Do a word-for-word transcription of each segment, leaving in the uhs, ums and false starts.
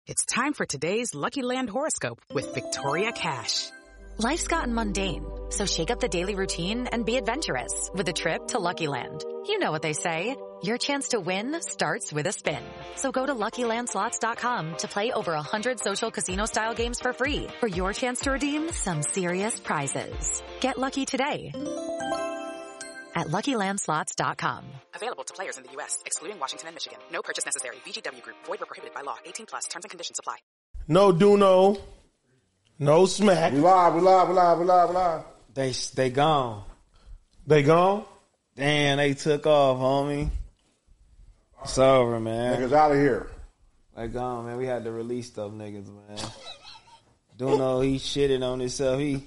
It's time for today's Lucky Land horoscope with Victoria Cash. Life's gotten mundane, so shake up the daily routine and be adventurous with a trip to Lucky Land. You know what they say, your chance to win starts with a spin. So go to Lucky Land Slots dot com to play over one hundred social casino-style games for free for your chance to redeem some serious prizes. Get lucky today at Lucky Land Slots dot com. Available to players in the U S, excluding Washington and Michigan. No purchase necessary. V G W Group. Void where prohibited by law. eighteen plus. Terms and conditions apply. No Duno. No smack. We live, we live, we live, we live, we live. They they gone. They gone? Damn, they took off, homie. It's over, man. Niggas out of here. They gone, man. We had to release those niggas, man. Duno, he shitted on himself. He,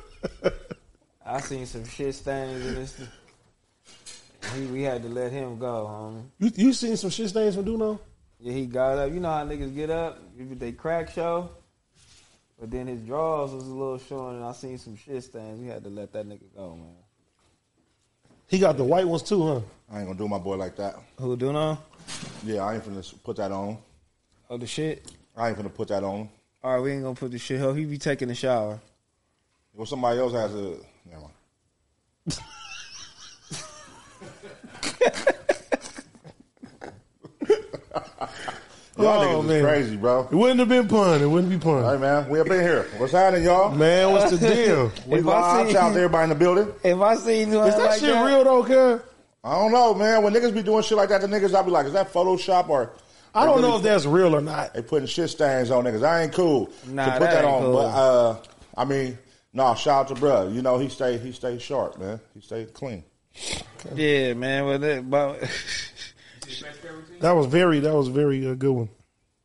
I seen some shit stains in this. He, we had to let him go, homie. You, you seen some shit stains from Duno? Yeah, he got up. You know how niggas get up? They crack show. But then his drawers was a little short, and I seen some shit stains. We had to let that nigga go, man. He got the white ones too, huh? I ain't gonna do my boy like that. Who, Duno? Yeah, I ain't finna put that on. Oh, the shit? I ain't finna put that on. All right, we ain't gonna put the shit up. He be taking a shower. Well, somebody else has a... Never mind. Y'all Oh, niggas man. is crazy, bro. It wouldn't have been pun. It wouldn't be pun. All right, man. We up in here. What's happening, y'all? Man, what's the deal? We If I live. see- Shout out to everybody in the building. If I seen you Is that like shit that, real though, cuz? I don't know, man. When niggas be doing shit like that to niggas, I be like, is that Photoshop or... I they don't really- know if that's real or not. They putting shit stains on niggas. I ain't cool Nah, to put that that, ain't on. cool. But, uh, I mean, nah, shout out to bruh. You know, he stay he stay sharp, man. He stay clean. yeah, man. But, that, but That was very, that was very uh, good one.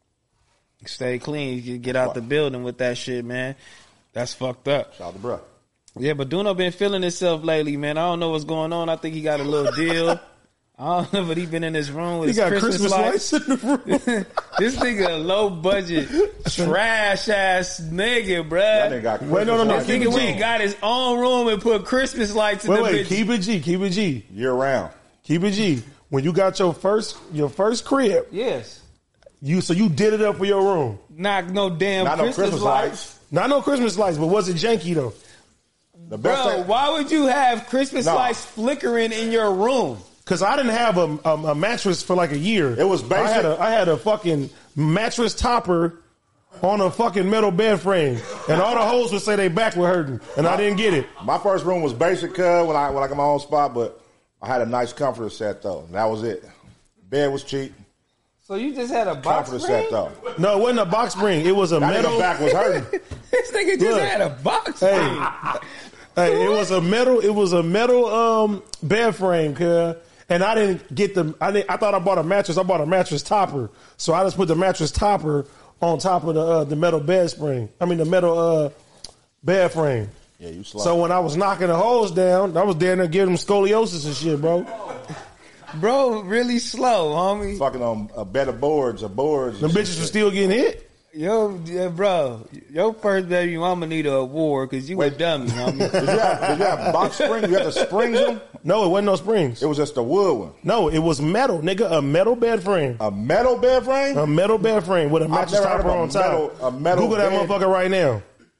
stay clean. You get out the building with that shit, man. That's fucked up. Shout out to bruh. Yeah, but Duno been feeling himself lately, man. I don't know what's going on. I think he got a little deal. I don't know, but he been in his room with He his got Christmas, Christmas lights. lights in the room. This nigga a low budget, trash ass nigga, That bruh. nigga got Wait, no, no, no. This Keep nigga it went G. and got his own room and put Christmas lights in Wait, the wait. bitch. Keep it G. Keep it G. year round. Keep it G. When you got your first, your first crib, Yes. you so you did it up for your room. Not no damn Not no Christmas, Christmas lights. lights. Not no Christmas lights, but was it janky though? The best Bro, thing, why would you have Christmas No. lights flickering in your room? Because I didn't have a, a, a mattress for like a year. It was basic. I had a, I had a fucking mattress topper on a fucking metal bed frame, and all the hoes would say they back were hurting, and I didn't get it. my first room was basic, cuz, when I when I got my own spot, but I had a nice comforter set though. And that was it. Bed was cheap. So you just had a box Comforter spring? set though. No, it wasn't a box spring. It was a That metal. nigga back was hurting. This nigga just Look. had a box Hey, spring. hey, it was a metal. It was a metal um bed frame, cuz. And I didn't get the. I didn't, I thought I bought a mattress. I bought a mattress topper. So I just put the mattress topper on top of the uh, the metal bed spring. I mean the metal uh, bed frame. Yeah, you slow. So when I was knocking the holes down, I was down there giving them scoliosis and shit, bro. Bro, really slow, homie. fucking on a bed of boards, or boards. Them bitches were still getting hit. Yo, yeah, bro, your first baby mama need a award because you a dummy, homie. Did you have, did you have box springs? You had the springs in them? No, it wasn't no springs. It was just a wood one. No, it was metal, nigga. A metal bed frame. A metal bed frame? A metal bed frame with a mattress never heard topper of a on top. metal- a metal Google that bed. motherfucker right now.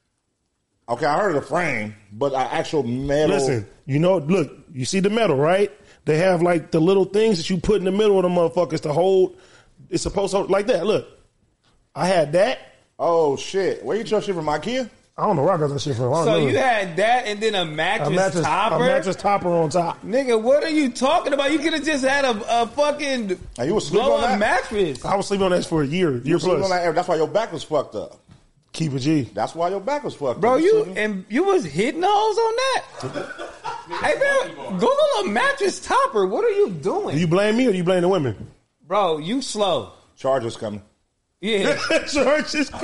Okay, I heard of the frame, but an actual metal. Listen, you know, look, you see the metal, right? They have like the little things that you put in the middle of the motherfuckers to hold. It's supposed to hold like that. Look, I had that. Oh shit! Where you get your shit from? IKEA? I don't know where I got that shit from. I don't So know. you had that and then a mattress, a mattress topper? a mattress topper on top. Nigga, what are you talking about? You could have just had a, a fucking And you was sleeping blow on up that? mattress. I was sleeping on that for a year, You year was sleeping plus. on that. That's why your back was fucked up. Keep it G. That's why your back was fucked Bro, up. you sleeping. and you was hitting hoes on that? Hey, man, Google a mattress topper. What are you doing? Do you blame me or do you blame the women? Bro, you slow. Charges coming. Yeah. Church is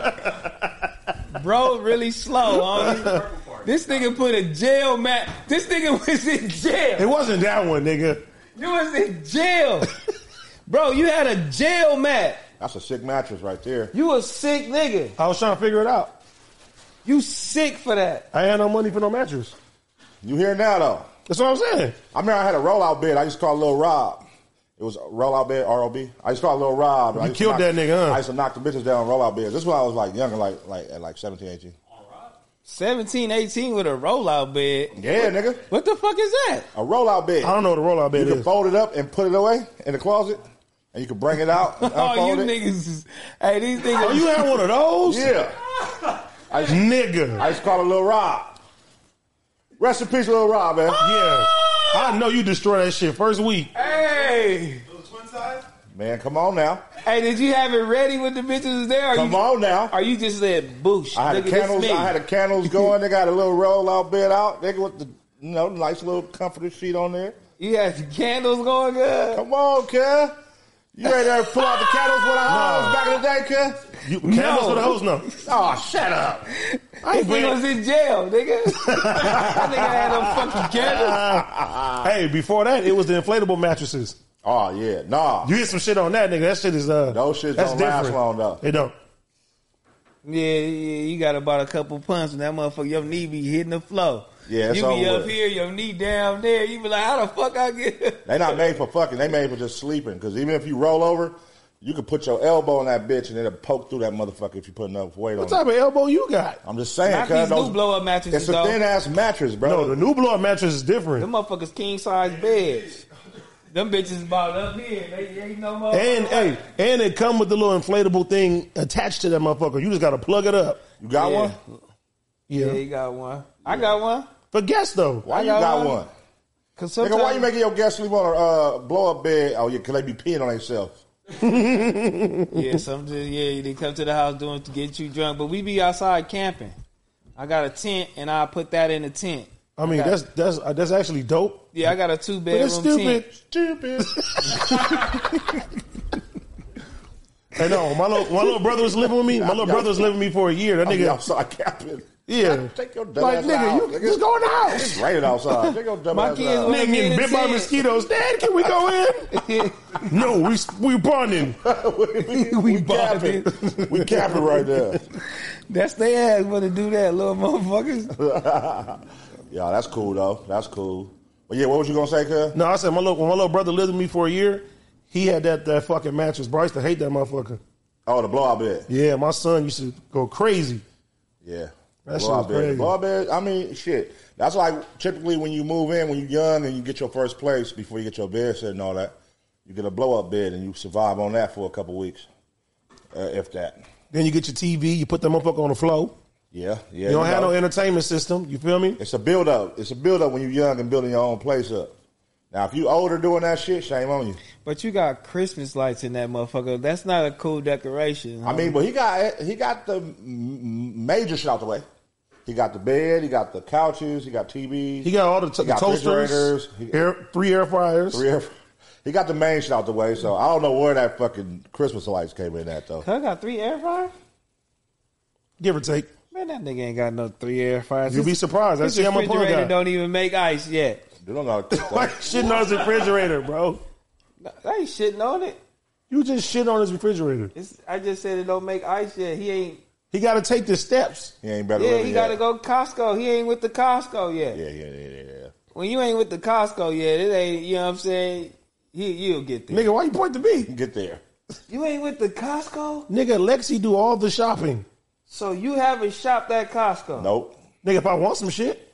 Bro, really slow, homie. This nigga put a jail mat. This nigga was in jail. It wasn't that one, nigga. You was in jail. Bro, you had a jail mat. That's a sick mattress right there. You a sick nigga. I was trying to figure it out. You sick for that. I had no money for no mattress. You here now though? That's what I'm saying. I remember I had a rollout bed. I used to call Lil Rob. It was rollout bed, R O B. I used to call it Lil Rob. You I used to killed knock- that nigga, huh? I used to knock the bitches down on rollout beds. This is when I was like younger, like like at like seventeen, eighteen. seventeen, eighteen with a rollout bed. Yeah, nigga. What the fuck is that? A rollout bed. I don't know what a rollout bed You is. can fold it up and put it away in the closet, and you can bring it out and Oh, you unfold it. niggas. is- Hey, these niggas. Oh, you had one of those? Yeah. I used, Nigga. I used to call it Lil Rob. Rest in peace, Lil Rob, man. Yeah. I know you destroyed that shit first week. Hey. Man, come on now. Hey, did you have it ready when the bitches was there? Or Come you, on now. Or you just said, boosh. I had Look the at this candles. me. I had the candles going. They got a little rollout bed out. They with the you know nice little comforter sheet on there. You had the candles going good. Come on, cuz. You ready to pull out the candles for the hoes back in the day, cuz? You, candles No. for the hoes? No. Oh, shut up. I ain't He bringing- was in jail, nigga. That nigga had them fucking candles. Hey, before that, it was the inflatable mattresses. Oh, yeah. Nah. You hit some shit on that, nigga. That shit is uh. Those shits that's don't last different. long, though. They don't. Yeah, yeah, you got about a couple punches and that motherfucker, your knee be hitting the floor. Yeah, it's you be over up with. here, your knee down there. You be like, how the fuck I get? They not made for fucking. They made for just sleeping. Because even if you roll over, you can put your elbow in that bitch and it'll poke through that motherfucker if you put enough weight What on type it. of elbow you got? I'm just saying, Not cuz these those- new blow up mattresses it's a though. thin ass mattress, bro. No, the new blow up mattress is different. Them motherfuckers king size beds. Them bitches about up here. They ain't no more. And hey, and it come with the little inflatable thing attached to that motherfucker. You just gotta plug it up. You got Yeah. one? Yeah. Yeah, you got one. I got one. But guess though, Why I you got got one. one? Cause Nigga, sometimes why you making your guests sleep on a uh, blow up bed? Oh, yeah, because they be peeing on themselves. yeah, some just, yeah, they come to the house doing to get you drunk. But we be outside camping. I got a tent and I put that in the tent. I mean I got, that's that's uh, that's actually dope. yeah, I got a two But it's bedroom stupid. tent. Stupid. Hey, no, my little my little brother was living with me. My little brother was living with me for a year. That I be nigga, outside camping. yeah, Take your dumb like ass nigga, out, you nigga. just go in the It's house. raining outside. Take your dumb My ass kids out. live- Nigga getting bit by Tent. mosquitoes. Dad, can we go in? No, we we bonding. we, We capping. We capping right there. That's their ass want to do that, little motherfuckers. Yeah, that's cool though. That's cool. But yeah, what was you gonna say, cuz? No, I said my little when my little brother lived with me for a year. He had that that fucking mattress. Bro, I used to hate that motherfucker. Oh, the blowout bed. Yeah, my son used to go crazy. Yeah. That shit blowout was bed. crazy. Blowout bed. I mean, shit. That's like typically when you move in, when you're young and you get your first place before you get your bed set and all that. You get a blow up bed and you survive on that for a couple weeks, uh, if that. Then you get your T V. You put that motherfucker on the floor. Yeah, yeah. You don't have know. no entertainment system. You feel me? It's a build up. It's a build up when you're young and building your own place up. Now, if you older doing that shit, shame on you. But you got Christmas lights in that motherfucker. That's not a cool decoration. I mean, but he got he got the m- major shit out the way. He got the bed. He got the couches. He got T Vs. He got all the, t- He the got toasters, refrigerators. He- air, three air fryers. Three air- He got the main shit out the way. So I don't know where that fucking Christmas lights came in at though. I got three air fryers. Give or take. Man, that nigga ain't got no three air fryers. You'll be His- surprised. That's His the I'm a pun refrigerator guy. don't even make ice yet. You don't know how to cook Like that. shitting on his refrigerator, bro. I ain't shitting on it. You just shit on his refrigerator. It's, I just said it don't make ice yet. He ain't. He got to take the steps. He ain't better. Yeah, living he yet. got to go Costco. He ain't with the Costco yet. Yeah, yeah, yeah, yeah, yeah. When you ain't with the Costco yet, it ain't. You know what I'm saying? He, you'll get there. Nigga, why you point to me? Get there. You ain't with the Costco, Nigga, Lexi do all the shopping. so you haven't shopped at Costco. Nope. Nigga, if I want some shit,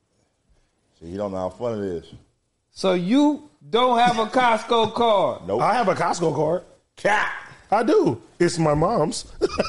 See, you don't know how fun it is. So you don't have a Costco card. Nope. I have a Costco card. Cat. I do. It's my mom's.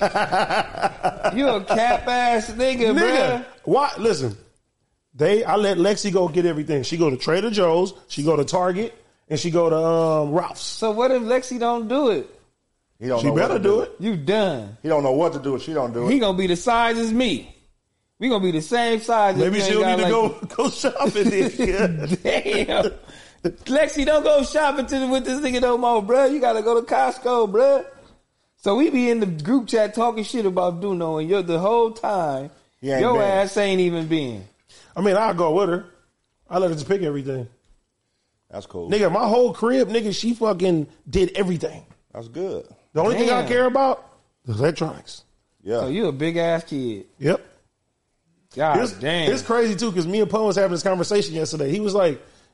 You a cap ass nigga, Nigga, bruh. why? Listen, they. I let Lexi go get everything. She go to Trader Joe's. She go to Target, and she go to um, Ralph's. So what if Lexi don't do it? He don't She know what better to do it. You done. He don't know what to do if she don't do it. He gonna be the size as me. We gonna be the same size. Maybe if you she'll ain't need to got go go shopping. Then. like- Damn. Lexi, don't go shopping to, with this nigga no more, bruh. You gotta go to Costco, bruh. So we be in the group chat talking shit about Duno, and you're the whole time He ain't your been. ass ain't even been. I mean, I'll go with her. I let her just pick everything. That's cool. Nigga, my whole crib, nigga, she fucking did everything. That's good. The only thing I Damn. care about is electronics. Yeah. So you a big ass kid. Yep. God It's, damn. it's crazy too because me and Poe was having this conversation yesterday. He was like,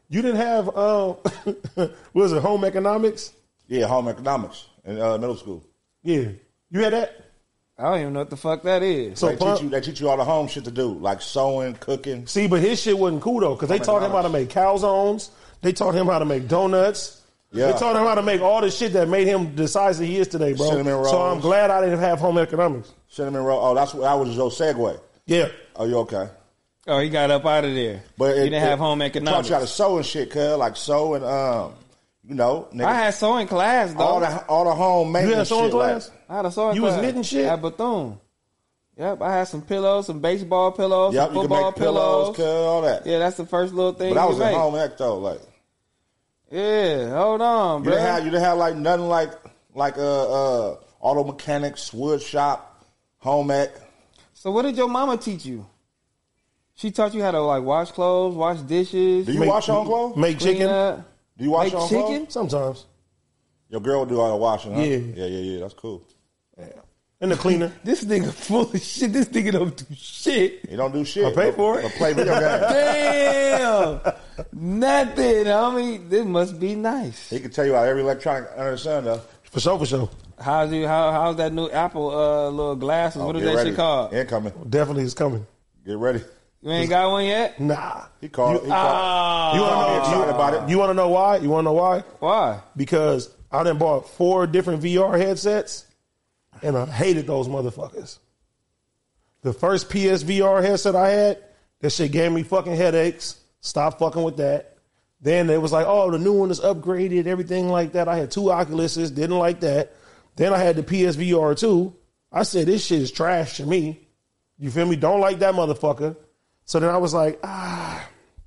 You didn't have uh, what was it, home economics? Yeah, home economics in uh, middle school. Yeah, you had that. I don't even know what the fuck that is. So they pump, teach you, they teach you all the home shit to do, like sewing, cooking. see, but his shit wasn't cool though, because they taught him how to make calzones. They taught him how to make donuts. Yeah. They taught him how to make all the shit that made him the size that he is today, bro. Cinnamon rolls. So I'm glad I didn't have home economics. Cinnamon roll. Oh, that's that was your segue. Yeah. Oh, you okay? Oh, he got up out of there. But he it, didn't it have home Taught economics. you how to sew and shit, cuz like sew and um, you know, nigga, I had sewing class though. all the all the home You maintenance had sewing shit, like- class? I had a sewing You class. was knitting shit? At Bethune. Yep, I had some pillows, some baseball pillows, Yep, some you can football make pillows, pillows. cuz all that. Yeah, that's the first little thing But I you was make. in home ec though, like Yeah, hold on, you bro. didn't have you didn't have like nothing like like uh uh auto mechanics, wood shop, home ec. So what did your mama teach you? She taught you how to like wash clothes, wash dishes, Do you Make- wash your own clothes? Make clean chicken up. Do you wash make your own chicken? clothes? sometimes. Your girl would do all the washing, huh? Yeah. yeah, yeah, yeah. That's cool. And the cleaner. This nigga full of shit. This nigga don't do shit. You don't do shit. I pay but- for it. but play video games. Damn, nothing, homie. This must be nice. He can tell you how every electronic under the sun though. For sure, for sure. How's you? How, how's that new Apple uh, little glasses? Oh, what is get that ready. shit called? Incoming. Definitely is coming. Get ready. You ain't got one yet? Nah. He called. he called. Ah, You I'm want to know? excited about it. You want to know why? You want to know why? why? Because I done bought four different V R headsets, and I hated those motherfuckers. The first P S V R headset I had, that shit gave me fucking headaches. Stop fucking with that. Then it was like, oh, the new one is upgraded, everything like that. I had two Oculuses, didn't like that. Then I had the P S V R two. I said, this shit is trash to me. You feel me? Don't like that motherfucker. So then I was like, ah.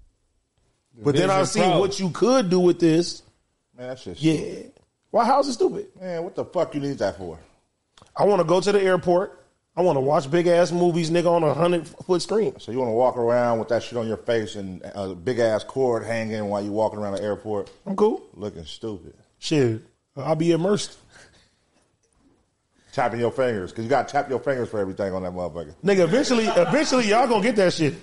But then I Vision see Pro. what you could do with this. Man, that shit's Yeah. Why? How's it stupid? Man, what the fuck you need that for? I want to go to the airport. I want to watch big ass movies, nigga, on a hundred foot screen. So you want to walk around with that shit on your face and a big ass cord hanging while you walking around the airport, I'm cool. looking stupid, Shit, I'll be immersed, tapping your fingers because you got to tap your fingers for everything on that motherfucker. nigga. Eventually, eventually, y'all gonna get that shit.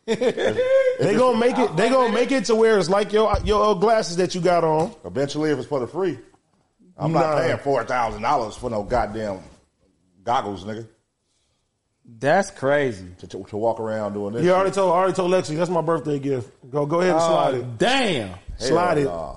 They gonna make it. They gonna make it to where it's like your your uh, glasses that you got on. Eventually, if it's for the free, I'm Nah. not paying four thousand dollars for no goddamn goggles, nigga, That's crazy. to, to, to walk around doing this. You already shit. told. I already told Lexi that's my birthday gift. Go go ahead and slide Oh, it. damn. Hell Slide it. nah.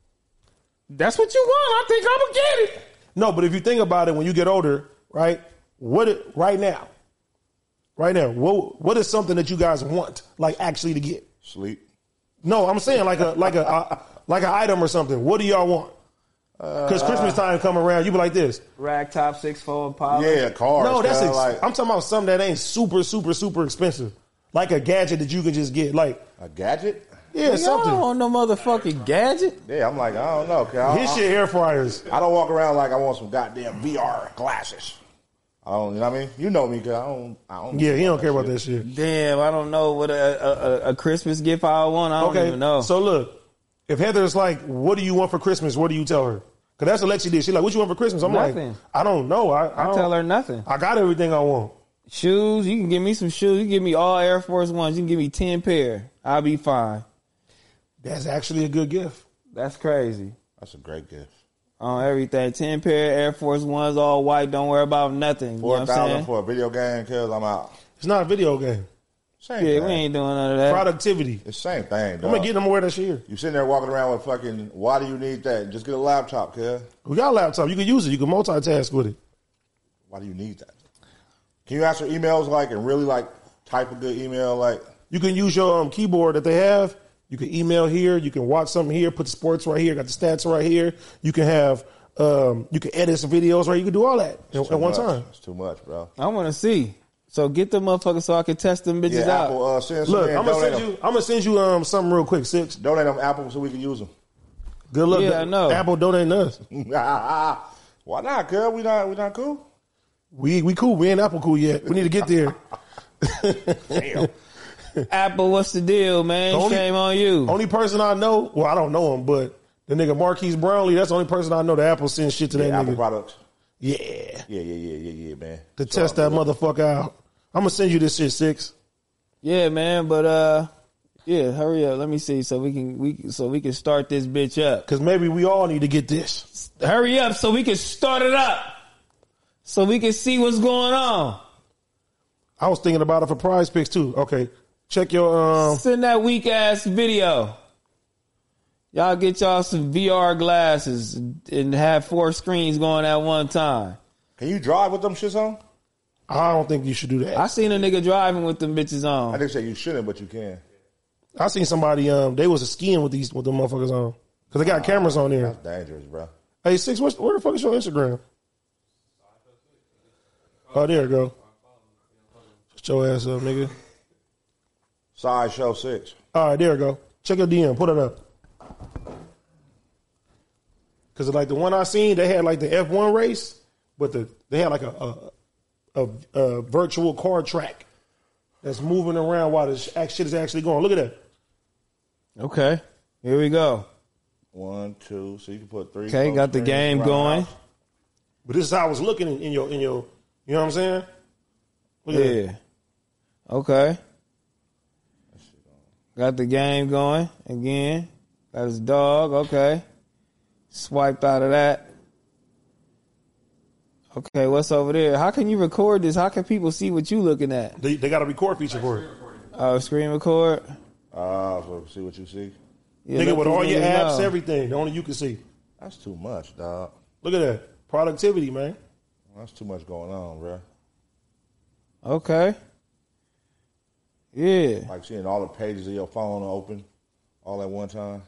That's what you want. I think I'm gonna get it. No, but if you think about it, when you get older, right? What it, right now, right now, what what is something that you guys want, like actually to get? Sleep. No, I'm saying like a like a uh, like an item or something. What do y'all want? Because Christmas time come around, you be like this. Rag top six fold Impala. Yeah, cars. No, that's cuz, ex- like I'm talking about something that ain't super super super expensive, like a gadget that you can just get. Like a gadget. yeah, Y'all don't something. want no motherfucking gadget. Yeah, I'm like I don't know. 'cause I, His I- shit air fryers. I don't walk around like I want some goddamn V R glasses. I don't, you know what I mean? You know me, cause I don't, I don't. Yeah, he don't care about that shit. Damn, I don't know what a, a, a Christmas gift I want. I don't Okay, even know. so look, if Heather's like, "What do you want for Christmas?" What do you tell her? Because that's what Lexi did. She's like, "What you want for Christmas?" I'm Nothing. like, "I don't know. I, I, I don't- tell her nothing. I got everything I want." Shoes, you can give me some shoes. You can give me all Air Force Ones. You can give me ten pair. I'll be fine. That's actually a good gift. That's crazy. That's a great gift. On everything. ten pair Air Force Ones, all white. Don't worry about nothing. You know Four what I'm thousand saying? for a video game, cause I'm out. It's not a video game. Same Yeah, thing. we ain't doing none of that. Productivity. It's the same thing. I'm Dog. gonna get them to wear that shit. You sitting there walking around with fucking. Why do you need that? Just get a laptop, cuz. We got a laptop. You can use it. You can multitask with it. Why do you need that? Can you answer emails like and really like type a good email like? You can use your um, keyboard that they have. You can email here. You can watch something here. Put the sports right here. Got the stats right here. You can have. Um, you can edit some videos right. You can do all that at, It's too at one much. time. It's too much, bro. I want to see. So get the motherfucker so I can test them bitches Yeah, out. Apple. Uh, send some Look, in, I'm gonna donate send them. you. I'm gonna send you um something real quick. Six. Donate them Apple so we can use them. Good luck. Yeah, I know. Apple donating us. Why not, cuz? We not, we not cool. We we cool. We ain't Apple cool yet. We need to get there. Damn. Apple, what's the deal, man? Only- Shame on you. Only person I know. Well, I don't know him, but the nigga Marquise Brownlee. That's the only person I know that Apple sends shit to that Yeah, Apple nigga. products. Yeah, Yeah, yeah, yeah, yeah, yeah, man. to So, test that motherfucker out. I'm gonna send you this shit, Six. Yeah, man, but uh, Yeah, hurry up. Let me see so we can we so we can start this bitch up. Because maybe we all need to get this. Hurry up so we can start it up. So we can see what's going on. I was thinking about it for Prize Picks too. Okay, check your um. Send that weak ass video. Y'all get y'all some V R glasses and have four screens going at one time. Can you drive with them shits on? I don't think you should do that. I seen a nigga driving with them bitches on. I didn't say you shouldn't, but you can. I seen somebody um they was skiing with these with the motherfuckers on because they got cameras on there. That's dangerous, bro. Hey Six, what's, where the fuck is your Instagram? Oh, there you go. Shut your ass up, nigga. Side show six. All right, there you go. Check your D M. Put it up. Because like the one I seen, they had like the F one race, but the they had like a a, a, a virtual car track that's moving around while the shit is actually going. Look at that. Okay, here we go. One, two, so you can put three. Okay, got the game going. But this is how I was looking in, in your in your. You know what I'm saying? Look at Yeah. that. Okay. Got the game going again. Got his dog. Okay. Swiped out of that. Okay, what's over there? How can you record this? How can people see what you looking at? They they got a record feature for it. Oh, screen record. Uh, so see what you see. Yeah, Nigga, let with all these your niggas apps, know. everything, only you can see. That's too much, dog. Look at that. Productivity, man. That's too much going on, bro. Okay. Yeah. Like seeing all the pages of your phone open all at one time.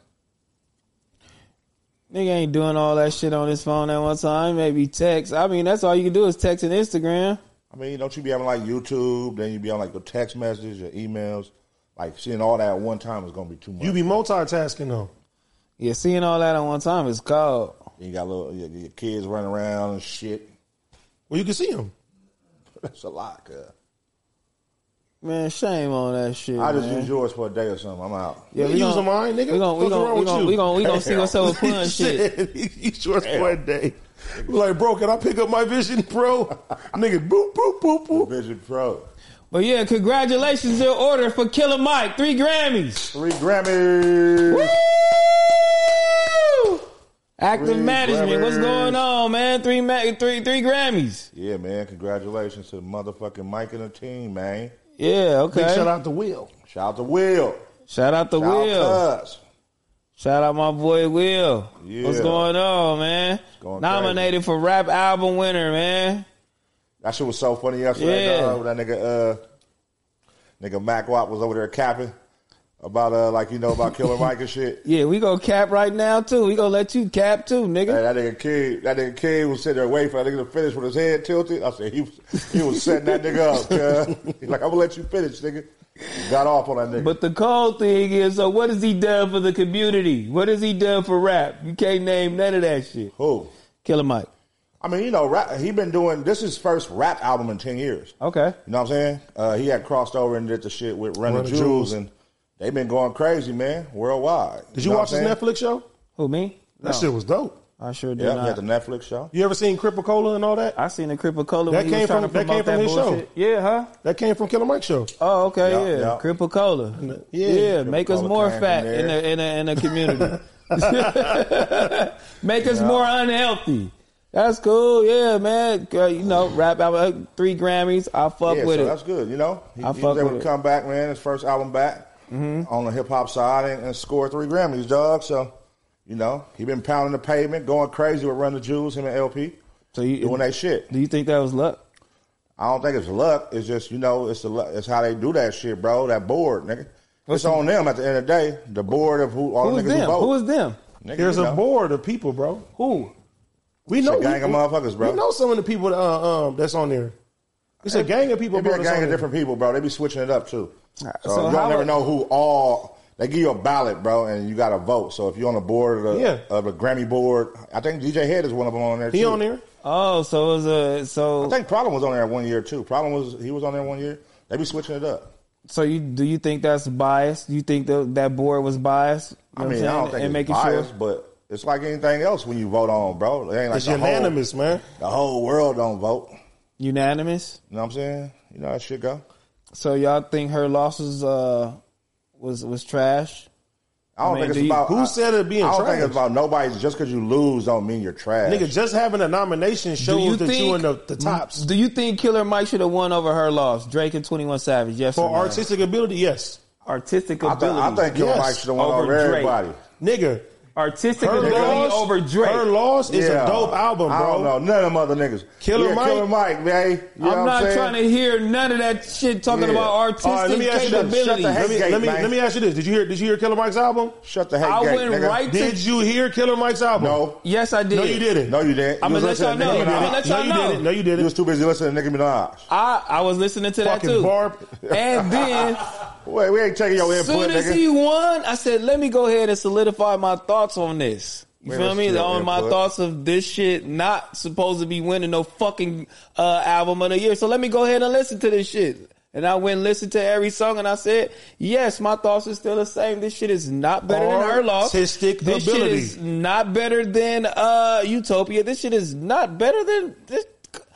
Nigga ain't doing all that shit on his phone at one time. Maybe text. I mean, that's all you can do is text and Instagram. I mean, don't you be having like YouTube, then you be on like your text messages, your emails. Like seeing all that at one time is gonna be too much. You be multitasking though. Yeah, seeing all that at one time is cold. You got little your, your kids running around and shit. Well, you can see them. That's a lot, cuz. Man, shame on that shit. I just man. use yours for a day or something. I'm out. Yeah, You using mine, nigga? We gonna we What's gonna wrong we with gonna you? we gonna we gonna see what's up with pun shit. He's yours for a day. Like, bro, can I pick up my Vision Pro? Nigga, boop, boop, boop, boop. Vision Pro. But yeah, congratulations, your order for Killer Mike, three Grammys. Three Grammys. Woo! Active Three management, what's Grammys. going on, man? Three ma- three three Grammys. Yeah, man. Congratulations to the motherfucking Mike and the team, man. Yeah, okay. Big shout out to Will. Shout out to Will. Shout out to Shout Will. out to us. Shout out my boy Will. Yeah. What's going on, man? going Nominated for rap album winner, man. That shit was so funny yesterday, Yeah. dog. That nigga, uh, nigga Mac Watt was over there capping about, uh, like, you know, about Killer Mike and shit. Yeah, we gonna cap right now too. We gonna let you cap too, nigga. Hey, that nigga Kid, that nigga Kid was sitting there waiting for that nigga to finish with his head tilted. I said, he was, he was setting that nigga up, cuz. He's like, I'm gonna let you finish, nigga. Got off on that nigga. But the cold thing is, so what has he done for the community? What has he done for rap? You can't name none of that shit. Who? Killer Mike. I mean, you know, rap, he been doing, this is his first rap album in ten years. Okay. You know what I'm saying? Uh, he had crossed over and did the shit with Run the Run the Jewels, Jewels. and they been going crazy, man, worldwide. Did you, know watch what this I'm saying? Netflix show? Who, me? That No. shit was dope. I sure did Yeah, he not. had the Netflix show. You ever seen Cripple Cola and all that? I seen the Cripple Cola That when he came was trying from- to that promote came from his show. bullshit. Yeah, huh? That came from Killer Mike's show. Oh, okay, Yeah, yeah. yeah. Cripple Cola. Yeah. Yeah, make us Cola more came fat from in there. the in the in the community. Make us more unhealthy. That's cool, yeah, man. Uh, You know, rap album, uh, three Grammys. I fuck Yeah, with so it. that's good, you know? He, I he fuck was able with to it. come back, man, his first album back on the hip-hop side and, and score three Grammys, dog. So, you know, he been pounding the pavement, going crazy with Run the Jewels, him and L P, So you, doing that shit. do you think that was luck? I don't think it's luck. It's just, you know, it's the luck. It's how they do that shit, bro. That board, nigga. It's on them at the end of the day. The board of who all Who the is niggas who them? vote. Who is them? Nigga, There's you a know. board of people, bro. Who? We know a gang we, of motherfuckers, bro. We know some of the people that, uh, um, that's on there. It's a gang of people, It be bro. a that's on gang of there. different people, bro. They be switching it up too. So, so you how don't never would- know who all. They give you a ballot, bro, and you got to vote. So if you're on the board of the, Yeah. of the Grammy board, I think D J Head is one of them on there. He too. on there? Oh, so it was a so. I think Problem was on there one year too. Problem was he was on there one year. They be switching it up. So you do you think that's biased? Do you think the, that board was biased? You I know mean, what I I'm don't saying? think And it's making biased, sure. but it's like anything else when you vote on, bro. It ain't like It's the unanimous, whole, man. the whole world don't vote. Unanimous. You know what I'm saying? You know how that shit go. So y'all think her losses uh, was was trash. I don't I mean, think it's do you- about. Who I, said it being I don't trash? think it's about nobody. Just because you lose, don't mean you're trash. Nigga, just having a nomination shows Do you that think you in the, the tops. Do you think Killer Mike should have won over Her Loss, Drake and twenty-one Savage? Yes For or no? artistic ability, yes. artistic I, ability. th- I think Killer Yes. Mike should have won Over over Drake. everybody. Nigga, artistic Her ability Loss, over Drake. Her Loss is Yeah. a dope album, bro. I don't know. None of them other niggas. Killer yeah, Mike? Killer Mike, man. You know what I'm not saying? trying to hear none of that shit talking Yeah. about All artistic right, let me ask you this. capability. Shut the Let me, Gate, let, me, man. let me ask you this. Did you hear Did you hear Killer Mike's album? Shut the hate I gate, went nigga. right to- Did you hear Killer Mike's album? No. Yes, I did. No, you didn't. No, you didn't. I'ma You let was y'all listening know. to Nicki I'ma Minaj. let No, y'all you know. didn't. No, you You didn't. was too busy listening to Nicki Minaj. I, I was listening to that Fucking too. Barb. And then, Wait, we ain't taking your as input, soon as nigga. he won, I said, let me go ahead and solidify my thoughts on this. You Where feel was me? your On my input? thoughts of this shit not supposed to be winning no fucking uh, album of the year. So let me go ahead and listen to this shit. And I went and listened to every song and I said, yes, my thoughts are still the same. This shit is not better than Her Loss. Artistic This ability. shit is not better than uh, Utopia. This shit is not better than this.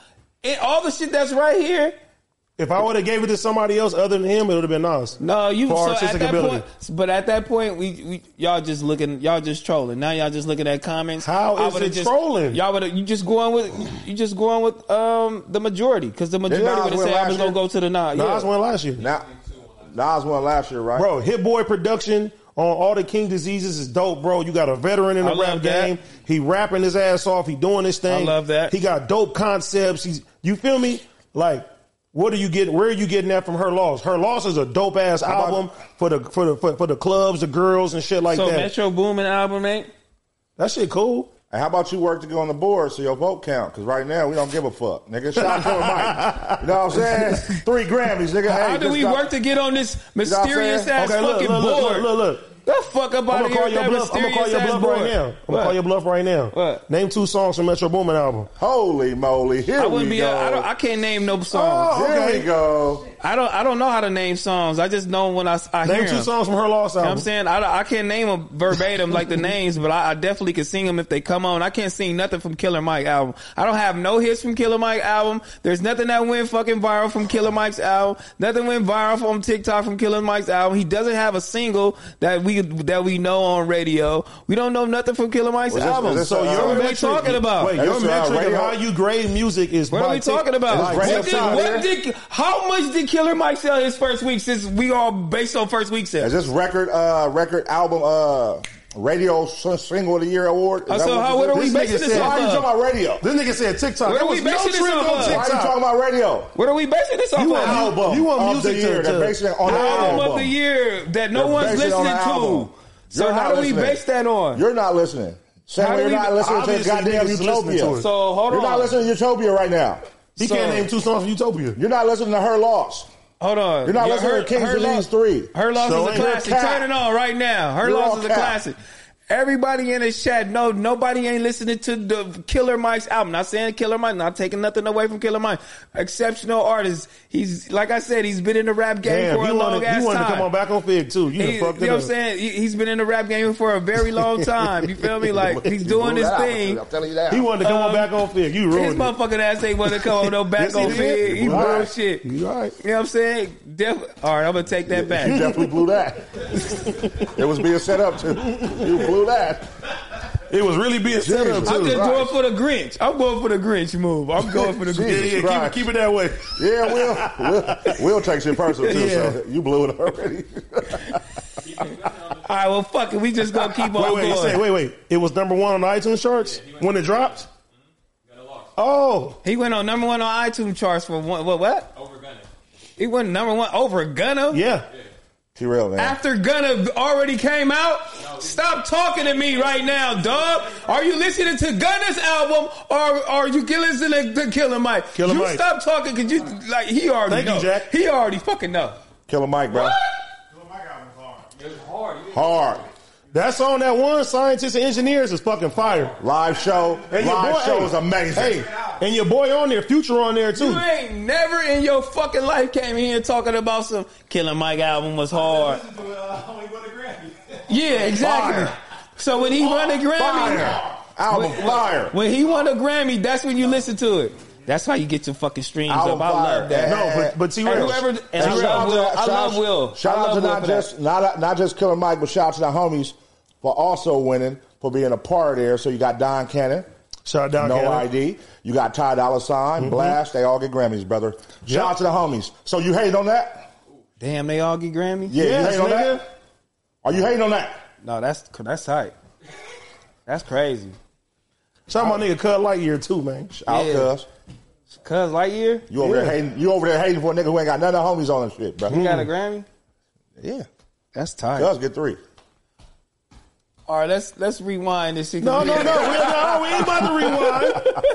And all the shit that's right here. If I would have gave it to somebody else other than him, it would have been Nas. No, you For so at artistic that ability. point, but at that point, we, we y'all just looking, y'all just trolling. Now y'all just looking at comments. How I is would've it just, trolling? Y'all would you just going with you just going with um the majority because the majority Nas would have win said I last was gonna year? go to the Nas. Nas Yeah. won last year. Now, Nas won last year, right? Bro, Hit Boy production on All the King Diseases is dope, bro. You got a veteran in the I love rap that. game. He rapping his ass off. He doing his thing. I love that. He got dope concepts. He's, you feel me? Like, what are you getting? Where are you getting that from Her Loss? Her Loss is a dope ass about- album for the for the for, for the clubs, the girls, and shit like So that. Metro Boomin album, ain't? That shit cool. And how about you work to go on the board so your vote count? Because right now we don't give a fuck, nigga. Shout out Killer Mike. You know what I'm saying? Three Grammys, nigga. How Hey, do just we got- work to get on this know what I'm mysterious saying? ass Okay, look, fucking look, look, board? look, look, look. The fuck up I'm out gonna of here call with your that bluff. I'm gonna call mysterious your ass bluff board. right now. I'm What? gonna call your bluff right now. What? Name two songs from Metro Boomin album. Holy moly! Here I wouldn't we be. go. I, don't, I can't name no songs. Oh, Here okay. we go. I don't. I don't know how to name songs. I just know when I, I hear Name two them. songs from Her Loss You know what I'm album. saying? I, I can't name them verbatim like the names, but I, I definitely can sing them if they come on. I can't sing nothing from Killer Mike album. I don't have no hits from Killer Mike album. There's nothing that went fucking viral from Killer Mike's album. Nothing went viral from TikTok from Killer Mike's album. He doesn't have a single that we that we know on radio. We don't know nothing from Killer Mike's Was this- album. was this, so uh, what are we metric- talking about? Wait, Is your this, uh, metric of radio? how you grade music is What by are we tick- talking about? by radio What did, TikTok. what did, how much did Killer Mike sell his first week since we all based on first week sales? Is this record uh record album uh radio s- single of the year award? Is Uh, that so what how- this what is? are we This basing nigga this said- off Why are you of? talking about radio? This nigga said TikTok. Where There are we was no basing this trend off on of? Why are you TikTok. talking about radio? What are we basing this off You of? want- Album you want of music the year. to- They're to- basing it on the album album of the year that no They're one's basing it on listening the album. to. So You're how not do we listening. base that on? You're not listening. Same How way do you're we- not listening to obviously goddamn niggas listening Utopia. to it. So hold You're on. not listening to Utopia right now. He So- can't name two songs from Utopia. You're not listening to Her Loss. Hold on. You're not Yeah, listening her, to King's her Disease Loss- three. Her Loss So is a ain't- classic. You're a cat. Turn it on right now. Her You're Loss all is a cat. classic. Everybody in the chat, no, nobody ain't listening to the Killer Mike's album. Not saying Killer Mike, not taking nothing away from Killer Mike. Exceptional artist. He's, like I said, he's been in the rap game Damn, for he a long wanted, ass he wanted time. to come on back on Fig too. You done He- fucked you it know up. what I'm saying? He, he's been in the rap game for a very long time. You feel me? Like, he's You doing blew his that out. thing. I'm telling you that. He wanted to come on Um, back on Fig. You His ruined it. motherfucking ass ain't want to come on no back Yes, he on did. Fig. He He lied. bullshit. You You know right. what I'm saying? Def- All right, I'm going to take that back. You definitely blew that. It was being set up to. You blew that. It was really being set up Jesus. too. I'm just Right. going for the Grinch. I'm going for the Grinch move. I'm going for the Yeah, Grinch. yeah, keep, it, Right. keep it that way. Yeah, we'll we'll, we'll take shit personal too. Yeah. So you blew it already. All right, well, fuck it. We just going to keep on Wait, wait, going. say, wait, wait. It was number one on the iTunes charts when it dropped. Oh, He went on number one on iTunes charts for one, what? What? Over Gunna. He went number one over Gunna? yeah. T-Real, man. After Gunna already came out? Stop talking to me right now, dog. Are you listening to Gunna's album or are you listening to Killer Mike? Killer you Mike. stop talking because you, like, he already Thank you, know. Jack. He already fucking know. Killer Mike, bro. Hard. That song, that one, Scientists and Engineers, is fucking fire. Live show. And your Live boy, show hey, is amazing. Hey, and your boy on there, Future on there too. You ain't never in your fucking life came here talking about some Killer Mike album was hard. Yeah, exactly. Fire. So when he won a Grammy, Fire. Album when, fire. when he won a Grammy, that's when you listen to it. That's how you get your fucking streams Album up. I fire. love that. No, but but And T-Rail. whoever, and And I shout love out to Will. that- I shout love out- Will. Shout I out love to Will not for just that. not not just Killer Mike, but shout out to the homies for also winning, for being a part of there. So you got Don Cannon, Shout out Don No Cannon. I D. You got Ty Dolla Sign, Blast. They all get Grammys, brother. Shout Yep. out to the homies. So you hating on that? Damn, they all get Grammy? Yeah, Yes, you hating on nigga. that? Are you hating on that? No, that's that's tight. That's crazy. Shout out my nigga Cud Lightyear too, man. Out, Yeah. cuz. Cuz Lightyear, You over Yeah. there hating? You over there hating for a nigga who ain't got none of the homies on and shit, bro? he got a Grammy? Yeah, That's tight. cuz get three. All right, let's let's rewind this shit. No, no, no. We, no, we ain't about to rewind.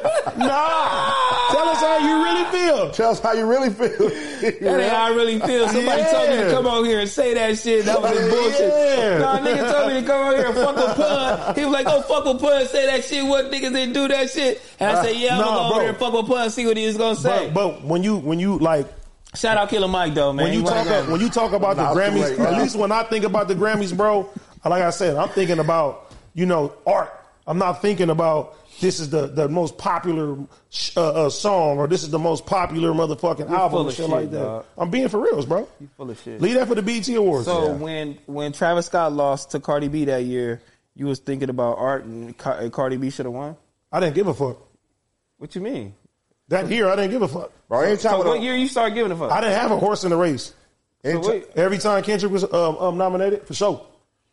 Nah. Tell us how you really feel. Tell us how you really feel. That ain't how I really feel. Somebody told me to Yeah. come on here and say that shit. That was some bullshit. Yeah. Nah, nigga told me to come on here and fuck with Pun. He was like, oh, fuck with Pun, say that shit. What niggas didn't do that shit? And I said, yeah, I'm Nah, gonna go bro. over there and fuck with Pun and see what he was gonna say. But, but when you when you like Shout out Killer Mike though, man. when you He won talk a up, Grammy. when you talk about the Nah, it's too Grammys, late, bro. at least when I think about the Grammys, bro, like I said, I'm thinking about, you know, art. I'm not thinking about this is the, the most popular uh, uh, song or this is the most popular motherfucking full album of and shit, shit, like that. dog. I'm being for reals, bro. You full of shit. Leave that for the B E T Awards. So Yeah. when when Travis Scott lost to Cardi B that year, you was thinking about art and Car- and Cardi B should have won? I didn't give a fuck. What you mean? That year, I didn't give a fuck. Bro, anytime So with what a- year you start giving a fuck? I didn't have a horse in the race. anytime- wait. Every time Kendrick was um, um, nominated, for sure.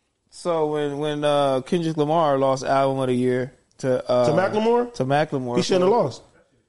So when when uh, Kendrick Lamar lost album of the year to uh, To Macklemore? to Macklemore, He shouldn't have lost.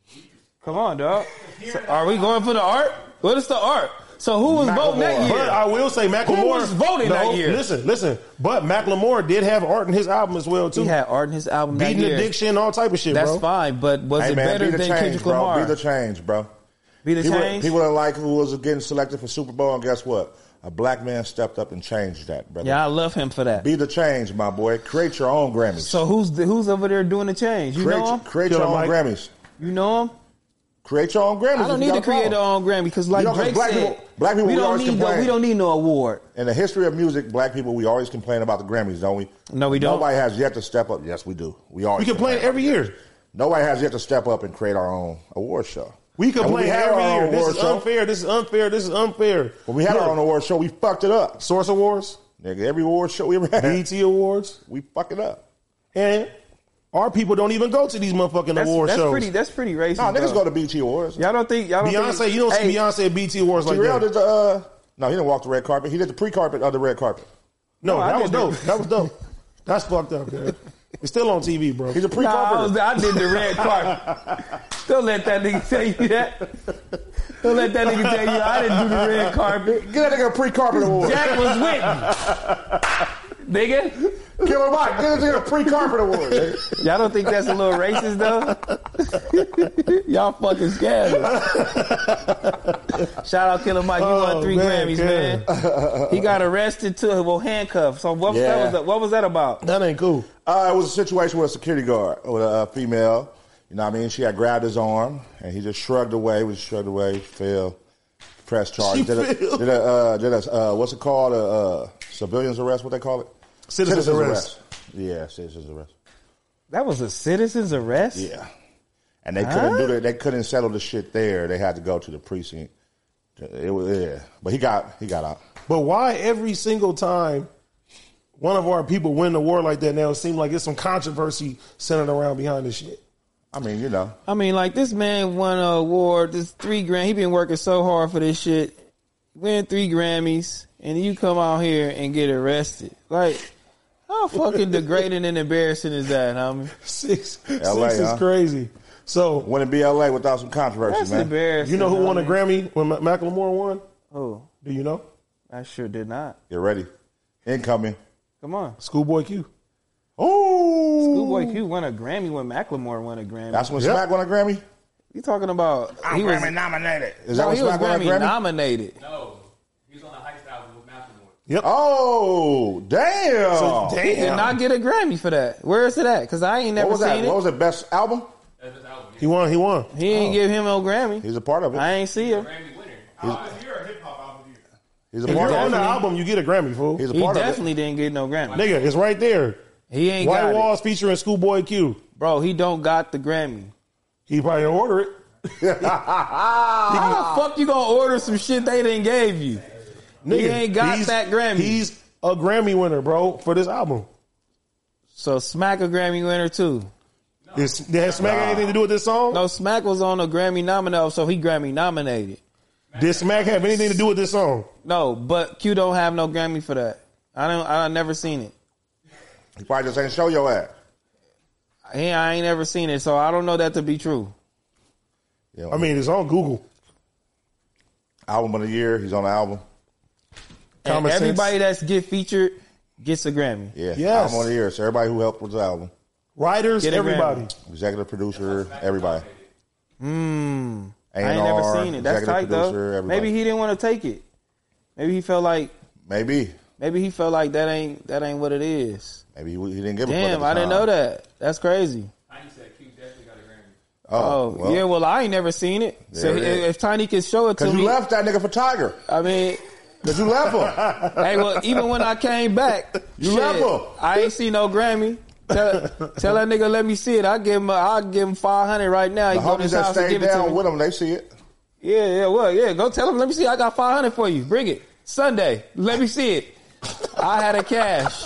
Come on, dog. So are we going for the art? What is the art? So who was voting that Macklemore. year? But I will say Macklemore was voting no, that year? Listen, listen. But Macklemore did have art in his album as well too. He had art in his album Beating that year. Addiction, all type of shit, That's bro. fine, but was Hey it man, better be the than change, Kendrick bro. Lamar? Be the change, bro. Be the People, change. people didn't like who was getting selected for Super Bowl, and guess what? A black man stepped up and changed that, brother. Yeah, I love him for that. Be the change, my boy. Create your own Grammys. So who's the, who's over there doing the change? You create know your, him? create Killer your own Mike. Grammys. You know him? Create your own Grammys. I don't if need you to got a create problem. our own Grammy because, like You know, 'cause Drake black said, people- black people, we we don't always need no, complain. we don't need no award. In the history of music, black people, we always complain about the Grammys, don't we? No, we don't. Nobody has yet to step up. Yes, we do. We always We complain about every it. year. Nobody has yet to step up and create our own award show. We And when complain had every our year. own This award is show, unfair. This is unfair. This is unfair. When we had Look, our own award show, we fucked it up. Source Awards, Nigga, every award show we ever had, B E T Awards, we fuck it up. and our people don't even go to these motherfucking That's, award that's shows. pretty. That's pretty racist. No, niggas though. go to B E T Awards. Y'all don't think? Y'all don't Beyonce, think, you don't see Hey, Beyonce at B E T Awards like T-Rail that. did the, uh, no, he didn't walk the red carpet. He did the pre-carpet of the red carpet. No, No, I that was did dope. the- That was dope. That's fucked up, man. It's still on T V, bro. He's a Nah, I, pre-carpet. was, I did the red carpet. Don't let that nigga tell you that. Don't let that nigga tell you I didn't do the red carpet. Get that nigga a pre-carpet award. Jack was with me. Nigga. Killer Mike, get that nigga a pre-carpet award. Nigga. Y'all don't think that's a little racist though? Y'all fucking scared. Shout out Killer Mike. He won Oh, three man, Grammys, man. man. He got arrested too. Well, handcuffed. So what was, Yeah. that, was that, what was that about? That ain't cool. Uh, it was a situation with a security guard, with a uh, female. You know what I mean? She had grabbed his arm, and he just shrugged away. Was shrugged away, fell, pressed charges. She Did a, fell. did a, uh, did a uh, what's it called? A uh, civilian's arrest? What they call it? Citizen's arrest. Yeah, citizen's arrest. That was a citizen's arrest? Yeah, and they couldn't do that. They couldn't settle the shit there. They had to go to the precinct. It was yeah, but he got he got out. But why every single time one of our people win the war like that now, it seems like it's some controversy centered around behind this shit? I mean, you know, I mean, like, this man won an award, this three grand. He been working so hard for this shit. Win three Grammys, and you come out here and get arrested. Like, how fucking degrading and embarrassing is that, homie? Six, L A, six is huh? crazy. So wouldn't be L A without some controversy, That's man. embarrassing. you know who won a homie. Grammy when Ma- Macklemore won? Who? Do you know? I sure did not. Get ready, incoming. Come on. Schoolboy Q. Oh, Schoolboy Q won a Grammy when Macklemore won a Grammy. That's when Yep. Smack won a Grammy. you talking about? I'm he was, Grammy nominated. Is no, that when he was Smack won a Grammy Grammy? nominated. No, he was on the Heist album with Macklemore. Yep. Oh, damn! So, He did damn. not get a Grammy for that. Where is it at? Because I ain't what never was that? seen What it. was the best album? That's his album. He won. He won. He ain't give him no Grammy. He's a part of it. I ain't see him. Grammy winner. He's a If part you're of on the it. album, you get a Grammy, fool. He's a He part of definitely didn't get no Grammy. Nigga, it's right there. He ain't White got Walls featuring Schoolboy Q. it. Bro, he don't got the Grammy. He probably didn't order it. How the fuck you gonna order some shit they didn't gave you? Nigga, he ain't got that Grammy. He's a Grammy winner, bro, for this album. So Smack a Grammy winner too. Is, did Smack nah. anything to do with this song? No, Smack was on a Grammy nominated, so he Grammy nominated. Did Smack have anything to do with this song? No, but Q don't have no Grammy for that. I don't. I never seen it. He probably just ain't show your ass. Yeah, I ain't never seen it, so I don't know that to be true. Yeah, I mean, it's on Google. Album of the year. He's on the album. And Common everybody sense. that's get featured gets a Grammy. Yeah, Yes. album of the year. So everybody who helped with the album, Writers, Get a everybody. Grammy. executive producer, everybody. Hmm. I A and ain't never R, seen it. That's executive tight though. producer, everybody. Maybe he didn't want to take it. Maybe he felt like. Maybe. Maybe he felt like that ain't that ain't what it is. Maybe he, he didn't give a fuck at Damn, the I didn't time. know that. That's crazy. Tiny said Q definitely got a Grammy. Oh, Oh, well, yeah. Well, I ain't never seen it. So There it if, is. if Tiny can show it to Because me, you left that nigga for Tiger. I mean, Because you left him. hey, well, even when I came back, You shit, left him. I ain't see no Grammy. Tell, tell that nigga let me see it. I give him. A, I'll give him five hundred right now. He The go to homies his that house and stayed give it to down me. with him, they see it. Yeah, yeah, well, yeah. Go tell him. Let me see. I got five hundred for you. Bring it Sunday. Let me see it. I had a cash.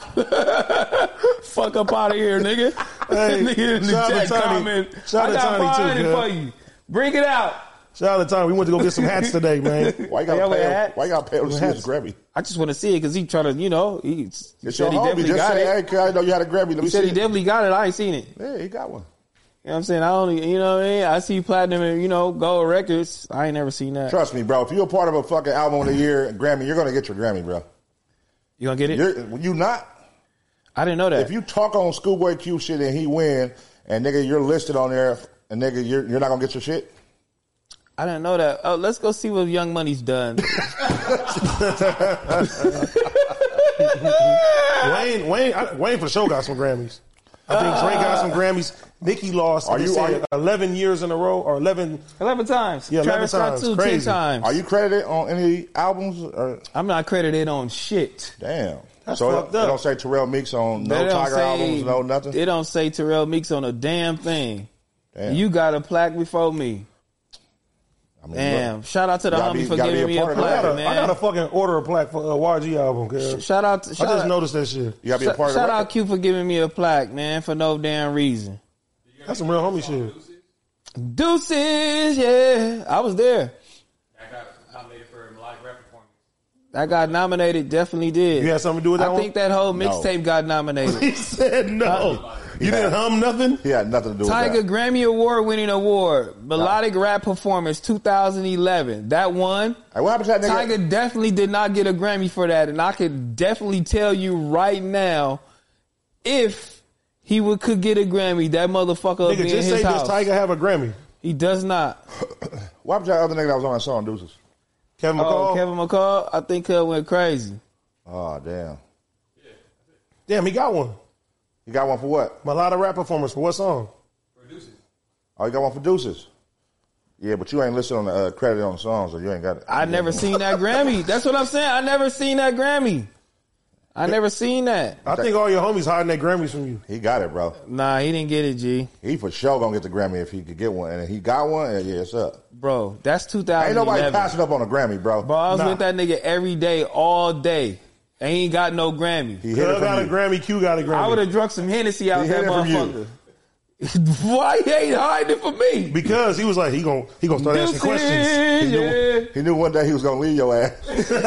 Fuck up out of here, nigga. Hey, Nigga in the shout out chat to Tiny. comment. Shout I out to got Tiny, five too, hundred girl. for you. Bring it out. Shout out to Tom. We went to go get some hats today, man. Why you got Yeah, to we pay him? had- Why you got to pay him to see his Grammy? I just want to see it because he trying to, you know, he, he It's said your he homie. definitely Just got say, it. hey, kid, I know you had a Grammy. Let me He said see he it. definitely got it. I ain't seen it. You know Yeah, he got one. what I'm saying? I only, you know what I mean? I see platinum and, you know, gold records. I ain't never seen that. Trust me, bro. If you're a part of a fucking album of the year, Grammy, you're going to get your Grammy, bro. You gonna get it? You're, you not. I didn't know that. If you talk on Schoolboy Q shit and he win, and nigga, you're listed on there, and nigga, you're, you're not going to get your shit? I didn't know that. Oh, let's go see what Young Money's done. Wayne, Wayne, I, Wayne for sure got some Grammys. I think Drake got some Grammys. Nicki lost. Are Are you- you, are you- eleven years in a row or eleven? eleven times. Yeah, eleven Travis Scott times. too, Crazy. ten times. Are you credited on any albums? Or, I'm not credited on shit. damn. That's so fucked it, up. it don't say Terrell Meeks on no They don't Tiger say- albums, no nothing? It don't say Terrell Meeks on a damn thing. Damn. You got a plaque before me. I mean, Damn. look, Shout out to the You gotta homie be- for gotta be giving a me a part of that. I plaque, got, a, man. I got a fucking order a plaque for a Y G album. Cause Shout out. To, I shout just out, noticed that shit. you got to be a shout, part of shout the out record. Q for giving me a plaque, man, for no damn reason. That's some real homie shit. Deuces, yeah. I was there. That got nominated for a melodic rap performance. I got nominated, definitely did. You had something to do with that I one? think that whole mixtape got nominated. He said no. You didn't hum nothing? He had nothing to do Tiger with that. Grammy Award winning award, melodic rap performance two thousand eleven. That one. Hey, what happened to that nigga? Tiger definitely did not get a Grammy for that, and I could definitely tell you right now, if he would could get a Grammy, that motherfucker would Nigga, be in just his say house. does Tiger have a Grammy? He does not. What happened to that other nigga that was on that song, Deuces? Kevin Oh, McCall? Kevin McCall, I think he went crazy. Oh, damn. Damn, he got one. You got one for what? Melodic rap performance for what song? Producers. Oh, you got one for Deuces? Yeah, but you ain't listed on the uh, credit on the song, so you ain't got it. I never seen that Grammy. That's what I'm saying. I never seen that Grammy. I never seen that. I think all your homies hiding their Grammys from you. He got it, bro. Nah, he didn't get it, G. He for sure gonna get the Grammy if he could get one. And if he got one, yeah, it's up. Bro, that's two thousand eleven. Ain't nobody passing up on a Grammy, bro. Bro, I was Nah. with that nigga every day, all day. Ain't got no Grammy. He hit it Cub from got a you. Grammy, Q got a Grammy. I would have drunk some Hennessy out He that hit it from you. motherfucker. Why he ain't hiding it from me? Because he was like, he gon' he gonna start asking Deuces, questions. He knew, yeah. he knew one day he was gonna leave your ass.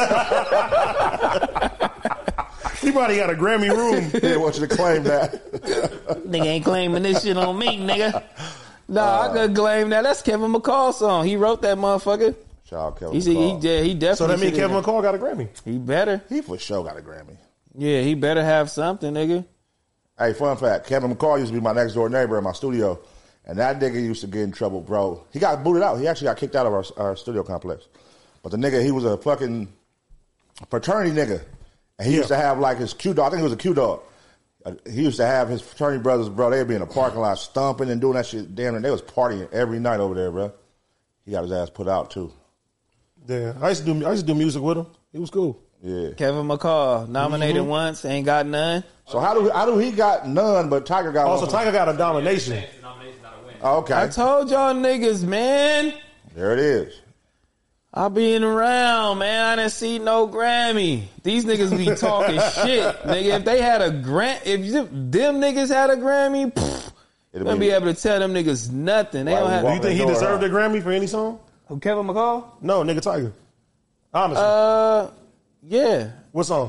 He probably got a Grammy room. He didn't want you to claim that. Nigga ain't claiming this shit on me, nigga. Nah, I could claim that. That's Kevin McCall's song. He wrote that motherfucker. Shout out Kevin He said he, McCall. yeah, he definitely. So that means should Kevin have- McCall got a Grammy. He better. He for sure got a Grammy. Yeah, he better have something, nigga. Hey, fun fact: Kevin McCall used to be my next door neighbor in my studio, and that nigga used to get in trouble, bro. He got booted out. He actually got kicked out of our, our studio complex. But the nigga, he was a fucking fraternity nigga, and he Yeah. used to have like his Q dog. I think he was a Q dog. Uh, He used to have his fraternity brothers, bro. They'd be in the parking lot stomping and doing that shit. Damn, and they was partying every night over there, bro. He got his ass put out too. Yeah, I used to do I used to do music with him. He was cool. Yeah. Kevin McCall, nominated Mm-hmm. once, ain't got none. So how do how do he got none, but Tiger got Also, one? Tiger got a domination. The nomination's not a win. Okay. I told y'all niggas, man. There it is. I been around, man. I didn't see no Grammy. These niggas be talking shit, nigga. If they had a Gram, if them niggas had a Grammy, pfft, It'll they'll be- be able to tell them niggas nothing. They Why don't we have. Do you walk- think he Door, deserved huh? a Grammy for any song? Who, Kevin McCall? No, nigga Tiger. Honestly. Uh, yeah. What song?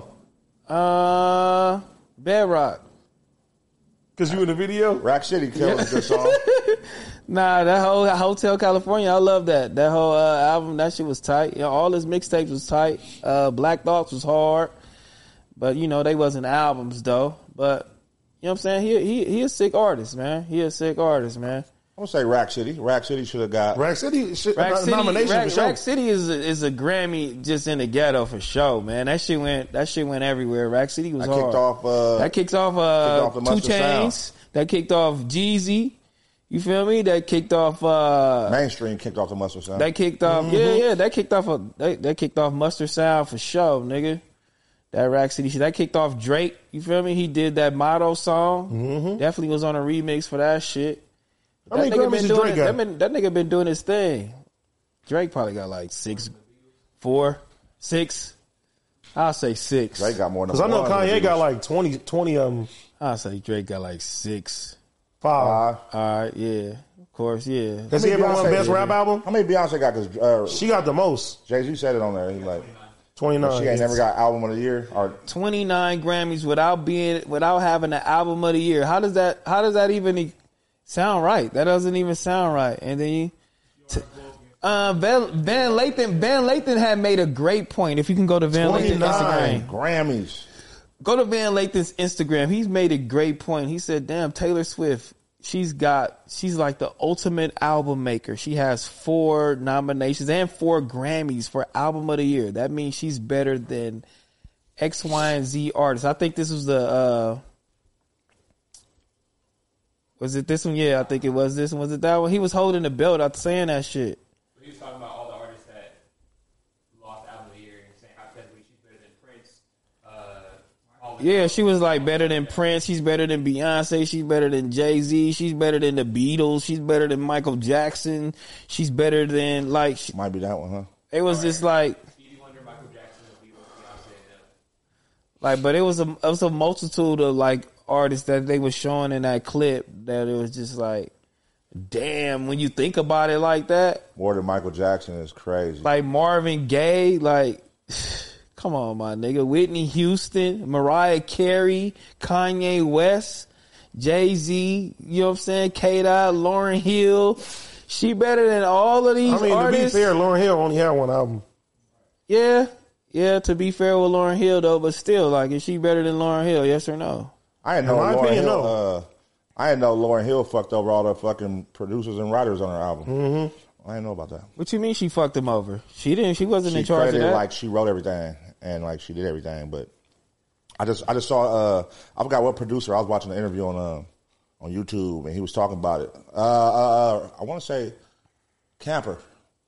Uh, Bedrock. Because you in the video? Rack City killed a good song. Nah, that whole Hotel California, I love that. That whole uh, album, that shit was tight. You know, all his mixtapes was tight. Uh, Black Thoughts was hard, but you know they wasn't albums though. But you know what I'm saying? He he he a sick artist, man. He a sick artist, man. I'm gonna say Rack City. Rack City should have got. Rack City, shit, Rack a City, nomination Rack, for sure. Rack City is a, is a Grammy just in the ghetto for sure, man. That shit went that shit went everywhere. Rack City was That hard. kicked off. Uh, that kicks off kicked uh off the Two Mustard Chains. Sound. That kicked off Jeezy. You feel me? That kicked off. uh Mainstream kicked off the Mustard Sound. That kicked off, yeah, yeah. That kicked off a that, that kicked off Mustard Sound for sure, nigga. That Rack City shit. That kicked off Drake. You feel me? He did that Motto song. Mm-hmm. Definitely was on a remix for that shit. How That many nigga Grammys been has doing Drake it, got? that, been, that nigga been doing his thing. Drake probably got like six, four, six. I'll say six. Drake got more than Because I know one. Kanye got like twenty, twenty of them. I'll say Drake got like six. Five. Uh, All right, yeah, of course, yeah. Has he How many ever won Beyonce Best did Rap he? Album? How many Beyonce got? Because uh, She got the most. Jay Z said it on there. He like twenty-nine. she ain't never got album of the year. Or twenty-nine Grammys without being without having an album of the year. How does that how does that even e- sound right? That doesn't even sound right. And then you t- uh Van, Van Lathan Van Lathan had made a great point. If you can go to Van Lathan's twenty-nine. Instagram. Grammys. Go to Van Lathan's Instagram. He's made a great point. He said, "Damn, Taylor Swift, she's got she's like the ultimate album maker. She has four nominations and four Grammys for album of the year. That means she's better than X, Y, and Z artists." I think this was the uh was it this one? Yeah, I think it was this one. Was it that one? He was holding the belt out saying that shit. He was talking about all the artists that lost album of the year and saying hypothetically she's better than Prince. Uh, all the Yeah, she was like better than Prince. She's better than Beyonce. She's better than Jay-Z. She's better than the Beatles. She's better than Michael Jackson. She's better than like she, Might be that one, huh? it was just like Stevie Wonder, Michael Jackson, the Beatles, Beyonce, and them. like, but it was a it was a multitude of like artists that they were showing in that clip that it was just like, damn, when you think about it like that, More than Michael Jackson is crazy. like Marvin Gaye, like. Come on, my nigga. Whitney Houston, Mariah Carey, Kanye West, Jay-Z, you know what I'm saying? K-Dot, Lauryn Hill. She better than all of these I mean, artists. to be fair, Lauryn Hill only had one album. Yeah. Yeah, to be fair with Lauryn Hill, though, but still, like, is she better than Lauryn Hill? Yes or no? I didn't know In my Lauryn opinion, Hill. no. Uh, I didn't know Lauryn Hill fucked over all the fucking producers and writers on her album. Mm-hmm. I didn't know about that. What you mean she fucked him over? She didn't. She wasn't She in charge of credited that. like she wrote everything and like she did everything, but I just I just saw uh I forgot what producer I was watching the interview on uh on YouTube and he was talking about it. Uh, uh I want to say Camper.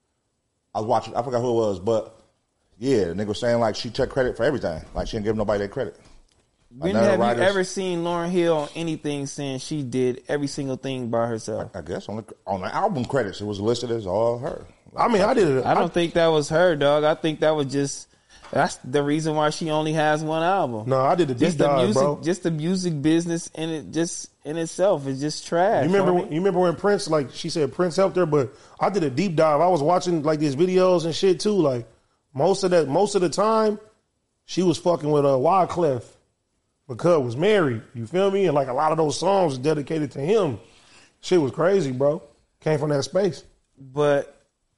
I was watching. I forgot who it was, but yeah, the nigga was saying like she took credit for everything. Like she didn't give nobody that credit. Like, When none of the have writers- you ever seen Lauryn Hill on anything saying she did every single thing by herself? I guess on the on the album credits it was listed as all her. I mean, I did it. I don't think that was her, dog. I think that was just that's the reason why she only has one album. No, I did the deep just the dive, music, bro. just the music business in it, just in itself is just trash. You remember? homie. You remember when Prince, like she said, Prince helped her, but I did a deep dive. I was watching like these videos and shit too. Like most of that, most of the time, she was fucking with uh, Wyclef because was married. You feel me? And like a lot of those songs was dedicated to him. Shit was crazy, bro. Came from that space. But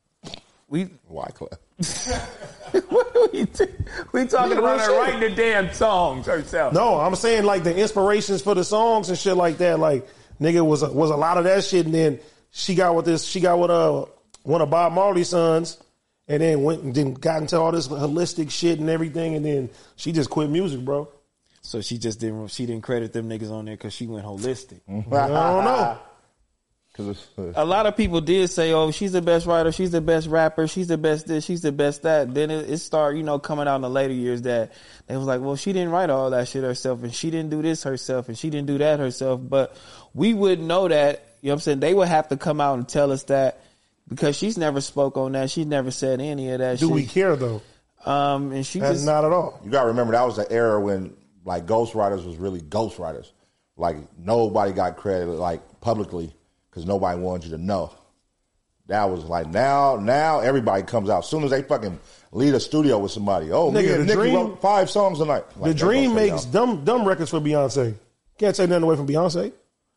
we Wyclef. what we, t- we talking Yeah, about real her shit. writing the damn songs herself. No, I'm saying like the inspirations for the songs and shit like that. Like nigga was a, was a lot of that shit, and then she got with this. She got with uh one of Bob Marley's sons, and then went and then got into all this holistic shit and everything, and then she just quit music, bro. So she just didn't. She didn't credit them niggas on there because she went holistic. I don't know. Cause it's, A lot of people did say, "Oh, she's the best writer, she's the best rapper, she's the best this, she's the best that." Then it, it started, you know, coming out in the later years that they was like, "Well, she didn't write all that shit herself, and she didn't do this herself, and she didn't do that herself." But we wouldn't know that You know what I'm saying? They would have to come out and tell us that because she's never spoke on that. She's never said any of that Do shit. we care, though? Um, and she That's just... not at all. You got to remember, that was the era when, like, ghostwriters was really ghostwriters. Like, nobody got credit, like, publicly because nobody wanted you to know. That was like, now, now everybody comes out. As soon as they fucking leave a studio with somebody. Oh, Nigga, me and the Nicki Dream- wrote five songs tonight. Like, The that's Dream gonna say makes y'all. dumb dumb records for Beyonce. Can't take nothing away from Beyonce.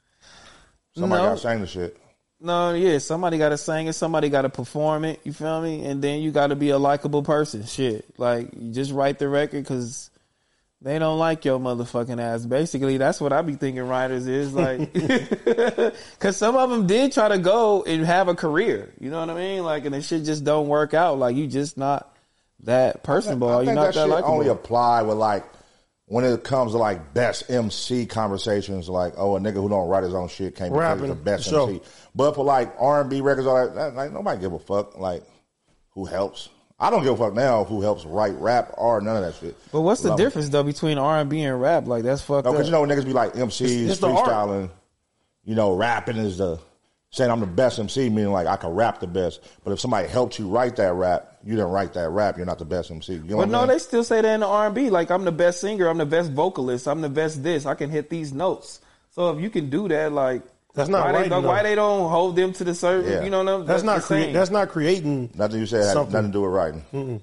Somebody No. got to sing the shit. No, yeah, somebody got to sing it. Somebody got to perform it. You feel me? And then you got to be a likable person. Shit. Like, you just write the record because they don't like your motherfucking ass. Basically, that's what I be thinking writers is. Like, because some of them did try to go and have a career. You know what I mean? Like, and the shit just don't work out. Like, you just not that personable. I You're think not that that shit likable. only apply with, like, when it comes to, like, best M C conversations, like, oh, a nigga who don't write his own shit can't be Rapping, the best sure. M C. But for, like, R and B records, all that, that, like, nobody give a fuck, like, who helps. I don't give a fuck now who helps write rap or none of that shit. But what's the Love difference, though, between R and B and rap? Like, that's fucked No, up. because, you know, niggas be like M Cs, It's- it's the art. freestyling, you know, rapping is the, saying I'm the best M C, meaning, like, I can rap the best. But if somebody helped you write that rap, you didn't write that rap, you're not the best M C. You know But what no, I'm they saying? still say that in the R and B. Like, I'm the best singer, I'm the best vocalist, I'm the best this, I can hit these notes. So if you can do that, like, That's not why, right, they, don't- though. why they don't hold them to the certain, Yeah. you know what I'm That's not the crea- same. That's not creating. Nothing you said had something. nothing to do with writing.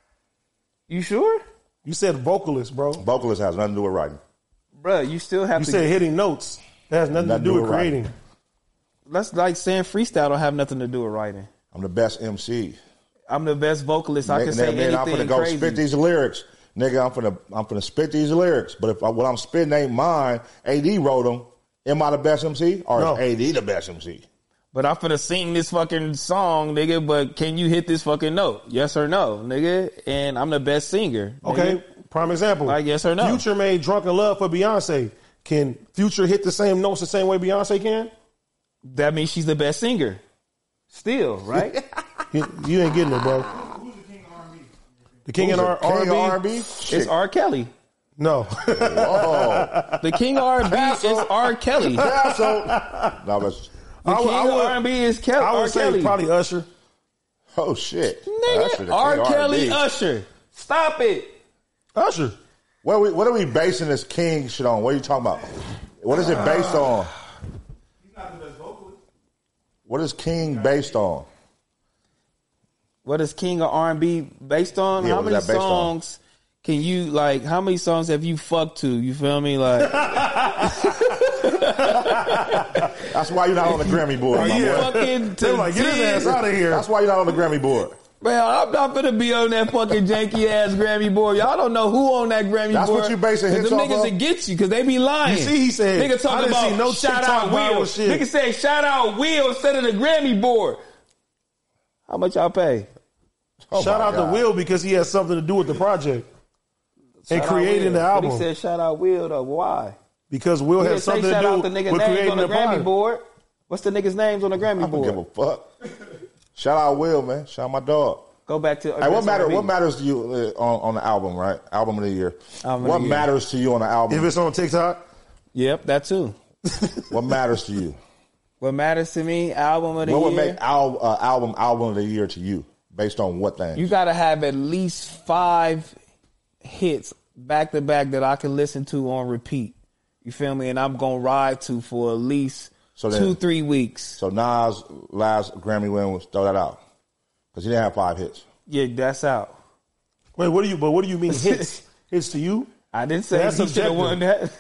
You sure? You said vocalist, bro. Vocalist has nothing to do with writing. Bruh, you still have You to... said hitting notes. That has nothing, Nothing to do to with do with creating. writing. That's like saying freestyle don't have nothing to do with writing. I'm the best M C. I'm the best vocalist. I can Nigga, say nigga, I'm anything finna go crazy. spit these lyrics. Nigga, I'm finna, I'm finna spit these lyrics. But if I, what I'm spitting ain't mine, A D wrote them. Am I the best M C? Or No. is A D the best M C? But I'm finna sing this fucking song, nigga, but can you hit this fucking note? Yes or no, nigga? And I'm the best singer. nigga. Okay, prime example. Like, yes or no? Future made Drunken Love for Beyonce. Can Future hit the same notes the same way Beyonce can? That means she's the best singer. Still, right? You, you ain't getting it, bro. The king Who's in the R king of and B? R and B? It's R. Kelly. No. Oh, The king of R and B is R. Kelly. The so, no, but, king I would- I of would- R and B is Kelly. I R. would say Kelly. probably Usher. oh shit. Usher, the Nigga, king R. of Kelly, R and B. Usher. Stop it. Usher. What are we, what are we basing this king shit on? What are you talking about? What is it based on? What is king based on? What is king of R and B based on? Yeah, How what is many that based on? songs can you, like, how many songs have you fucked to? You feel me? Like, That's why you're not on the Grammy board, my yeah. boy. fucking to They're like, get his ten. ass out of here. That's why you're not on the Grammy board. Man, I'm not gonna be on that fucking janky ass Grammy board. Y'all don't know who on that Grammy That's board. what you basing 'Cause hits them off niggas of? that get you because they be lying. You see, he said, nigga I talking didn't about see no shout TikTok out viral Will. shit. Nigga say shout out Will instead of the Grammy board. How much y'all pay? Oh Shout my out God. to Will because he has something to do with the project and Shout out creating Will. the But album. he said shout out Will though. Why? Because Will He has didn't say something to shout do out the with nigga names creating on the the Grammy project. board. What's the niggas' names on the Grammy I don't board? give a fuck. Shout out Will, man. Shout out my dog. Go back to Hey, what matter? R and B. What matters to you uh, on, on the album, right? Album of the year. Album of what the year. matters to you on the album? If it's on TikTok, Yep, that too. what matters to you? What matters to me, album of the What would year. make al- uh, album album of the year to you? Based on what thing? You got to have at least five hits back to back that I can listen to on repeat. You feel me? And I'm going to ride to for at least So then- two, three weeks. So Nas' last Grammy win was throw that out because he didn't have five hits. Yeah, that's out. wait, what do you? But what do you mean hits? Hits to you? I didn't say That's he should have subjective. won that.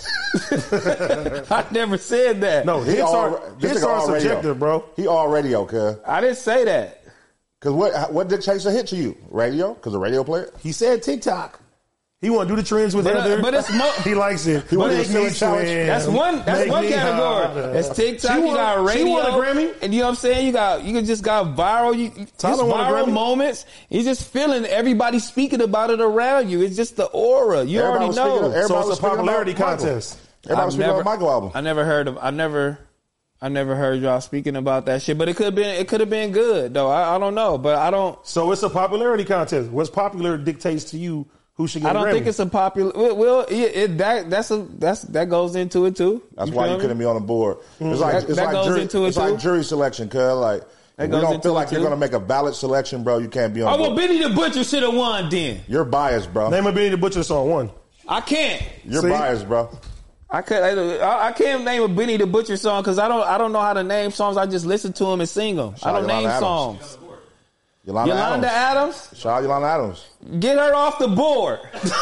I never said that. No, hits all- are this hits nigga are all radio. subjective, bro. He all radio, cuz. I didn't say that. Because what what dictates a hit to you? Radio? Because the radio player? He said TikTok. He want to do the trends with But, uh, Heather. but it's mo- he likes it. He wanna Make do a me challenge. swim. That's one. That's Make one me category. holler. That's TikTok. She you won- got radio. she won a Grammy. And you know what I'm saying? You got you just got viral. You just Tyler won a viral Grammy. moments. You just feeling everybody speaking about it around you. It's just the aura. You Everybody already was speaking know. of- everybody So was it's a speaking popularity about Michael. contest. Everybody was I've speaking never, about Michael album. I never heard of. I never. I never heard y'all speaking about that shit. But it could have been. It could have been good though. I, I don't know. But I don't. So it's a popularity contest. What's popular dictates to you who should get I don't a Grammy. think it's a popular. Well, it, it, that that's a that's that goes into it too. That's you why feel you me? couldn't be on the board. It's like That- it's that like goes jury, into it it's like too. jury selection, cuz like That if goes you don't into feel it like you're too. gonna make a valid selection, bro, you can't be on Oh the well, board. Benny the Butcher should have won. Then You're biased, bro. Name a Benny the Butcher song. One. I can't. You're See? biased, bro. I could. I, I can't name a Benny the Butcher song because I don't. I don't know how to name songs. I just listen to them and sing them. Shout I don't Yolanda name Adams. songs. Yolanda, Yolanda Adams. Adams, Shout out Yolanda Adams. get her off the board.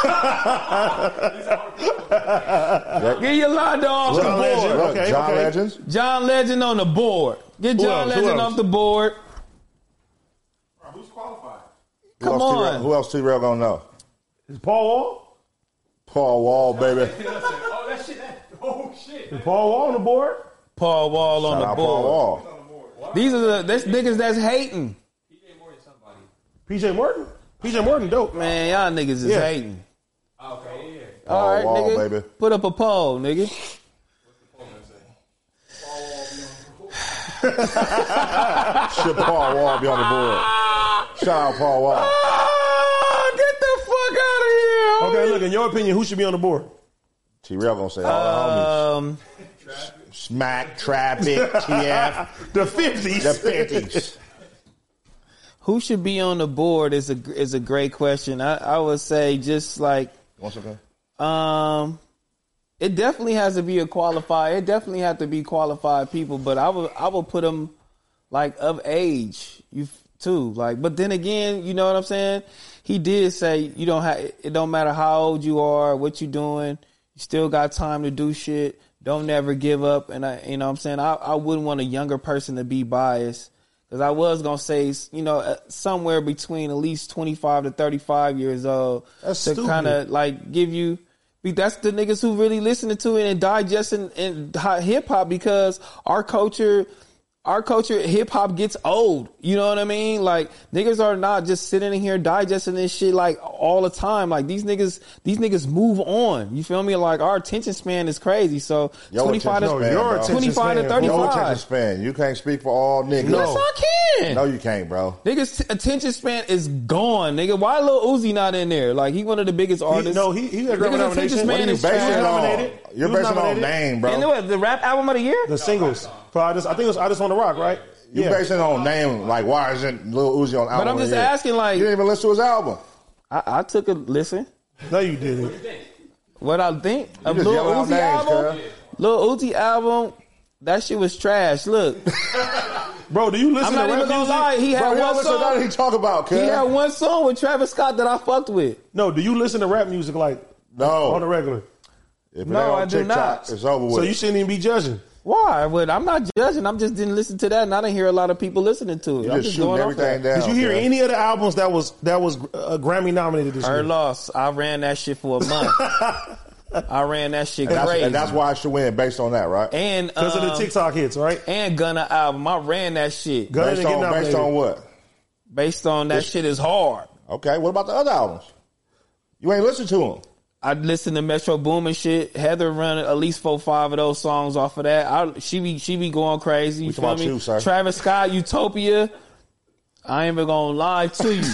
Get Yolanda off John the board. Legend. Look, Okay, John okay. Legends. John Legend on the board. Get Who John else? Who Legend else? off the board. Who's qualified? Who Come else T-Rail- on. Who else T-Rail gonna know? Is Paul Wall? Paul Wall, baby. Oh, that shit. That, oh, shit. Is Paul Wall on the board? Paul Wall on Shout the out Paul board. Wall. These are the that's niggas that's hating. P J Morton, somebody. P J Morton? P J Morton, dope. Man, y'all niggas is Yeah. hating. Okay, yeah. Paul All right, Wall, nigga. baby. Put up a poll, nigga. Should Paul Wall be on the board? Shout out Paul Wall. Ah, get the fuck out of here. Okay, look, in your opinion, who should be on the board? T-Rail gonna say all the homies. Um, Smack, Traffic, T F, The fifties. the fifties. who should be on the board is a is a great question. I, I would say just like One second. um, it definitely has to be a qualified. It definitely have to be qualified people. But I would I would put them like of age. You f- too like. But then again, you know what I'm saying. He did say you don't have. It don't matter how old you are, what you doing. You still got time to do shit. Don't never give up. And I, you know what I'm saying? I, I wouldn't want a younger person to be biased. Because I was going to say, you know, uh, somewhere between at least twenty-five to thirty-five years old. That's to stupid. kind of like give you, be- that's the niggas who really listening to it and digesting in hip hop because our culture, our culture, hip hop gets old. You know what I mean? Like niggas are not just sitting in here digesting this shit like all the time. Like these niggas, these niggas move on. You feel me? Like our attention span is crazy. So Your twenty-five attention to span, your bro. attention twenty-five to span, No attention thirty-five. span. You can't speak for all niggas. No. Yes, I can. No, you can't, bro. Niggas' t- attention span is gone, nigga. Why Lil Uzi not in there? Like he one of the biggest He, artists. no, he, he had a Niggas' Grammy attention nomination. span What are you is basing trash. it on? Nominated. You're He was basing it on nominated. name, bro. And what, the rap album of the year? The singles. For I, just, I think it was I Just Want to Rock, right? You basing it on name. Like, why isn't Lil Uzi on album? But I'm of the just year? asking, like- you didn't even listen to his album. I, I took a listen. No, you didn't. What I think of just Lil yelling out Uzi names, album? cuz. Lil Uzi album, that shit was trash. Look, Bro, do you listen I'm to not rap even gonna music? lie. He Bro, had you don't one listen to song. that he talk about, cuz. He had one song with Travis Scott that I fucked with. No, do you listen to rap music like No. on the regular? If it No, ain't on I do TikTok, not. It's over with. So you shouldn't even be judging. Why? But I'm not judging. I'm just didn't listen to that, and I didn't hear a lot of people listening to it. You I'm just just shooting going off everything that. down. Did you hear cuz. any of the albums that was that was uh, Grammy nominated this Her year? loss. I ran that shit for a month. I ran that shit And that's, crazy. and that's why I should win based on that, right? And Because of the um, TikTok hits, right? and Gunna album. I ran that shit. Gunna Based didn't get on, based nominated. on what? Based on that shit is hard. Okay, what about the other albums? You ain't listened to them. I listened to Metro Boomin shit. Heather run at least four, five of those songs off of that. I, she be she be going crazy. You We feel talking me? about you, sir. Travis Scott, Utopia. I ain't even gonna lie to you.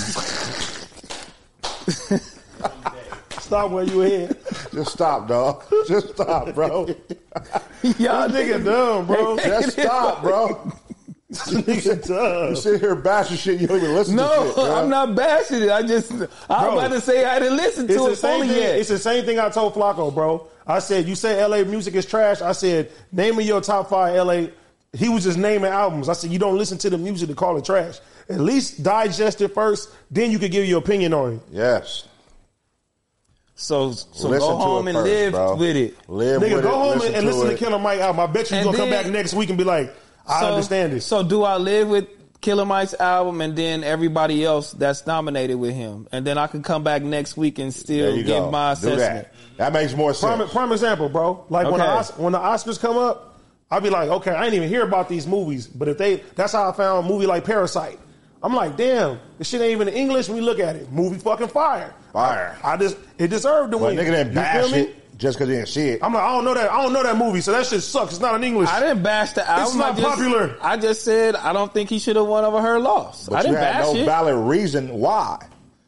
Stop where you at. Just stop, dog. Just stop, bro. Y'all Nigga dumb, bro. Just stop, bro. Nigga dumb. You sit here bashing shit, you don't even listen to No, shit. bro. I'm not bashing it. I just I Bro, was about to say I didn't listen It's to the it same fully thing. yet. It's the same thing I told Flacco, bro. I said, you say L A music is trash. I said, name me your top five L A. He was just naming albums. I said, you don't listen to the music to call it trash. At least digest it first, then you can give your opinion on it. Yes. So so Listen go to home it and first, live bro. with it. Live Nigga, with go it. home listen and to listen it. to Killer Mike album. I bet you And he's gonna then- come back next week and be like, I So- understand this. So do I live with Killer Mike's album and then everybody else that's nominated with him, and then I can come back next week and There still you give go. my Do assessment. that. That makes more sense. Prime, prime example, bro. Like when, the, Okay. Os- when the Oscars come up, I'll be like, okay, I didn't even hear about these movies. But if they, that's how I found a movie like Parasite. I'm like, damn, this shit ain't even in English when you look at it. Movie fucking fire. Fire. I, I just, it deserved to But win. nigga didn't You bash feel me? it just because he didn't see it. I'm like, I don't know that. I don't know that movie, so that shit sucks. It's not in English. I didn't bash the album. not I just, popular. I just said I don't think he should have won over her loss. But I you didn't had bash no it. valid reason why.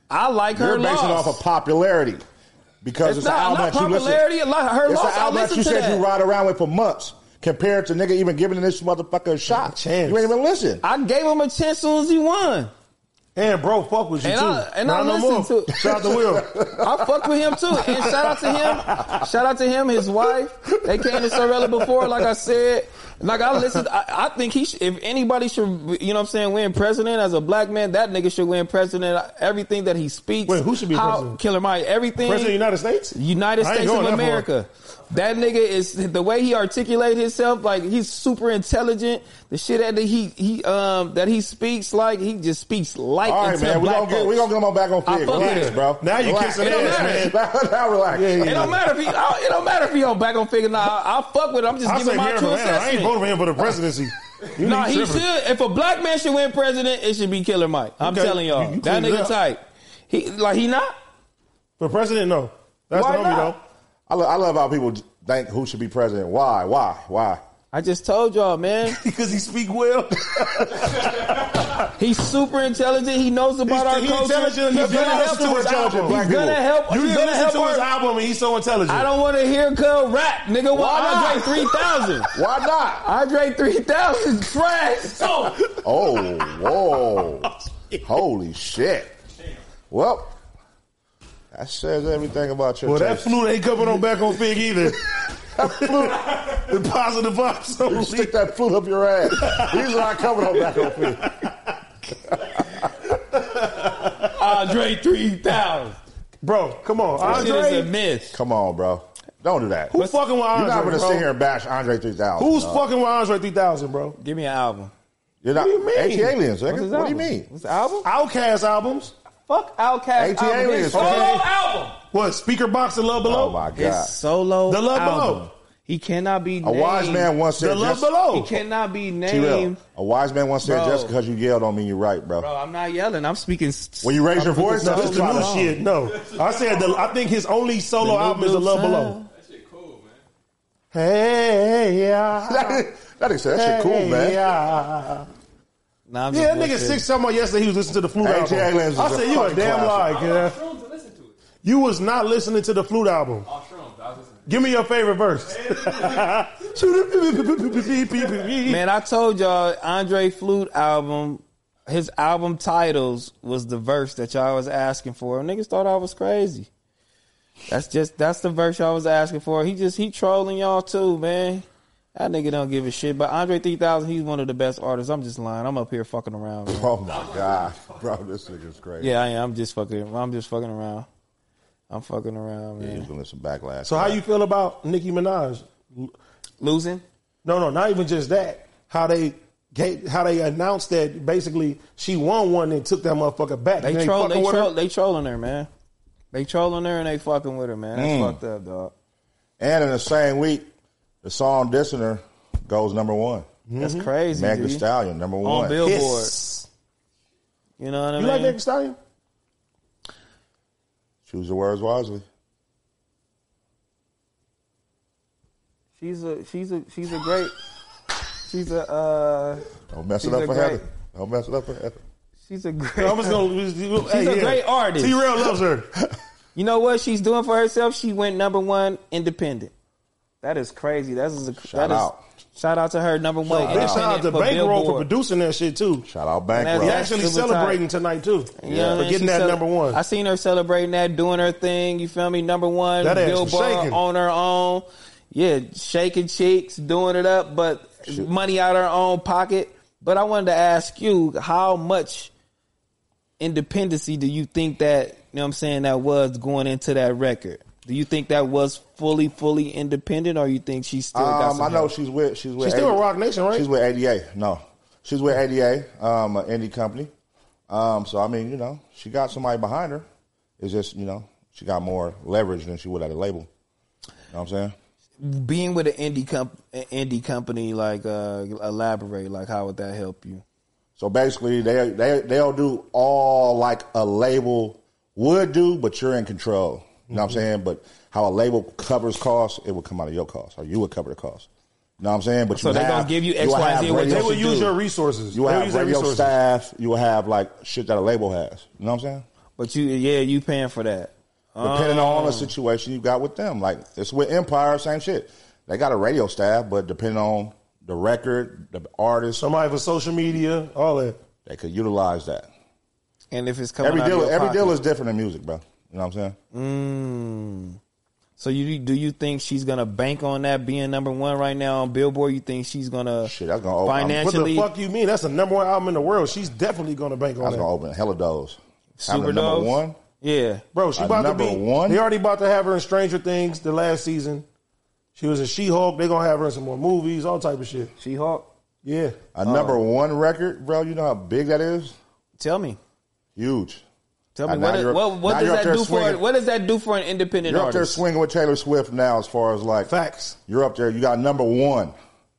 I like her You're basing loss. it off of popularity because It's it's, an not, album not that you listen. popularity. A lot, her It's loss. an I album that listen you to said that. you ride around with for months. Compared to nigga even giving this motherfucker a shot, Chance. you ain't even listen. I gave him a chance as soon as he won. And bro, fuck with you And too. I- and Not I no listen more. to- Shout out to Will. I fucked with him too. And shout out to him. Shout out to him, his wife. They came to Sorella before, like I said. Like I listened, I, I think he should, if anybody should, you know what I'm saying, win president as a black man, that nigga should win president. Everything that he speaks. Wait, who should be how, president? Killer Mike, everything. President of the United States? United I ain't States going of that far. America. That nigga is, the way he articulates himself, like he's super intelligent. The shit that he, he, um, that he speaks like, he just speaks like All right, into man. We black gonna get folks. we gonna get him on back on I Fig. fuck with Relax, it. bro. Now you Relax. kissing It don't ass, matter. man. now relax. Yeah, yeah. It don't matter if he. I, it don't matter if he on back on figure. Nah, I, I'll fuck with him. I'm just I giving say my Mayor true Atlanta. I ain't assessment. voting for him for the presidency. You No, niggas he tripping. should. If a black man should win president, it should be Killer Mike. I'm Okay. telling y'all, You- you that cleaned it nigga up. tight. He like he not. For president, no. That's Why the homie, not? though. I, lo- I love how people think who should be president. Why? Why? Why? I just told y'all, man. Because he speak well. He's super intelligent. He knows about our He's culture. intelligent enough. He's You gonna didn't listen help. to his He's album. Black gonna people. help. You He's didn't gonna listen help to his our- album and he's so intelligent. I don't want to hear Cub rap, nigga. Why Why Andre three thousand? Why not? Andre three thousand trash. So Oh, whoa. Holy shit. Well, that says everything about your Well, that taste. flute ain't coming on back on Fig either. That flute, the positive vibes. You only. stick that flute up your ass. He's not coming on back on me. Andre three thousand. Bro, come on. That shit is a Andre, myth. Come on, bro. Don't do that. who fucking with Andre, You're not going to bro? sit here and bash Andre three thousand. Who's dog. fucking with Andre three thousand, bro? Give me an album. You're not. What do you mean? AT-Aliens, What's nigga. his What do album? you mean? What's the album? Outkast albums. Fuck Outkast AT album. Aliens, His solo okay. album. What? Speaker Box and Love Below? Oh, my His God. solo The Love album. Below. He cannot be A named. wise man once The said, Love just, Below. He cannot be T-Real, named. a wise man once said, Bro. just because you yelled don't mean you're right, bro. Bro, I'm not yelling. I'm speaking. s- When you raise your voice, No, that's this the try new to- shit. No. I said, the, I think his only solo The album is The new Love sound. Below. That shit cool, man. Hey, yeah. That nigga said, that shit cool, Hey, man. Yeah. Nah, I'm Yeah, just that nigga bullshit. six talking about yesterday he was listening to the flute Hey, album. Aliens is I a said, you a fucking damn lie, classic. kid. I was on shrooms to listen to it. You was not listening to the flute album. Off shrooms, I was listening. Give me your favorite verse. Man, I told y'all Andre Flute album, his album titles was the verse that y'all was asking for. Niggas thought I was crazy. That's just that's the verse y'all was asking for. He just he trolling y'all too, man. That nigga don't give a shit. But Andre three thousand, he's one of the best artists. I'm just lying. I'm up here fucking around. Man. Oh, my God. Bro, this nigga's crazy. Yeah, I am. I'm just fucking. I'm just fucking around. I'm fucking around, Yeah, man. he's going to some backlash. So how you feel about Nicki Minaj? Losing? No, no, not even just that. How they gave, how they announced that basically she won one and took that motherfucker back. They And troll. fucking They with her? troll. They trolling her, man. They trolling her and they fucking with her, man. That's Mm. fucked up, dog. And in the same week, the song Dissing Her goes number one. That's crazy. Meg Thee G. Stallion, number On one. Billboard. Hiss. You know what I You mean? like Meg Thee Stallion? Choose your words wisely. She's a she's a she's a great she's a uh Don't mess She's it up a for great- Heather. Don't mess it up for Heather. she's a great I'm just gonna. She's a great artist. T-Rail loves her. You know what she's doing for herself? She went number one independent. That is crazy. That is a Shout that is- out. Shout out to her number one. Big shout out to independent for Bankroll for Billboard. producing that shit too. Shout out And Bankroll. He that's- actually super celebrating tight. tonight too. You know what I for mean? getting She that cele- number one. I seen her celebrating that, doing her thing. You feel me? Number one, That ass was Billboard shaking. on her own. Yeah, shaking cheeks, doing it up, but money out of her own pocket. But I wanted to ask you, how much independency do you think that, you know what I'm saying, that was going into that record? Do you think that was fully, fully independent, or you think she still got Um, some I know help? she's with she's with She's still A D A. with Rock Nation, right? She's with A D A. No, she's with A D A, um, an indie company. Um, so I mean, you know, she got somebody behind her. It's just, you know, she got more leverage than she would at a label. You know what I'm saying? Being with an indie comp- an indie company, like uh, elaborate, like how would that help you? So basically, they they they'll do all like a label would do, but you're in control. You know what I'm saying? But how a label covers costs, it would come out of your costs, or you would cover the costs. You know what I'm saying? But So you they have, gonna give you X, will Y, have Z, what radio- They you will should use do. your resources. You will They will have use their radio resources. staff. You will have like shit that a label has. You know what I'm saying? But you, yeah, you paying for that. Depending Oh. on the situation you got with them. Like, it's with Empire, same shit. They got a radio staff, but depending on the record, the artist, Somebody for social media, all that. they could utilize that. And if it's coming Every out deal, of your every pocket. deal is different in music, bro. You know what I'm saying? Mm. So you do you think she's gonna bank on that being number one right now on Billboard? You think she's gonna Shit, that's gonna open. What financially the fuck you mean? That's the number one album in the world. She's definitely going to bank on That's that. gonna open hella doors. Having Super the number Dogs? one. Yeah, Bro, she A about to number be. one? They already about to have her in Stranger Things the last season. She was a She-Hulk. They gonna have her in some more movies, all type of shit. She-Hulk. Yeah, A number one record, bro. You know how big that is? Tell me, Huge. tell me And what now is, you're- what, what now does you're up that there do for swinging. what does that do for an independent You're up there artist? swinging with Taylor Swift now, as far as like facts. you're up there. You got number one.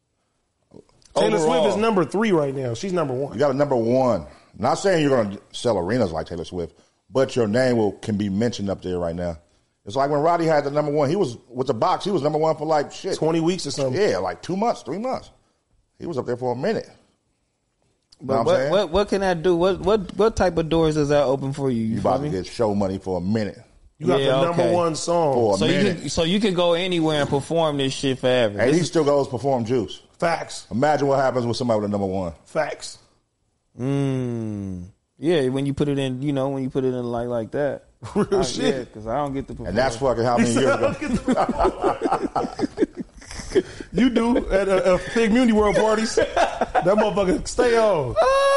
Taylor Overall, Swift is number three right now. She's number one. You got a number one. Not saying you're going to sell arenas like Taylor Swift, but your name will can be mentioned up there right now. It's like when Roddy had the number one. He was with the box. He was number one for like shit, twenty weeks or something. Yeah, like two months, three months. He was up there for a minute. You know But what I'm what, saying? what what can that do? What what what type of doors does that open for you? You, You feel about to me? get show money for a minute. You got Yeah, the number okay. one song. For a So you minute. can so you can go anywhere and perform this shit forever. And This he is- still goes perform Juice. Facts. Imagine what happens with somebody with a number one. Facts. Mm, yeah, when you put it in, you know, when you put it in like like that. Real I, shit. Yeah, because I don't get to perform. And that's fucking how many years ago. You do at a, a Fig Community World parties. That motherfucker stay on.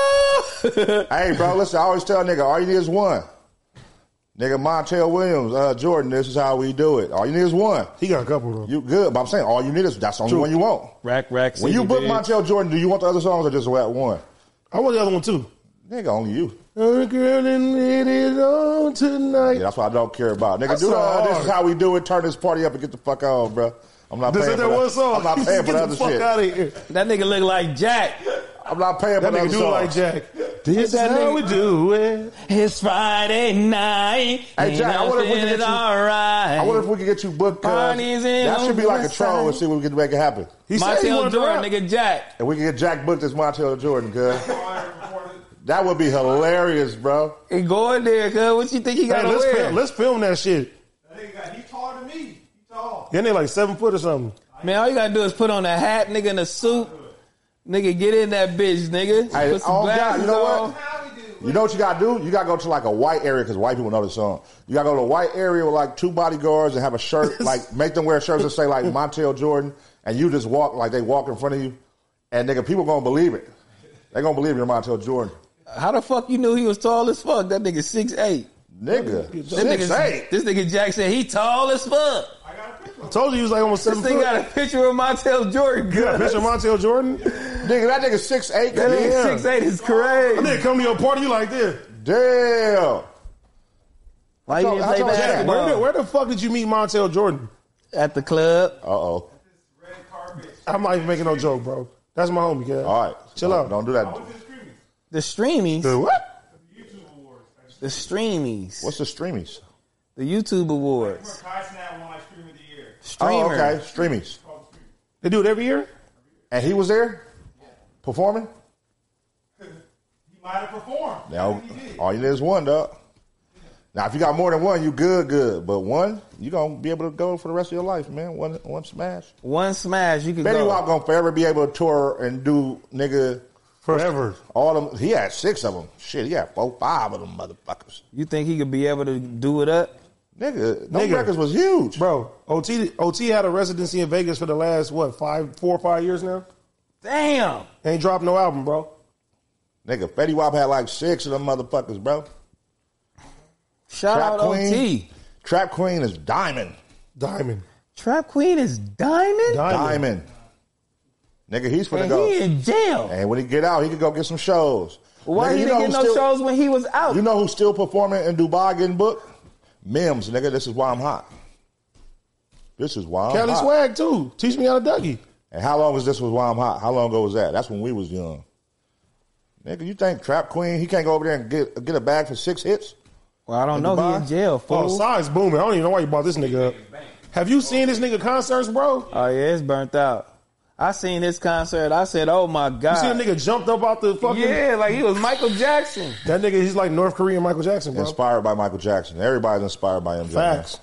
Hey, bro, listen, I always tell nigga, all you need is one. Nigga, Montel Williams, uh, Jordan, this is how we do it. All you need is one. He got a couple of them. You good, but I'm saying all you need is, that's the only True. one you want. rack rack. When you City, book bitch. Montel Jordan, do you want the other songs or just that one? I want the other one too. Nigga, only you. Oh, girl, and it is on tonight. Yeah, that's what I don't care about. Nigga, That's do so the, uh, this hard. is how we do it. Turn this party up and get the fuck on, bro. I'm not This paying is for that that. one song. I'm not paying for Get the the other fuck shit. out of here. That nigga look like Jack. I'm not paying for That the nigga other do songs. like Jack. This is that how nigga- we do it. It's Friday night. Hey, Jack, I wonder if we can get you- Alright. I wonder if we can get you booked. cuz Parties in that should be like a West troll and Side. see what we can make it happen. He said he Montel wanted to Jordan, rap. nigga Jack. And we can get Jack booked as Montel Jordan, cuz. That would be hilarious, bro. He go in there, cuz. What you think he Hey, got to let's wear? film, let's film that shit. That nigga got, he taller than me. He tall. Yeah, they like seven foot or something. Man, all you gotta do is put on a hat, nigga, and a suit. Nigga, get in that bitch, nigga. Hey, put some oh, God, glasses you know what? on. How we do? You know what you gotta do? You gotta go to like a white area because white people know the song. You gotta go to a white area with like two bodyguards and have a shirt, like make them wear shirts that say like Montel Jordan, and you just walk like they walk in front of you, and nigga, people gonna believe it. They gonna believe you're Montel Jordan, How the fuck you knew he was tall as fuck? That nigga six eight. nigga. This Six nigga, eight. this nigga Jack said he tall as fuck. I got a picture. I told you he was like almost This seven nigga foot. got a picture of Montel Jordan. You got a picture of Montel Jordan? Nigga, that nigga six eight. That nigga Yeah. six eight is crazy. That nigga come to your party, you like this. Damn. Why you How didn't tall- play how tall is that? Jack, where the, basketball? where the fuck did you meet Montel Jordan? At the club. Uh oh. Red carpet. I'm not even making no joke, bro. That's my homie, kid. All right. Chill don't, out. Don't do that. I went to the streaming. The streamies. The what? YouTube Awards. Like, The streamies. What's the streamies? The YouTube awards. Kai Snap won like Stream of the Year. Streamer. Oh, okay. Streamies. Called Stream. They do it every year? And he was there performing? He might have performed. Now, He did. all you need is one, dog. Now, if you got more than one, you good, good. But one, you going to be able to go for the rest of your life, man. One one smash. One smash, you could Betty go. Wap going to forever be able to tour and do, nigga, Forever. all them. He had six of them. Shit, he had four, five of them motherfuckers. You think he could be able to do it up? Nigga, those Nigga. records was huge. Bro, O T O T had a residency in Vegas for the last, what, five, four or five years now? Damn. Ain't dropped no album, bro. Nigga, Fetty Wap had like six of them motherfuckers, bro. Shout Trap out Queen. O T. Trap Queen is diamond. Diamond. Trap Queen is diamond? Diamond. Diamond. Nigga, he's finna And go. he in jail. And when he get out, he can go get some shows. Why Nigga, he you didn't know get who's no still- shows when he was out? You know who's still performing in Dubai getting booked? Mims, nigga. This is why I'm hot. This is why I'm Cali hot. Swag, too. Teach me how to Dougie. And how long was this was why I'm hot? How long ago was that? That's when we was young. Nigga, you think Trap Queen, he can't go over there and get get a bag for six hits? well, I don't in know. He Dubai? in jail, Oh, fool. size booming. I don't even know why you brought this nigga up. Have you seen this nigga concerts, bro? Oh, yeah, it's burnt out. I seen his concert. I said, "Oh my You god!" see a nigga jumped up out the fucking. Yeah, like he was Michael Jackson. That nigga, he's like North Korean Michael Jackson, bro. Inspired by Michael Jackson. Everybody's inspired by him. Facts.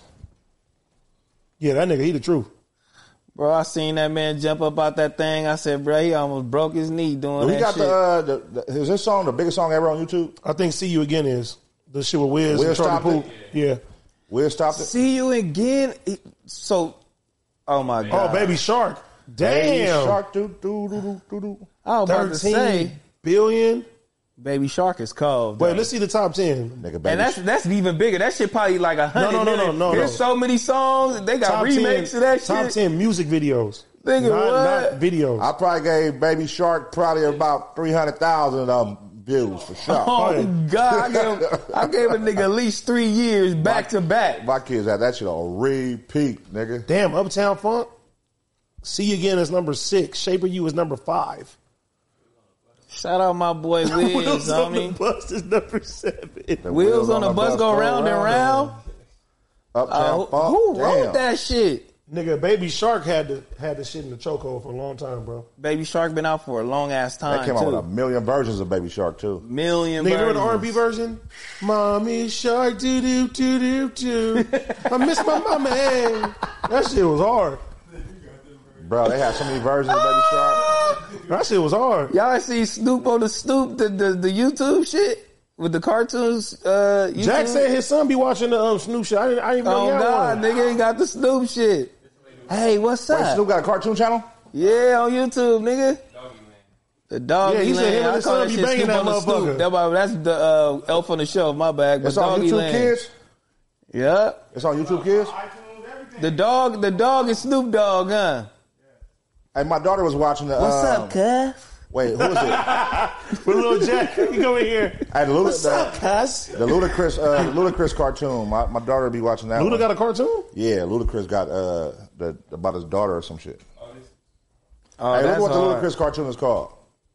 Yeah, that nigga, he the truth. Bro, I seen that man jump up out that thing. I said, bro, he almost broke his knee doing We that got shit. the, uh, the, the is this song the biggest song ever on YouTube? I think "See You Again" is the shit with Wiz Wiz and Charlie stopped Puth. it? Yeah. Wiz stopped it. See you again. So, oh my god. Oh, Baby Shark. Baby Damn. Shark, doo, doo, doo, doo, doo, doo. I was about to say, thirteen billion. Baby Shark is cold. Wait, though. let's see the top ten. Nigga, baby. And that's that's even bigger. That shit probably like a hundred. No, no, no, no, no, There's no. so many songs. They got Top remakes ten, of that top shit. ten music videos. Nigga, not, what? not videos. I probably gave Baby Shark probably about three hundred thousand um, views for sure. Oh yeah. god, I gave, I gave a nigga at least three years back to back. My kids had that shit on repeat, nigga. Damn, Uptown Funk. "See You Again" is number six. "Shape of You" is number five. Shout out my boy Wiz, Wheels on the homie. Bus is number seven. The Wheels on the bus go round and round. Uptown Uh, Funk. who Damn. wrote that shit? Nigga, Baby Shark had the had the shit in the chokehold for a long time, bro. Baby Shark been out for a long ass time They came too. out with a million versions of Baby Shark too. Million. Nigga, remember the R and versions. B version? Mommy Shark, doo doo doo doo doo. I miss my mama. Hey. That shit was hard. Bro, they had so many versions of Baby Shark. That shit was hard. Y'all see Snoop on the Snoop the, the the YouTube shit with the cartoons. Uh, YouTube? Jack said his son be watching the um, Snoop shit. I didn't, I didn't even know "Oh he had God, one. nigga ain't got the Snoop shit." Hey, what's Wait, up? Snoop got a cartoon channel? Yeah, on YouTube, nigga. The doggy Yeah, he said land. him and I his call son that be shit banging Snoop that on the motherfucker. Snoop. That, why- that's the uh, Elf on the Shelf. My bag. But It's on doggy YouTube land. Kids? Yeah. It's on YouTube Kids? iTunes, everything. The dog. The dog is Snoop Dogg, huh? Hey, my daughter was watching the. What's um, up, cuz? Wait, who is it? With little Jack, you come in here. Hey, the, Luda, What's up, the, cuz? the Ludacris, uh, Ludacris cartoon. My, my daughter be watching that Luda one. got a cartoon? Yeah, Ludacris got uh, the, about his daughter or some shit. Oh, Hey, look that's what the hard. Ludacris cartoon is called.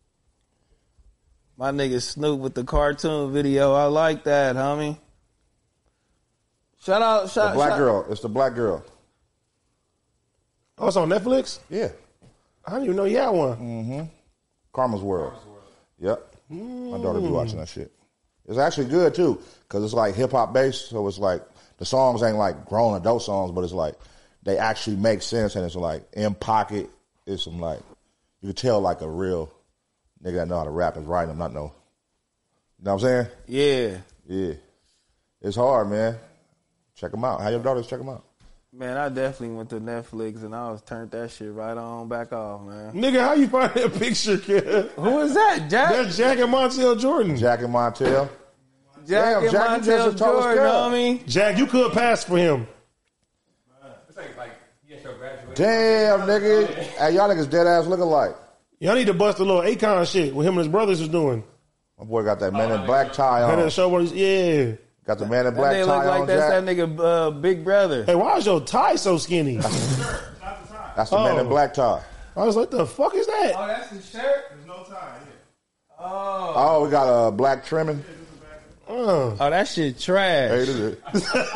My nigga Snoop with the cartoon video. I like that, homie. Shout out, The shout black shout- girl. It's the black girl. Oh, it's on Netflix? Yeah. I didn't even know you had one. Karma's World. Yep. My daughter be watching that shit. It's actually good too, because it's like hip hop based, so it's like the songs ain't like grown adult songs, but it's like they actually make sense and it's like in pocket. It's some like you can tell like a real nigga that know how to rap is writing them, not no. You know what I'm saying? Yeah, Yeah. It's hard, man. Check them out. How your daughters check them out? man. I definitely went to Netflix and I was turned that shit right on back off, man. Nigga, how you find that picture, kid? Who is that, Jack? That's Jack and Montel Jordan. Jack and Montel. Jack Damn, and Jack, you just Montel a tall Jordan, scale. homie. Jack, you could pass for him. It's like, like, you just graduated. Damn, nigga. Hey, y'all niggas dead ass looking like. Y'all need to bust a little Akon shit what him and his brothers was doing. My boy got that man in black tie Had on. that show where he's, yeah. Got the man in That black nigga tie look like on, that's Jack. that nigga uh, Big Brother. Hey, why is your tie so skinny? Not the tie. That's the man Oh. in black tie. I was like, the fuck is that? Oh, that's his shirt. There's no tie. Yeah. Oh, Oh, we got a uh, black trimming. Uh, oh, that shit trash. Hey, this is it.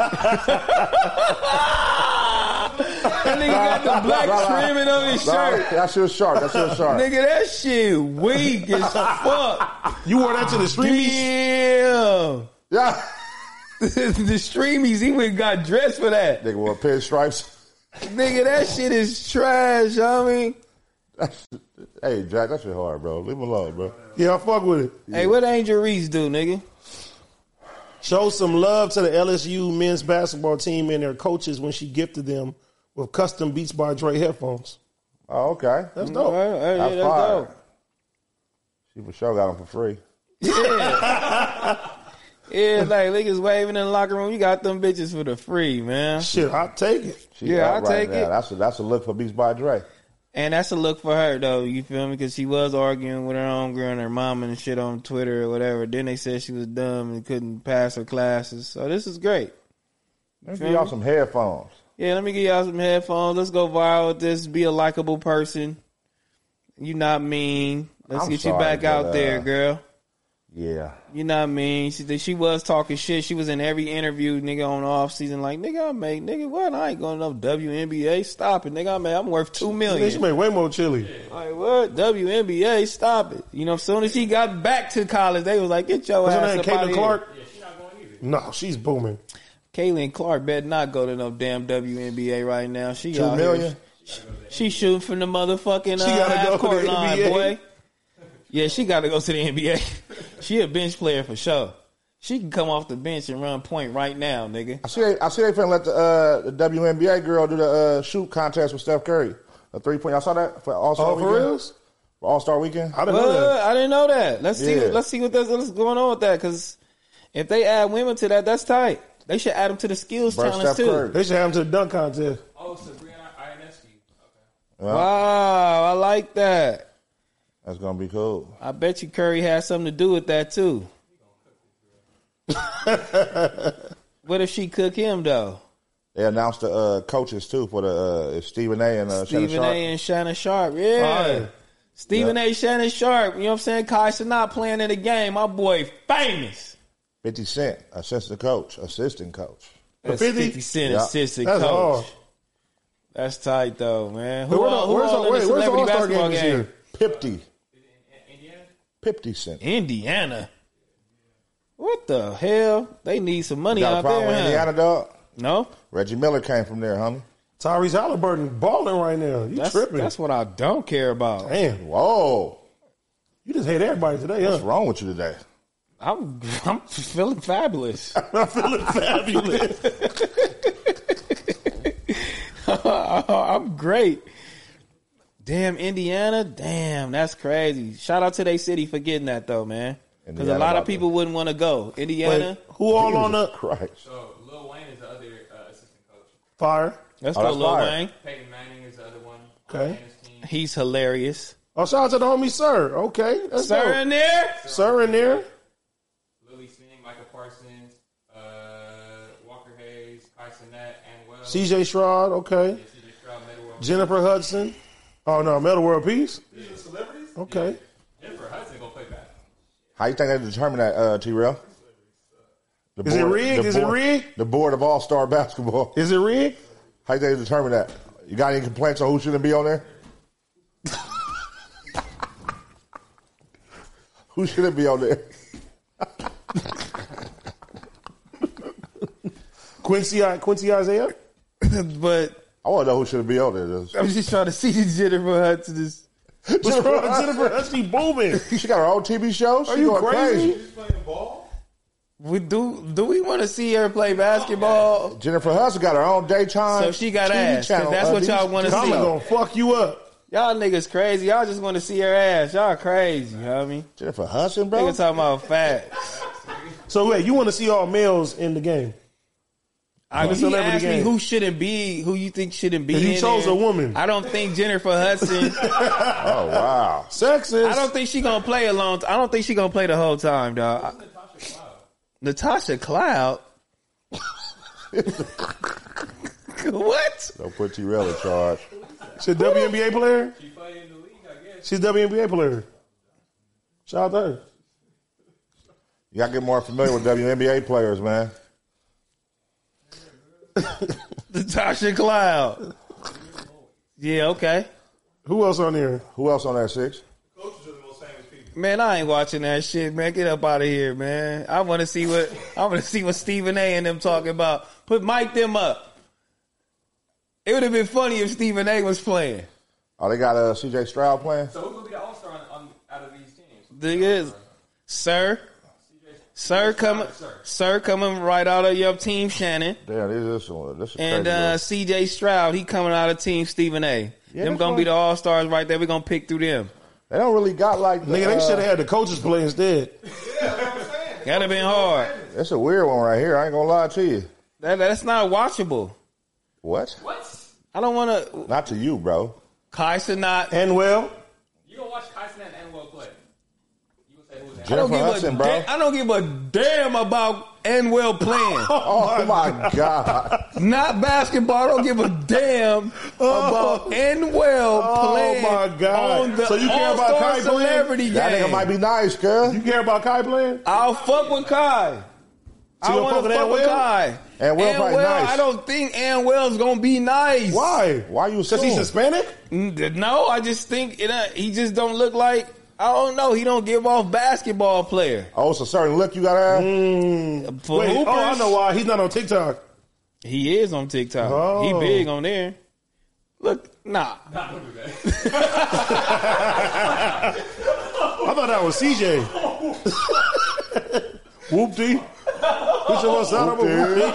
That nigga got the black trimming on his shirt. That's your sharp. That's your sharp. Nigga, that shit weak as fuck. you wore that to the streamies? Damn. Yeah. The streamies, he went and got dressed for that. Nigga wore pinstripes. Nigga, that shit is trash, homie. Hey, Jack, that shit hard, bro. Leave him alone, bro. Yeah, I fuck with it. Hey, what Angel Reese do, nigga? Show some love to the L S U men's basketball team and their coaches when she gifted them with custom Beats by Dre headphones. Oh, okay. That's dope. Hey, hey, That's that's fire. dope. She for sure got them for free. Yeah. Yeah, like niggas waving in the locker room. You got them bitches for the free, man. Shit, I'll take it. She Yeah, out I'll right take now. it. That's a, that's a look for Beats by Dre. And that's a look for her, though. You feel me? Because she was arguing with her own girl and her mom and shit on Twitter or whatever. Then they said she was dumb and couldn't pass her classes. So this is great. Let me give y'all some headphones. Yeah, let me give y'all some headphones. Let's go viral with this. Be a likable person. You not mean. Let's I'm get sorry, you back but, out uh, there, girl. Yeah. You know what I mean? She she was talking shit. She was in every interview, nigga, on the off season. Like, nigga, I make nigga what? I ain't going to no W N B A. Stop it, nigga. I made, I'm worth two million. She made way more chili. Like what? W N B A? Stop it. You know, as soon as she got back to college, they was like, get your What's her ass name? up out Caitlin here. Clark? Yeah, she's not going either. No, she's booming. Caitlin Clark better not go to no damn W N B A right now. She Two out million? Here. She, she shooting from the motherfucking uh, She gotta go half to court the line, N B A. boy. Yeah, she got to go to the N B A. She a bench player for sure. She can come off the bench and run point right now, nigga. I see they, I see they finna let the, uh, the W N B A girl do the uh, shoot contest with Steph Curry. A three-point. Y'all saw that for All-Star Oh, weekend? for reals? For All-Star weekend? I didn't know Well, that. I didn't know that. Let's see. Yeah. Let's see what that's, what's going on with that. Because if they add women to that, that's tight. They should add them to the skills Bro, challenge Steph too. Curry. They should have him to the dunk contest. Oh, Sabrina Ionescu. Okay. Yeah, Wow, I like that. that's going to be cool. I bet you Curry has something to do with that too. What if she cook him though? They announced the uh, coaches, too, for the uh, it's Stephen A. and uh, Shannon Stephen Sharp. A. and Shannon Sharp, yeah. Fire. Stephen Yeah. A. Shannon Sharp, you know what I'm saying? Kai not playing in the game. My boy famous. fifty Cent, assistant coach, assistant coach. That's fifty? fifty Cent Yeah. assistant That's coach. hard. That's tight though, man. But Who where the- all, who where's all the- in wait, the where's the celebrity All-Star basketball game this game? year? fifty. Indiana? fifty Cent. Indiana. What the hell? They need some money Got a out problem there, with huh? Indiana, dog? No? Reggie Miller came from there, homie. Tyrese Halliburton balling right now. You That's, tripping. that's what I don't care about. Damn. Whoa. You just hate everybody today, What's huh? wrong with you today? I'm I'm feeling fabulous. I'm feeling fabulous. I'm great. Damn, Indiana. Damn, that's crazy. Shout out to they city for getting that though, man. Because a Indiana lot about of people wouldn't want to go. Indiana. Wait, who all on Jesus the Christ. So Lil Wayne is the other uh, assistant coach. fire? Let's Oh, go, that's Lil fire. Wayne. Peyton Manning is the other one. Okay. On his team. He's hilarious. Oh, shout out to the homie Sir. Okay. That's Sir dope. in there. Sir in there. Lily Singh, Michael Parsons, uh, Walker Hayes, Kai Cenat, and Wells. C J Stroud. Okay. C J Stroud, Metta World. Jennifer Hudson. Oh, no. Metal World Peace. These are celebrities? Okay. Jennifer Hudson gonna play back. How you think they determine that, uh, T-Rail? The Is it rigged? the Is it board- rigged? The board of All-Star Basketball. Is it rigged? How you think they determine that? You got any complaints on who shouldn't be on there? Who shouldn't be on there? Quincy, Quincy Isaiah? But I want to know who shouldn't be on there. Just- I'm just trying to see the Jennifer Hudson. Is, What's wrong with Jennifer Hudson booming? She got her own T V show. She Are you going crazy? She's playing ball? we do do we want to see her play basketball? Jennifer Hudson got her own daytime. So she got T V ass, 'cause channel, that's uh, what y'all T V wanna see. Common show. gonna fuck you up. Y'all niggas crazy. Y'all just want to see her ass. Y'all crazy. You know what I mean? Jennifer Hudson, bro. Niggas talking about facts. So wait, you want to see all males in the game? I The he celebrity asked me game. who shouldn't be, who you think shouldn't be. And he in chose there. a woman. I don't think Jennifer Hudson. Oh wow. Sexist. I don't think she gonna play a long. I don't think she gonna play the whole time, dog. Natasha Cloud. What? Don't put T-Rail in charge. She's a W N B A player. She played in the league, I guess. She's a W N B A player. Shout out to her. You got to get more familiar with W N B A players, man. Natasha Cloud. Yeah, okay. Who else on there? Who else on that six? Coaches are the most famous people. Man, I ain't watching that shit, man. Get up out of here, man. I want to see what I want to see what Stephen A. and them talking about. Put Mike them up. It would have been funny if Stephen A. was playing. Oh, they got uh, C J Stroud playing. So who's gonna be the All Star on, on out of these teams? Thing is, sir, sir coming, sir coming right out of your team, Shannon, Damn, this is one. This is and crazy. uh, C J Stroud. He coming out of team Stephen A. Yeah, them that's gonna be fine. the All Stars right there. We gonna pick through them. they don't really got like the, Nigga, they uh, should have had the coaches play instead. That'd have been hard. That's a weird one right here. I ain't gonna lie to you. That, that's not watchable. What? What? I don't want to. Not to you, bro. Kai Cenat. And well, You gonna watch Kai Cenat and Will play? You gonna say who's I don't give Hudson, a bro. da- I don't give a damn about Anwell playing. Oh my god! Not basketball. I don't give a damn about Anwell Oh, playing my God. on the So you care about All-Star Kai playing? Celebrity That game. nigga might be nice, cuz. You care about Kai playing? I'll fuck with Kai. So I you want fuck to with fuck with Anwell? Kai. Anwell probably nice. I don't think Anwell's gonna be nice. Why? Why you Because he's assume? Hispanic? Mm, No, I just think it, uh, he just don't look like. I don't know. He don't give off basketball player. Oh, it's a certain look you gotta have. Mm. For Wait, hoopers, oh, I know why. He's not on TikTok. he is on TikTok. Oh. He big on there. Look, nah. Nah, don't do that. I thought that was C J. Whoop-dee. Put your little sound up a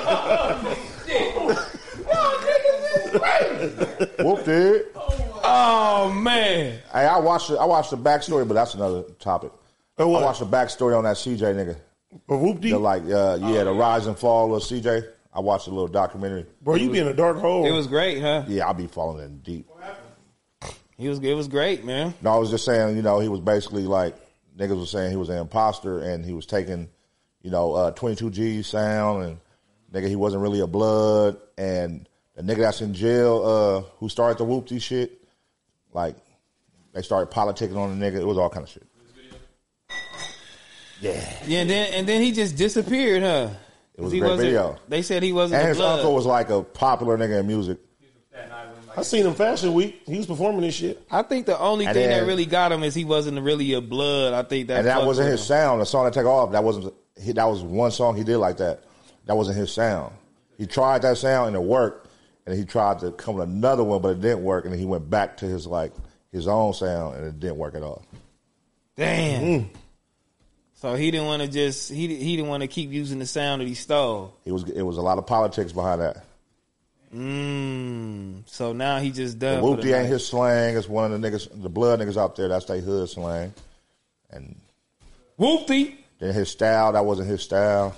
whoop-dee. Whoop, dude. Oh man. Hey, I watched the, I watched the backstory, but that's another topic. Oh, what? I watched the backstory on that C J nigga. A whoop-dee? The like, uh, yeah, the rise and fall of C J. I watched a little documentary. Bro, you be in a dark hole. It was great, huh? Yeah, I'll be falling in deep. He was. It was great, man. No, I was just saying, you know, he was basically like niggas was saying he was an imposter and he was taking, you know, uh, twenty-two G sound and nigga he wasn't really a blood and the nigga that's in jail uh, who started the whoop-dee shit, like they started politicking on the nigga. It was all kind of shit. Yeah, Yeah, and then and then he just disappeared, huh? it was a He great wasn't- video. They said he wasn't And the his blood. uncle was like a popular nigga in music. I seen him Fashion Week. He was performing this shit. I think the only And thing then- that really got him is he wasn't really a blood. I think that And that fucked wasn't with his him. sound. The song that take off, that wasn't. He, that was one song he did like that. That wasn't his sound. He tried that sound and it worked, and he tried to come with another one, but it didn't work. And then he went back to his like his own sound, and it didn't work at all. Damn. Mm. So he didn't want to just he he didn't want to keep using the sound that he stole. It was it was a lot of politics behind that. Mm. So now he just done. The for the whoop-dee ain't night. his slang. It's one of the niggas, the blood niggas out there. That's their hood slang. And Whoop-dee. then his style, that wasn't his style.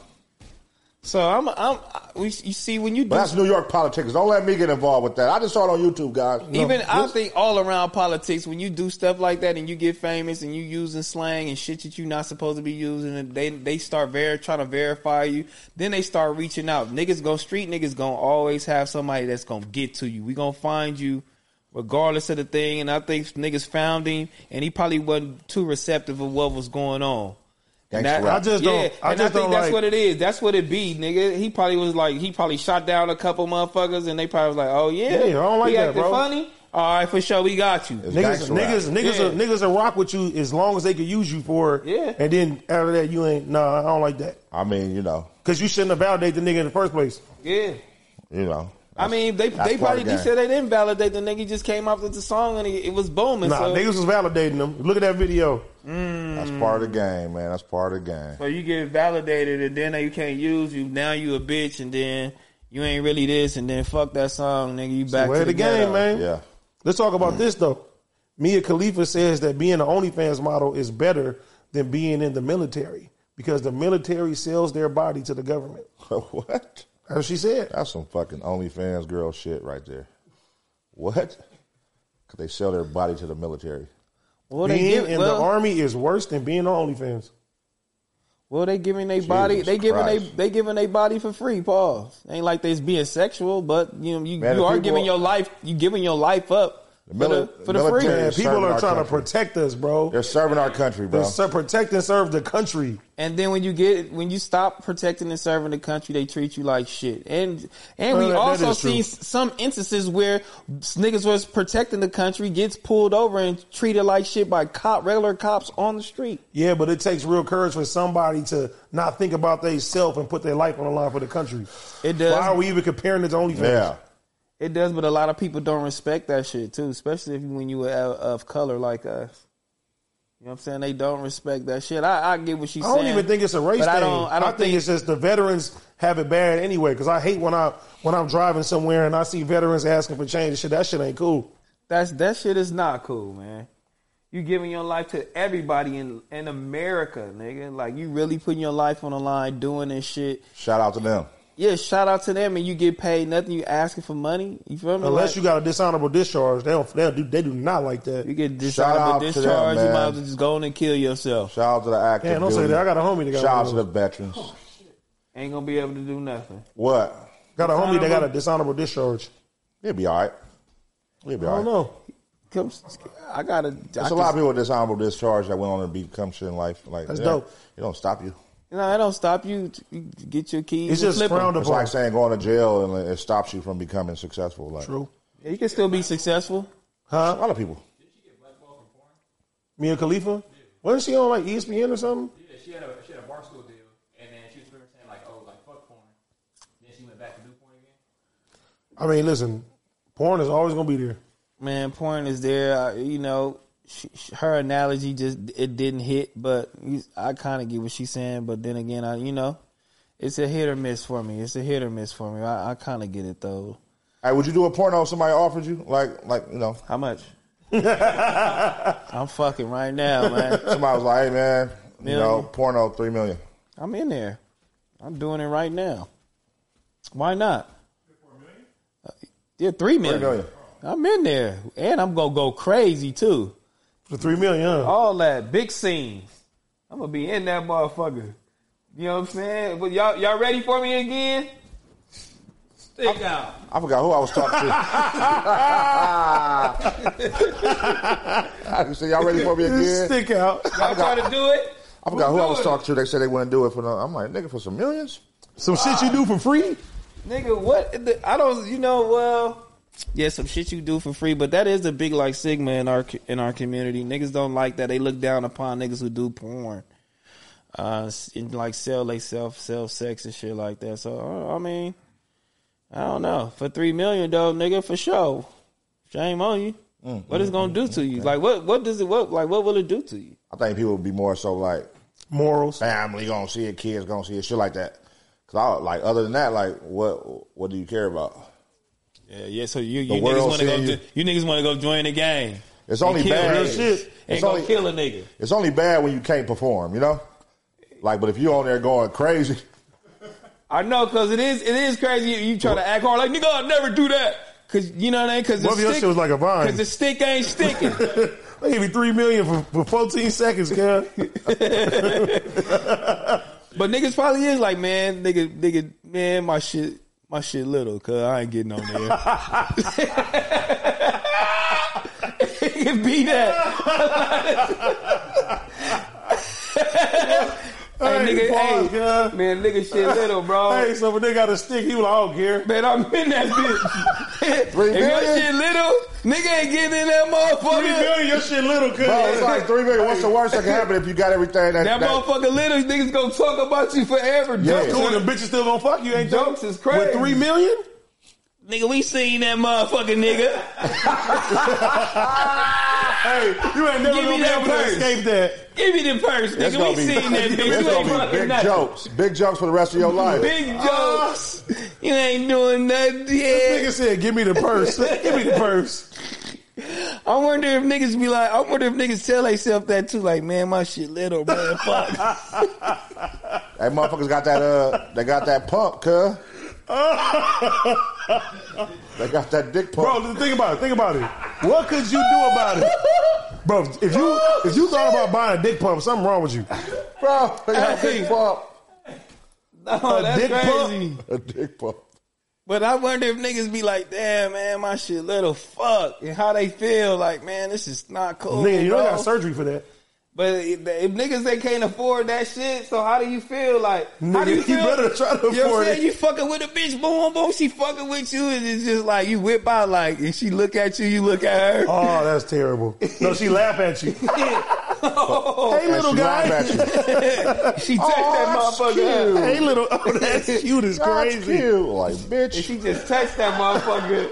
So I'm I'm we, you see when you do But that's New York politics. Don't let me get involved with that. I just saw it on YouTube, guys. even I think all around politics when you do stuff like that and you get famous and you using slang and shit that you not supposed to be using and they they start ver- trying to verify you, then they start reaching out. Niggas go street niggas gonna always have somebody that's gonna get to you. We gonna find you regardless of the thing. And I think niggas found him and he probably wasn't too receptive of what was going on. And Gangsta that- rap. I just yeah, don't. I and just I think don't that's like. what it is. That's what it be, nigga. He probably was like, he probably shot down a couple motherfuckers, and they probably was like, oh yeah, Yeah, I don't like he that, acting bro. funny. All right, for sure, we got you. It's Niggas, gangsta rap. niggas, niggas, Yeah. are, niggas will rock with you as long as they can use you for it. Yeah. And then after that, you ain't. Nah, I don't like that. I mean, you know, Because you shouldn't have validated the nigga in the first place. Yeah, you know. I mean, they that's they part probably of the just game. said they didn't validate the nigga. He just came out with the song and it, it was booming. Nah, so, niggas was validating them. Look at that video. That's part of the game, man. That's part of the game. so you get validated and then they can't use you. Now you a bitch and then you ain't really this and then fuck that song, nigga. You back Way to the the game, ghetto. man. Yeah. Let's talk about this though. Mia Khalifa says that being an OnlyFans model is better than being in the military because the military sells their body to the government. What? That's what she said. That's some fucking OnlyFans girl shit right there. What? Because they sell their body to the military. Well, they Being give, in well, the army is worse than being on OnlyFans. Well, they giving their body. Jesus They giving they Christ. they giving their body for free. Pause. Ain't like they's being sexual, but you know you, Man, you the are people- giving your life. You giving your life up The for mili- the, for the free. military Man, is people serving are our trying country. to protect us, bro. They're serving our country, bro. They ser- protect and serve the country. And then when you get when you stop protecting and serving the country, they treat you like shit. And and Well, we that- that also is true. seen some instances where niggas was protecting the country, gets pulled over and treated like shit by cop regular cops on the street. Yeah, but it takes real courage for somebody to not think about they self and put their life on the line for the country. It does. Why are we even comparing it to OnlyFans? Yeah. It does, but a lot of people don't respect that shit too, especially if when you are of color like us. You know what I'm saying? They don't respect that shit. I, I get what she's I don't saying. even think it's a race but thing. I don't. I don't think, think, it's just the veterans have it bad anyway. Because I hate when I when I'm driving somewhere and I see veterans asking for change and shit. That shit ain't cool. that's that shit is not cool, man. You giving your life to everybody in in America, nigga. Like you really putting your life on the line doing this shit. Shout out to them. yeah, shout out to them, and you get paid nothing. You asking for money. You feel me? Unless Like, you got a dishonorable discharge, they don't. They, don't do, they do not like that. you get out dishonorable to them, discharge, you man. might as well just go in and kill yourself. Shout out to the active Yeah, don't say duty. that. I got a homie that got Shout one out of to the those. veterans. Ain't gonna be able to do nothing. What? Got a homie that got a dishonorable discharge. He'll be all right. He'll be I all don't right. know. Come, I gotta. There's a lot of people with dishonorable discharge that went on to become shit in life. Like That's yeah, dope. It don't stop you. You know, that don't stop you. You get your keys. It's and just flip 'em. frowned It's upon. like saying going to jail and it stops you from becoming successful. Like True. Yeah, you can still be successful. a Huh? lot of people. Mia Khalifa? Wasn't she on like E S P N or something? Yeah, she had a she had a barstool deal, and then she was pretty much saying like, oh, like fuck porn. Then she went back to do porn again. I mean, listen, porn is always gonna be there. Man, porn is there. I, you know, she, she- her analogy just it didn't hit, but you- I kind of get what she's saying. But then again, I you know, it's a hit or miss for me. It's a hit or miss for me. I, I kind of get it though. Hey, would you do a porno if somebody offered you? Like, like you know, How much? I'm fucking right now, man. somebody was like, "Hey, man, you Million. know, porno three million." I'm in there. I'm doing it right now. Why not? Uh, Yeah, three million. Three million. I'm in there, and I'm gonna go crazy too. For three million, huh? All that big scenes. I'm gonna be in that motherfucker. You know what I'm saying? But y'all, y'all ready for me again? Stick out. I forgot who I was talking to. I said, y'all ready for me again? Stick out. Y'all trying to do it? I forgot who I was Who's doing talking to. They said they wouldn't do it for no. I'm like, nigga, for some millions? Some shit you do for free? it? Nigga, what? the- I don't. You know, well, yeah, some shit you do for free, but that is a big like stigma in our in our community. Niggas don't like that. They look down upon niggas who do porn. Uh, and like sell they self sell sex and shit like that. So uh, I mean, I don't know. For three million though, nigga, for sure. Shame on you. Mm, What it's mm, gonna mm, do mm, to you? okay. Like what? What does it? What like what will it do to you? I think people would be more so like Morals. family gonna see it, kids gonna see it, shit like that. Cause I like other than that, like what what do you care about? Yeah, yeah. So you The you niggas world want to go seeing you. jo- you niggas want to go join the gang. It's And only kill bad. niggas. Real shit. Ain't It's gonna only- kill a nigga. It's only bad when you can't perform, you know. Like, but if you on there going crazy, I know, cause it is it is crazy. You, you try to act hard like nigga, I'll never do that. Cause you know what I mean. Cause the What if your stick, shit was like a vine? Cause the stick ain't sticking. They give me three million for, for fourteen seconds, girl. But niggas probably is like, man, nigga, nigga, man, my shit, my shit little, cause I ain't getting on there. It can be that. Hey, nigga, pause, hey, girl. man, nigga, shit little, bro. Hey, so when they got a stick, he was like, I don't care. Man, I'm in that bitch. Three If your million? shit little, nigga ain't getting in that Three motherfucker. million, your shit little, cuz. bro, it's like three million. What's the worst that can happen if you got everything that? That motherfucker little, niggas gonna talk about you forever. Yeah. Jokes, Cool, the bitches still gonna fuck you, ain't they? jokes is crazy. With three million? Nigga, we seen that motherfucker, nigga. Hey, you ain't never Give me gonna be that able to purse. escape that. Give me the purse, It's nigga. gonna We be, seen that bitch. it's You ain't gonna be fucking big nothing. jokes, big jokes for the rest of your life. Big jokes. You ain't doing nothing yet. Nigga said, give me the purse. Give me the purse. I wonder if niggas be like, I wonder if niggas tell themselves that too. Like, man, my shit little, man. Fuck. That motherfuckers got that. Uh, they got that pump, cuz. They got that dick pump. Bro, think about it. Think about it. What could you do about it? Bro, if you if you thought about buying a dick pump, something wrong with you. Bro, they got a Hey. dick pump. No, A that's dick crazy. A dick pump. But I wonder if niggas be like, damn, man, my shit little, fuck. And how they feel like, man, this is not cool. Nigga, you bro. don't got surgery for that. But if, if niggas they can't afford that shit, so how do you feel? Like, how do Nigga, you you feel? better try to You know what I'm afford saying? it. You fucking with a bitch, boom, boom, she fucking with you, and it's just like you whip out like, and she look at you, you look at her. Oh, that's terrible. No, she laugh at you. Hey, little And she guy. laugh at you. She touched that that's motherfucker. cute. Hey, little. Oh, that's cute as That's crazy. cute. Like, And bitch. she just touched that motherfucker.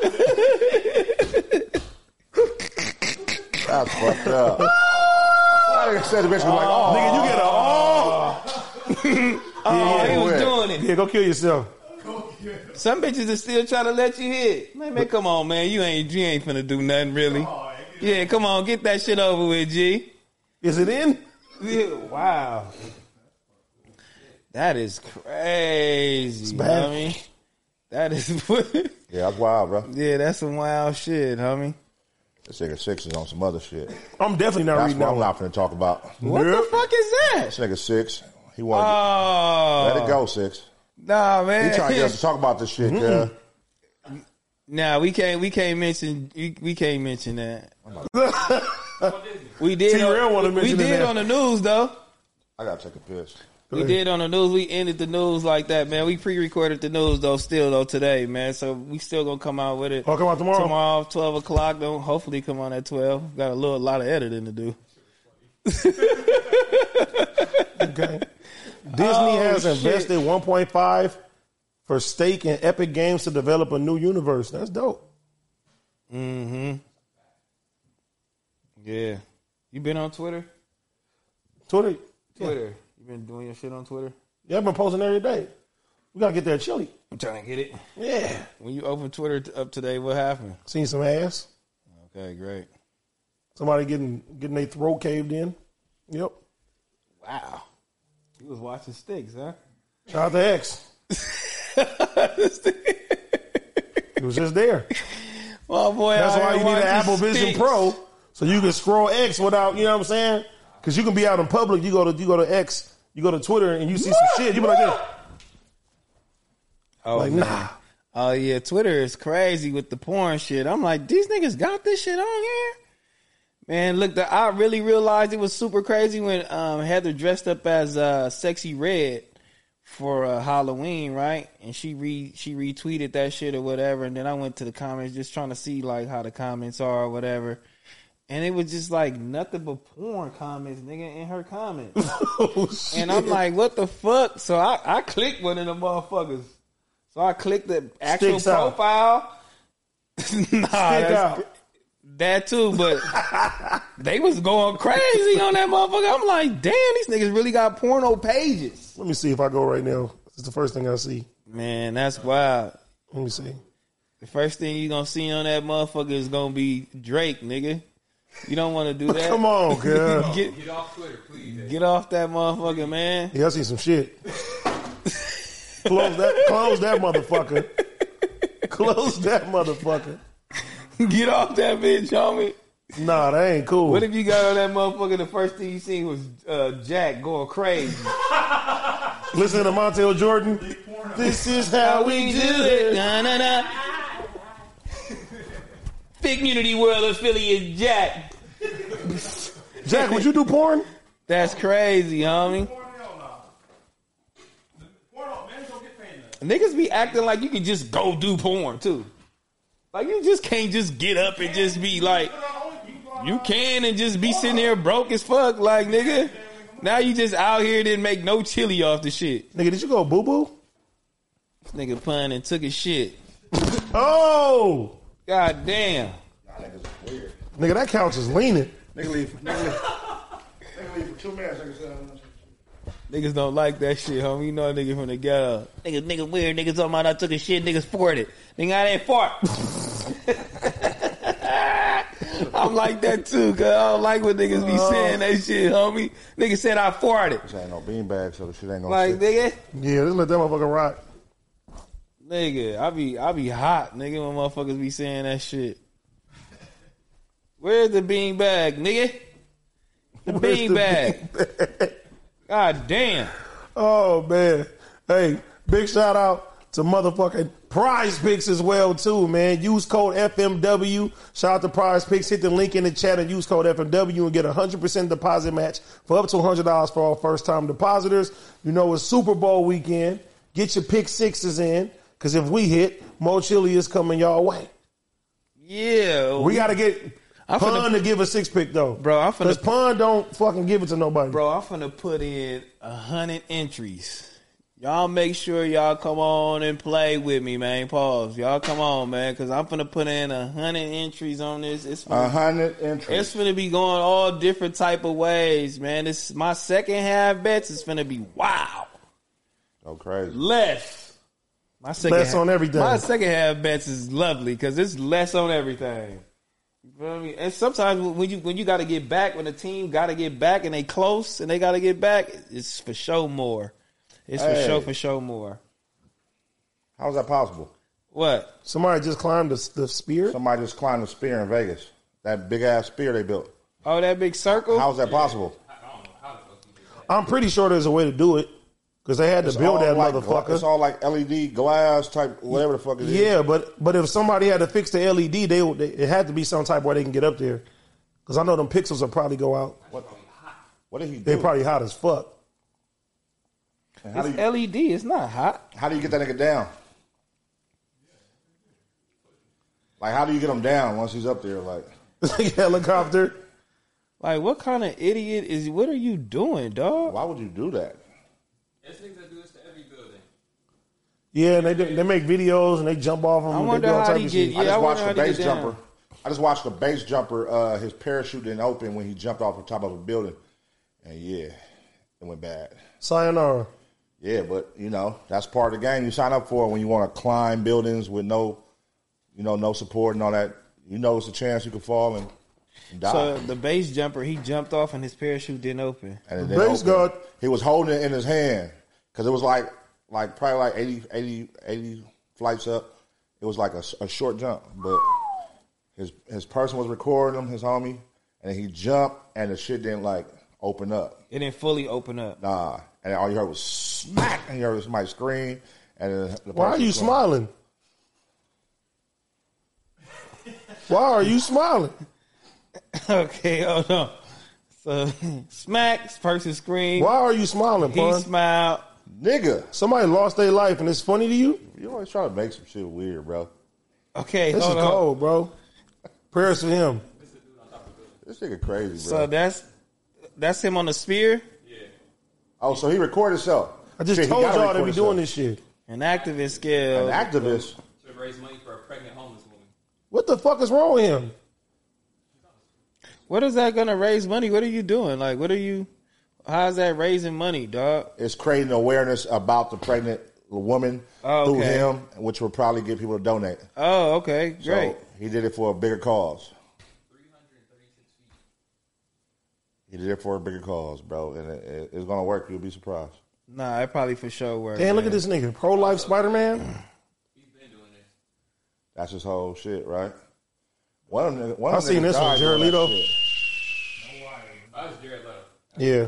That's fucked up. I said the bitch was like, oh. Nigga, you get a oh. Oh, he was yeah. doing it. Yeah, go kill yourself. Some bitches are still trying to let you hit. Man, man, come on, man. You ain't you ain't finna do nothing really. Yeah, come on, get that shit over with, G. Is it in? Yeah, wow. That is crazy. It's You bad. know what I mean? That is Yeah, that's wild, bro. yeah, that's some wild shit, homie. This nigga Six is on some other shit. I'm definitely not That's reading what that I'm one. not finna talk about. What Yep. the fuck is that? This nigga Six, he wanted Oh, let it go, Six. Nah, man. He trying to get us to talk about this shit, mm Nah, we can't. We can't mention. We, we can't mention that. we did. T-Rail on, wanna we mention did that. on the news though. I gotta take a piss. We did on the news. We ended the news like that, man. We pre-recorded the news though, still though today, man. So we still gonna come out with it. Oh, come out tomorrow? Tomorrow, twelve o'clock. Don't hopefully come on at twelve. Got a little lot of editing to do. Okay. Disney Oh, has shit. invested one point five for stake in Epic Games to develop a new universe. That's dope. Mm-hmm. Yeah. You been on Twitter? Twitter. Twitter. You been doing your shit on Twitter? Yeah, I've been posting every day. We gotta get that chili. I'm trying to get it. Yeah. When you open Twitter t- up today, what happened? Seen some ass. Okay, great. Somebody getting getting their throat caved in. Yep. Wow. You was watching Sticks, huh? Shout out to X. It was just there. Well, boy, That's out why here you need an watching Apple Vision Sticks. Pro, so you can scroll X without, you know what I'm saying? Because you can be out in public. You go to you go to X, you go to Twitter, and you see some shit. You be like, this. Oh, Like, man. nah. Oh, yeah. Twitter is crazy with the porn shit. I'm like, these niggas got this shit on here? Man, look, the, I really realized it was super crazy when um, Heather dressed up as uh, Sexy Red for uh, Halloween, right? And she re she retweeted that shit or whatever. And then I went to the comments just trying to see like how the comments are or whatever. And it was just like nothing but porn comments, nigga, in her comments. Oh, shit. And I'm like, what the fuck? So I, I clicked one of the motherfuckers. So I clicked the actual Sticks out. profile. nah, that's, out. that too, but they was going crazy on that motherfucker. I'm like, damn, these niggas really got porno pages. Let me see if I go right now. It's the first thing I see. Man, that's wild. Let me see. The first thing you gonna see on that motherfucker is gonna be Drake, nigga. You don't want to do that. Come on, girl. get, Get off Twitter, please. get off that motherfucker, man. Yeah, I see some shit. Close that. Close that motherfucker. Close that motherfucker. Get off that bitch, homie. Nah, that ain't cool. What if you got on that motherfucker, the first thing you seen was uh, Jack going crazy? Listen to Montel Jordan. This is how we do it. Nah, nah, nah. Big Unity World affiliate Jack. Jack, would you do porn? That's crazy, homie. Porn, hell no. Porn, men don't get paid enough. Niggas be acting like you can just go do porn, too. Like, you just can't just get up and just be like, you can and just be sitting there broke as fuck. Like, nigga, now you just out here and didn't make no chili off the shit. Nigga, did you go boo boo? This nigga pun and took his shit. Oh, God damn. nigga, that couch is leaning. Nigga leave. Nigga leave. Nigga leave for two minutes. Nigga said, Niggas don't like that shit, homie. You know a nigga from the ghetto. Niggas, nigga weird. Niggas talking about I took a shit. Niggas farted. Nigga, I didn't fart. I'm like that too, cause I don't like when niggas be saying that shit, homie. Nigga said I farted. this ain't no beanbag, so the shit ain't gonna Like, sit. nigga, Yeah, just let that motherfucker rock. nigga, I be, I be hot, nigga, when motherfuckers be saying that shit. Where's the bean bag, nigga? The Where's bean the bag. God damn. Oh man. Hey, big shout out to motherfucking Prize Picks as well too, man. Use code F M W. Shout out to Prize Picks. Hit the link in the chat and use code F M W and get a one hundred percent deposit match for up to one hundred dollars for all first time depositors. You know it's Super Bowl weekend. Get your pick sixes in, because if we hit, Mo Chili is coming y'all way. Yeah. We got to get I'm Pun finna- to give a six pick though. Bro, I'm finna- Because Pun don't fucking give it to nobody. Bro, I'm finna put in a hundred entries. Y'all make sure y'all come on and play with me, man. Pause. Y'all come on, man, because I'm finna put in a hundred entries on this. It's A finna, hundred entries. it's finna be going all different type of ways, man. This my second half bets is finna be wow. Go crazy. Less. My second Less half, on everything. My second half bets is lovely because it's less on everything. You feel what I mean? And sometimes when you when you got to get back, when the team got to get back and they close and they got to get back, it's for sure more. It's Hey. for show for show more. How is that possible? What? Somebody just climbed the, the spear. Somebody just climbed the spear in Vegas. That big ass spear they built. Oh, that big circle? How is that possible? I'm pretty sure there's a way to do it because they had to It's build all that like, motherfucker. It's all like L E D glass type, whatever the fuck it is. Yeah, but but if somebody had to fix the L E D, they, they it had to be some type where they can get up there. Because I know them pixels will probably go out. What, what did he do? They're probably hot as fuck. And how, do It's you, L E D. It's not hot. how do you get that nigga down? Like, how do you get him down once he's up there? Like, Helicopter. Like, what kind of idiot is? What are you doing, dog? why would you do that? There's things that do this to every building. Yeah, and they do, they make videos and they jump off them. I and wonder they do all how type he of get- shit. Yeah, I I just wonder watched how the to get base down. jumper. I just watched the base jumper. Uh, his parachute didn't open when he jumped off the top of a building, and yeah, it went bad. Sayonara. Yeah, but you know that's part of the game you sign up for when you want to climb buildings with no, you know, no support and all that. You know, it's a chance you could fall and, and die. So the base jumper, he jumped off and his parachute didn't open. and it The didn't base open. guard- He was holding it in his hand because it was like, like probably like eighty, eighty, eighty flights up. It was like a, a short jump, but his his person was recording him, his homie, and he jumped and the shit didn't like open up. It didn't fully open up. Nah, and all you heard was smack, and you heard somebody scream. And then the Why are person you was going, smiling? Why are you smiling? Okay, hold on. So smacks, person screamed. Why are you smiling, He Pun? smiled. Nigga, Somebody lost their life and it's funny to you? you always try to make some shit weird, bro. Okay, This is hold on. cold, bro. Prayers for him. This nigga crazy, bro. So that's that's him on the spear. oh, so he recorded himself. I just Shit, he told gotta y'all they record be doing himself. this shit. An activist scale. An activist. To raise money for a pregnant homeless woman. What the fuck is wrong with him? What is that gonna raise money? What are you doing? Like, what are you? How's that raising money, dog? It's creating awareness about the pregnant woman Oh, through okay. him, which will probably get people to donate. Oh, okay, great. So he did it for a bigger cause. He did it for a bigger cause, bro, and it, it, it's gonna work. You'll be surprised. Nah, it probably for sure works. Damn, look man. at this nigga. Pro life Spider Man. He's been doing this. That's his whole shit, right? One of them, one I of them seen niggas this one, died Jared doing that Leto. shit. That was Jared Leto. Yeah.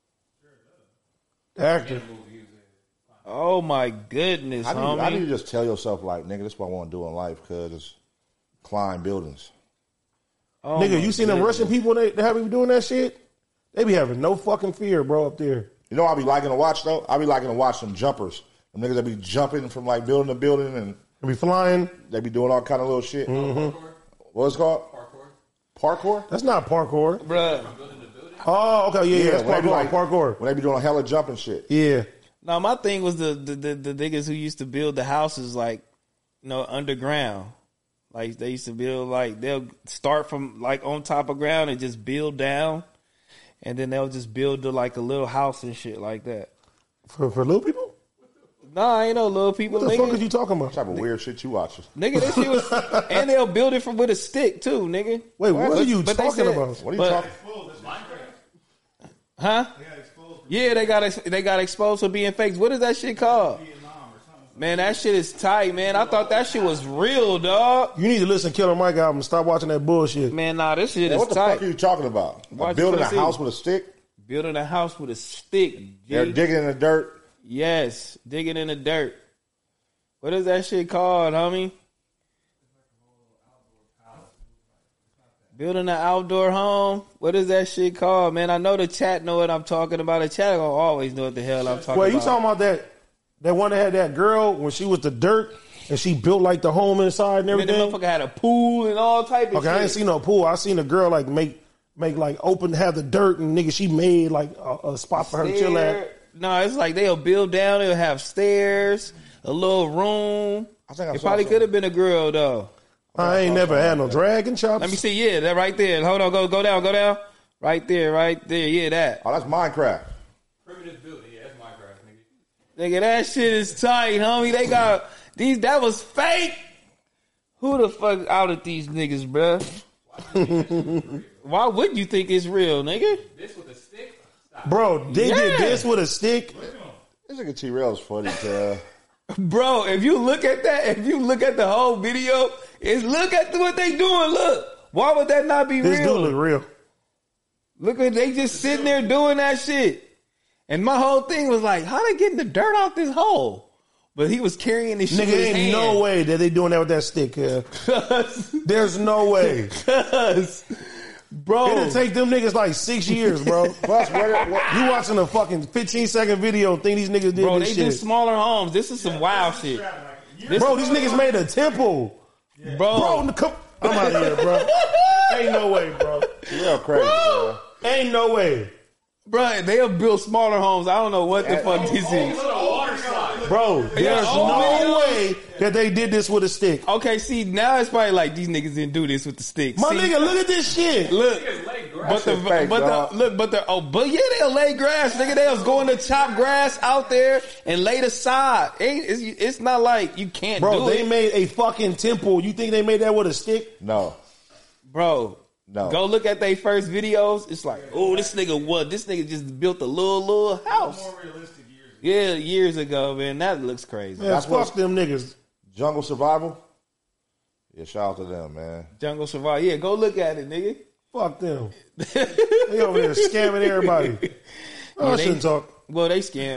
The actor. Oh my goodness, How do, you, homie. how do you just tell yourself like, nigga, this is what I want to do in life because it's climb buildings. Oh Nigga, my you seen them goodness. Russian people that, that have been doing that shit? They be having no fucking fear, bro, up there. You know what I be liking to watch though? I be liking to watch some jumpers. Them niggas that be jumping from like building to building and They be flying. they be doing all kind of little shit. Mm-hmm. What's it called? Parkour. Parkour? That's not parkour. Bruh. Oh, okay, yeah, yeah, that's when they be parkour. like- parkour. When they be doing hella jumping shit. Yeah. No, my thing was the, the the the niggas who used to build the houses like, you know, underground. Like they used to build like they'll start from like on top of ground and just build down, and then they'll just build to like a little house and shit like that. For, for little people? Nah, ain't no little people. What the nigga. fuck is you talking about? What type of weird shit you watching? Nigga, this shit was, and they'll build it from with a stick too, nigga. Wait, what But- are you but they talking said- about? What are you But- talking? Huh? Yeah, they got ex- they got exposed for being fakes. What is that shit called? Man, that shit is tight, man. I thought that shit was real, dog. You need to listen to Killer Mike album and stop watching that bullshit. Man, nah, this shit Yeah, is what the tight. fuck are you talking about? Watch it Building for a the house scene. with a stick? Building a house with a stick. G. They're digging in the dirt. Yes, digging in the dirt. What is that shit called, homie? Building an outdoor home. What is that shit called, man? I know the chat know what I'm talking about. The chat gonna always know what the hell I'm talking Well, you about. talking about that that one that had that girl when she was the dirt and she built like the home inside and Man, the everything? motherfucker had a pool and all type of Okay, shit. I ain't seen no pool. I seen a girl like make make like open have the dirt and nigga she made like a, a spot for her to chill at. No, it's like they'll build down. They'll have stairs, a little room. I think I It saw probably something. could have been a girl though. I ain't never had no dragon chops. Let me see. Yeah, that right there. Hold on. Go go down. Go down. Right there. Right there. Yeah, that. Oh, that's Minecraft. Primitive building. Yeah, that's Minecraft, nigga. Nigga, that shit is tight, homie. They got these. That was fake. Who the fuck outed these niggas, bruh? Why would you think it's real, nigga? This with a stick? Stop. Bro, they Yeah. did this with a stick. This nigga T-Rail's funny, cuz. Bro, if you look at that, if you look at the whole video, is look at what they doing. Look, why would that not be This real? dude look real. Look at they just sitting there doing that shit. And my whole thing was like, how they getting the dirt off this hole? But he was carrying this shit Nigga, with his ain't hand. no way that they doing that with that stick, cuz. There's no way. Cuz, bro. It'll take them niggas like six years, bro. Plus, what, what, You watching a fucking fifteen second video, think these niggas did Bro, this they shit. do smaller homes. This is some wild shit. This Bro, these niggas made a temple. Bro, Bro, come, I'm out of here, bro. Ain't no way, bro. T-Rail crazy, bro. Ain't no way. bro, they have built smaller homes. I don't know what the fuck this is. Bro, there's old no videos. way that they did this with a stick. Okay, see, now it's probably like these niggas didn't do this with the stick. My See, nigga, look at this shit. look. But the, shit fake, but dog. the, look, but the, oh, but yeah, they'll lay grass, nigga. They was going to chop grass out there and lay the sod. Ain't, it's, it's not like you can't Bro, do they it. made a fucking temple. You think they made that with a stick? No. Bro, No. go look at their first videos. It's like, oh, this nigga what? This nigga just built a little, little house. More realistic years. Yeah, years ago, man. That looks crazy. Man, That's fuck what- them niggas. Jungle Survival? Yeah, shout out to them, man. Jungle Survival. Yeah, go look at it, nigga. Fuck them. They over there scamming everybody. Oh, Yeah, I they- shouldn't talk. Well, they scammed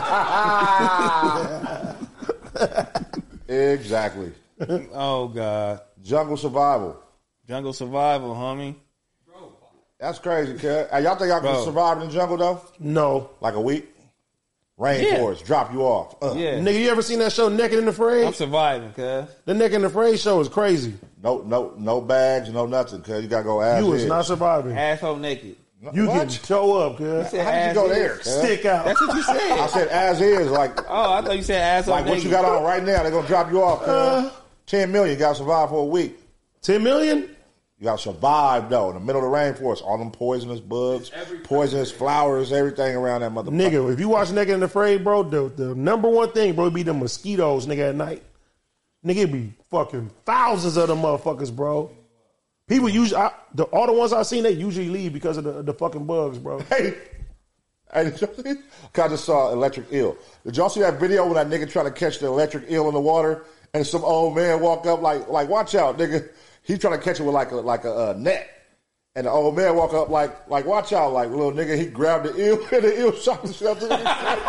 me. Exactly. Oh, God. Jungle Survival. Jungle Survival, homie. That's crazy, kid. Hey, y'all think y'all can Bro. survive in the jungle, though? No. Like a week? Rainforest, drop you off. Uh, Yeah. Nigga, you ever seen that show Naked and I'm Afraid? surviving, cuz. The Naked and Afraid show is crazy. No, no, no bags, no nothing, cuz you gotta go ass You was is. not surviving. Asshole naked. You What? can show up, cuz. Said How did ass you go is. there, cuz? Stick out. That's what you I said. said as is, like, Oh, I thought you said asshole like what naked. you got on right now, they're gonna drop you off, cuz. Uh. ten million, you gotta survive for a week. ten million? You gotta survive, though, in the middle of the rainforest. All them poisonous bugs, poisonous flowers, everything around that motherfucker. Nigga, if you watch Naked and Afraid, bro, the, the number one thing, bro, be the mosquitoes, nigga, at night. Nigga, it be fucking thousands of them motherfuckers, bro. People usually, I, the, all the ones I seen, they usually leave because of the, the fucking bugs, bro. Hey, hey, did y'all see? I just saw Electric Eel. Did y'all see that video when that nigga trying to catch the electric eel in the water, and some old man walk up like, like, watch out, nigga. He trying to catch it with like a like a uh, net, and the old man walk up like, like, watch out, like, little nigga. He grabbed the eel, and the eel shot himself to the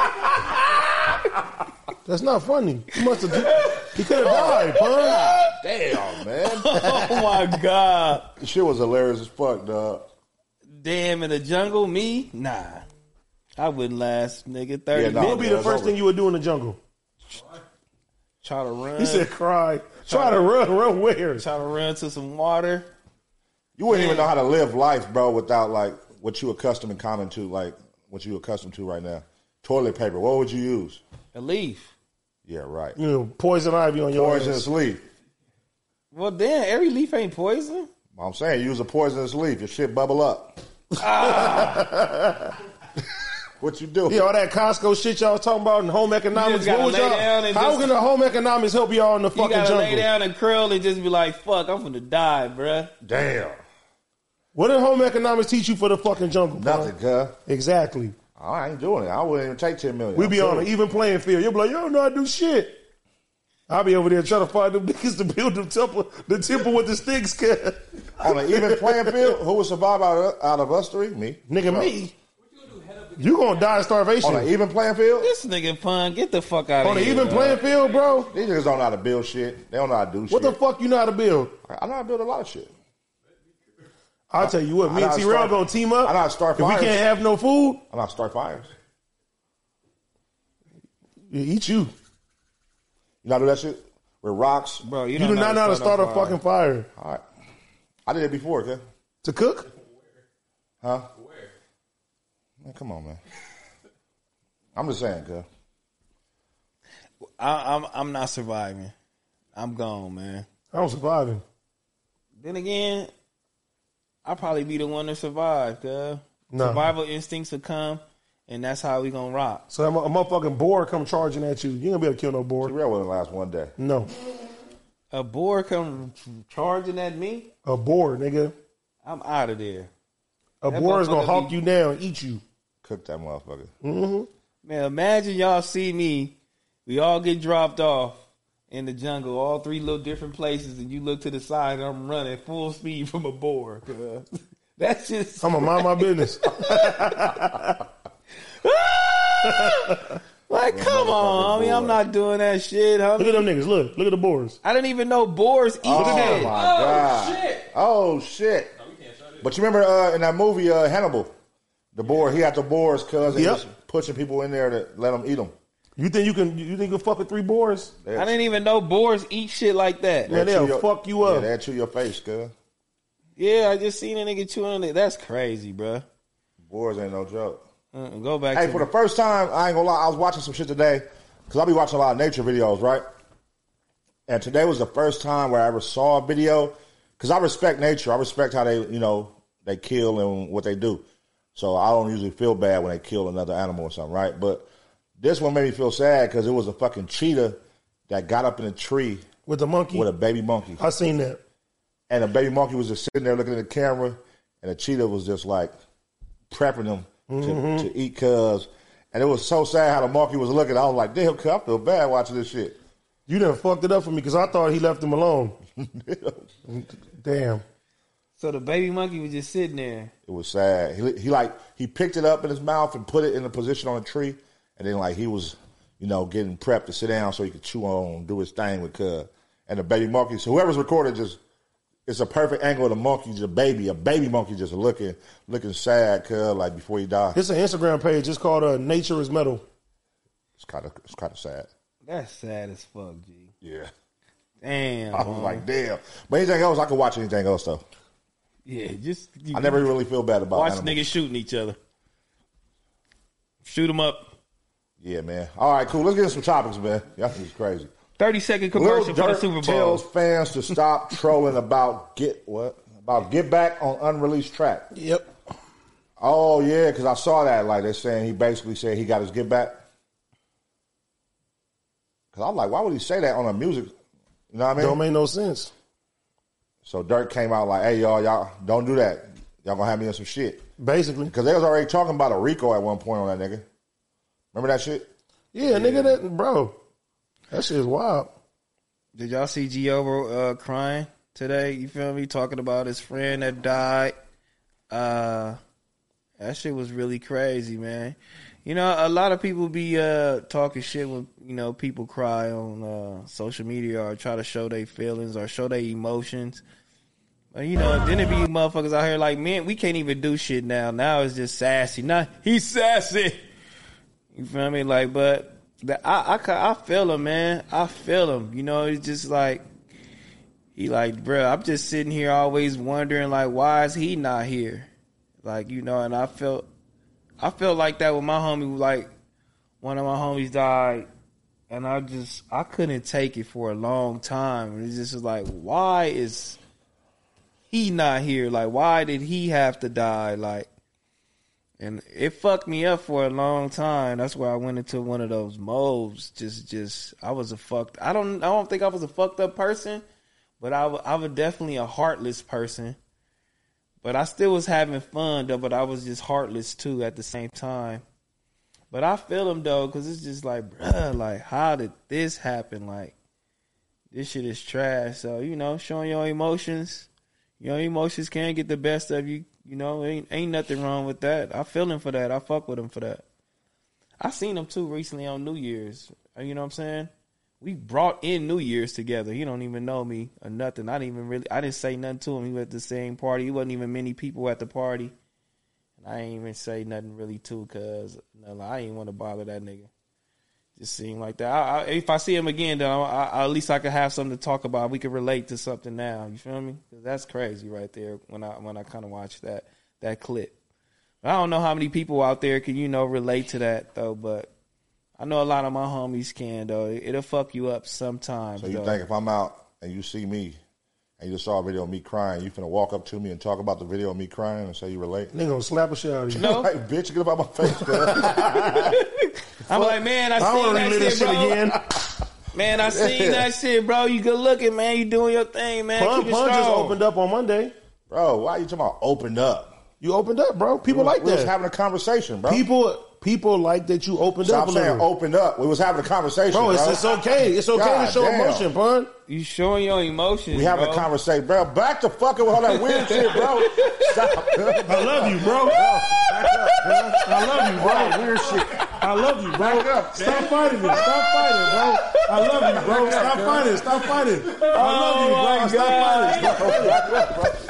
That's not funny. He must have, he could have died, bro. Damn, man. Oh, my God. The shit was hilarious as fuck, dog. Damn, in the jungle, me? Nah. I wouldn't last, nigga. thirty Yeah, nah. What minutes. would be Yeah, the it's first over. thing you would do in the jungle? Try to run. He said cry. Try to run, run where? Try to run to some water. You wouldn't even know how to live life, bro, without like what you accustomed and common to, like what you accustomed to right now. Toilet paper. What would you use? A leaf. Yeah, right. You know, poison ivy on your Poisonous ass. leaf. Well, damn, every leaf ain't poison. I'm saying use a poisonous leaf. Your shit bubble up. What you do? Yeah, all that Costco shit y'all was talking about in home economics. gotta What was lay y'all? down and How just- can the home economics help y'all in the You fucking gotta jungle? lay down and curl and just be like, fuck, I'm finna die, bruh. Damn. What did home economics teach you for the fucking jungle? bro? Nothing, cuz. Exactly. I ain't doing it. I wouldn't even take ten million. We be I'm on an cool. even playing field. You'll be like, you don't know how to do shit. I'll be over there trying to find them niggas to build the temple, the temple with the sticks, cuz. on an even playing field. Who would survive out of, out of us three? Me. Nigga, me. You gonna die of starvation. On an even playing field? This nigga pun, get the fuck out On of an here. even dog. playing field, bro? These niggas don't know how to build shit. They don't know how to do shit. What the fuck you know how to build? I know how to build a lot of shit. I'll tell you what, me I know and how to T-Rail start- gonna team up. I know how to start If we fires. can't have no food, I know how to start fires. you eat you. You know how to do that shit? With rocks? Bro, you, You don't do not know how to start a fire. fucking fire. All right. I did it before, okay? To cook? Huh? Man, come on, man. I'm just saying, cuz. I, I'm I'm not surviving. I'm gone, man. I'm surviving. Then again, I'll probably be the one to survive, cuz. No. Survival instincts will come, and that's how we gonna rock. So a, a motherfucking boar come charging at you. You ain't gonna be able to kill no boar. T-Rail wouldn't last one day. No. A boar come charging at me, A boar, nigga. I'm out of there. A That boar is gonna motherfucker hawk be- you down, eat you. Cook that motherfucker. Mm-hmm. Man, imagine y'all see me. We all get dropped off in the jungle, all three little different places, and you look to the side and I'm running full speed from a boar. That's just... I'm going to mind my business. Like, come on. I mean, I'm not doing that shit, homie. Look at them niggas. Look. Look at the boars. I didn't even know boars eat Oh, shit. my God. shit. Oh, shit. But you remember uh, in that movie, uh, Hannibal, the boar, he had the boars because he Yep. was pushing people in there to let them eat them. You think you can you think you can fuck with three boars? I didn't even know boars eat shit like that. Man, they'll fuck you up. Yeah, they'll chew your face, cuz. Yeah, I just seen a nigga chewing it. That's crazy, bro. Boars ain't no joke. Uh, go back Hey, to for the first time, I ain't gonna lie, I was watching some shit today, because I be watching a lot of nature videos, right? And today was the first time where I ever saw a video, because I respect nature. I respect how they, you know, they kill and what they do. So I don't usually feel bad when they kill another animal or something, right? But this one made me feel sad because it was a fucking cheetah that got up in a tree with the monkey, with a baby monkey. I seen that. And the baby monkey was just sitting there looking at the camera, and the cheetah was just like prepping him Mm-hmm. to, to eat cuz. And it was so sad how the monkey was looking. I was like, damn, cuz, I feel bad watching this shit. You done fucked it up for me because I thought he left him alone. Damn. So the baby monkey was just sitting there. It was sad. He, he like he picked it up in his mouth and put it in a position on a tree, and then like he was, you know, getting prepped to sit down so he could chew on, do his thing with cuz. And the baby monkey, so whoever's recorded, just it's a perfect angle of the monkey, just a baby, a baby monkey just looking looking sad, cuz, like before he died. It's an Instagram page. It's called uh, Nature is Metal. It's kind of it's kind of sad. That's sad as fuck, G. Yeah. Damn. I was man. like, damn. But anything else, I could watch anything else though. Yeah, just you, I never really feel bad about watch animals. niggas shooting each other. Shoot them up. Yeah, man. All right, cool. Let's get into some topics, man. Y'all think it's crazy. Thirty second commercial Lil for the Durk Super Bowl. tells fans to stop trolling about get what about get back on unreleased track. Yep. Oh yeah, because I saw that. Like they're saying he basically said he got his get back. Because I'm like, why would he say that on a music? You know what I mean? Don't make no sense. So Durk came out like, hey y'all, y'all don't do that. Y'all gonna have me in some shit. Basically, because they was already talking about a RICO at one point on that nigga. Remember that shit? Yeah, yeah. nigga, that bro, that shit is wild. Did y'all see Gio uh, crying today? You feel me? Talking about his friend that died. Uh, that shit was really crazy, man. You know, a lot of people be uh, talking shit when, you know, people cry on uh, social media or try to show their feelings or show their emotions. But, you know, then it be motherfuckers out here like, man, we can't even do shit now. Now it's just sassy. Now he's sassy. You feel me? Like, but the, I, I, I feel him, man. I feel him. You know, it's just like, he like, bro, I'm just sitting here always wondering, like, why is he not here? Like, you know, and I felt, I felt like that with my homie. Like, one of my homies died, and I just, I couldn't take it for a long time. It's just like, why is he not here? Like, why did he have to die? Like, and it fucked me up for a long time. That's where I went into one of those modes. Just, just, I was a fucked. I don't, I don't think I was a fucked up person, but I, I was definitely a heartless person. But I still was having fun, though, but I was just heartless, too, at the same time. But I feel him, though, because it's just like, bruh, like, how did this happen? Like, this shit is trash. So, you know, showing your emotions, your emotions can get the best of you. You know, ain't, ain't nothing wrong with that. I feel him for that. I fuck with him for that. I seen him, too, recently on New Year's. You know what I'm saying? We brought in New Year's together. He don't even know me or nothing. I didn't even really, I didn't say nothing to him. He was at the same party. He wasn't even many people at the party. And I ain't even say nothing really too, because I ain't want to bother that nigga. Just seemed like that. I, I, if I see him again, then I, I, at least I could have something to talk about. We could relate to something now. You feel me? 'Cause that's crazy right there when I when I kind of watch that that clip. I don't know how many people out there can, you know, relate to that, though, but I know a lot of my homies can, though. It'll fuck you up sometimes. So you though. think if I'm out and you see me and you saw a video of me crying, you finna walk up to me and talk about the video of me crying and say you relate? They gonna slap a shit out of you. No. Like, bitch, get up out my face, man. I'm like, man, I, I seen don't that relive shit, this shit bro. again. Man, I seen that shit, bro. You good looking, man. You doing your thing, man. Pun, Keep it Pun just strong. opened up on Monday. Bro, why are you talking about opened up? You opened up, bro. People we was, like we that. was having a conversation, bro. People, people like that you opened Stop up a saying little. opened up. We was having a conversation, Bro, bro. it's, it's okay. It's okay God to show damn. emotion, pun. You showing your emotions. We having bro. a conversation, bro. Back to fucking with all that weird shit, bro. Stop. I love you, bro. I love you, bro. Weird shit. I love you, bro. Back up, Stop fighting it. Stop fighting, bro. I love you, bro. Stop fighting. Stop fighting. I love you, bro. Stop fighting.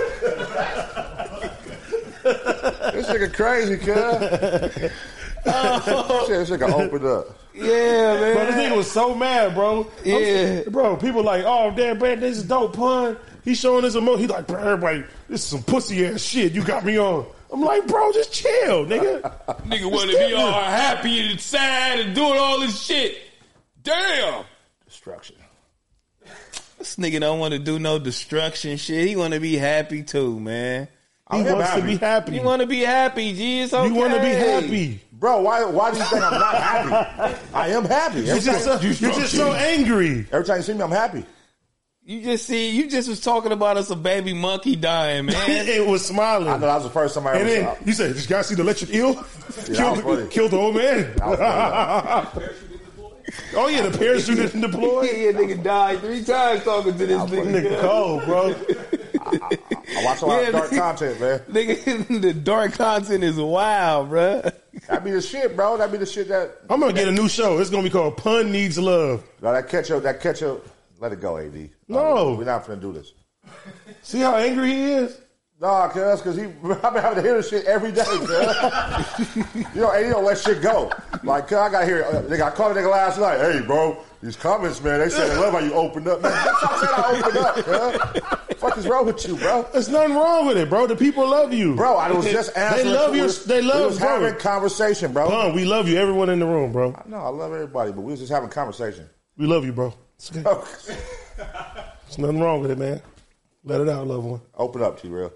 This nigga crazy, cuz. Oh. Shit, this nigga opened up. Yeah, man. Bro, this nigga was so mad, bro. Yeah. I'm, bro, people like, oh, damn, man, this is dope, pun. He's showing his emotion. He's like, bro, everybody, this is some pussy ass shit you got me on. I'm like, bro, just chill, nigga. Nigga want to be all happy and sad and doing all this shit. Damn. Destruction. This nigga don't want to do no destruction shit. He want to be happy too, man. He I'm wants happy. to be happy. You want to be happy, G. It's okay. You want to be happy. Bro, why why do you think I'm not happy? I am happy. You're Every just, so, time, you're just so angry. every time you see me, I'm happy. You just see, you just was talking about us a baby monkey dying, man. It was smiling. I know that was the first time I ever And saw then you said, "Did you guys see the electric eel? Yeah, killed, that was funny. killed the old man." That was funny, Oh yeah, the parachute didn't deploy. Yeah, nigga died three times talking to this nigga. Nigga cold, bro. I watch a lot Yeah, of dark nigga. content, man. Nigga, the dark content is wild, bruh. That be the shit, bro. That be the shit that. I'm gonna get a new show. It's gonna be called Pun Needs Love. No, that ketchup, that ketchup. Let it go, A D. No. we're not finna do this. See how angry he is? Nah, cuz, cause he, I've been having to hear this shit every day, cuz. You know, A D don't let shit go. Like, cuz, I got here, uh, nigga, I called a nigga last night. Hey, bro, these comments, man, they said they love how you opened up. Man, I said I opened up, cuz. Fuck is wrong with you, bro? There's nothing wrong with it, bro. The people love you. Bro, I was just answering. They love we your- was- they love, We was bro. having conversation, bro. Pun, we love you. Everyone in the room, bro. No, I love everybody, but we was just having conversation. We love you, bro. It's okay. There's nothing wrong with it, man. Let it out, loved one. Open up, T-Real.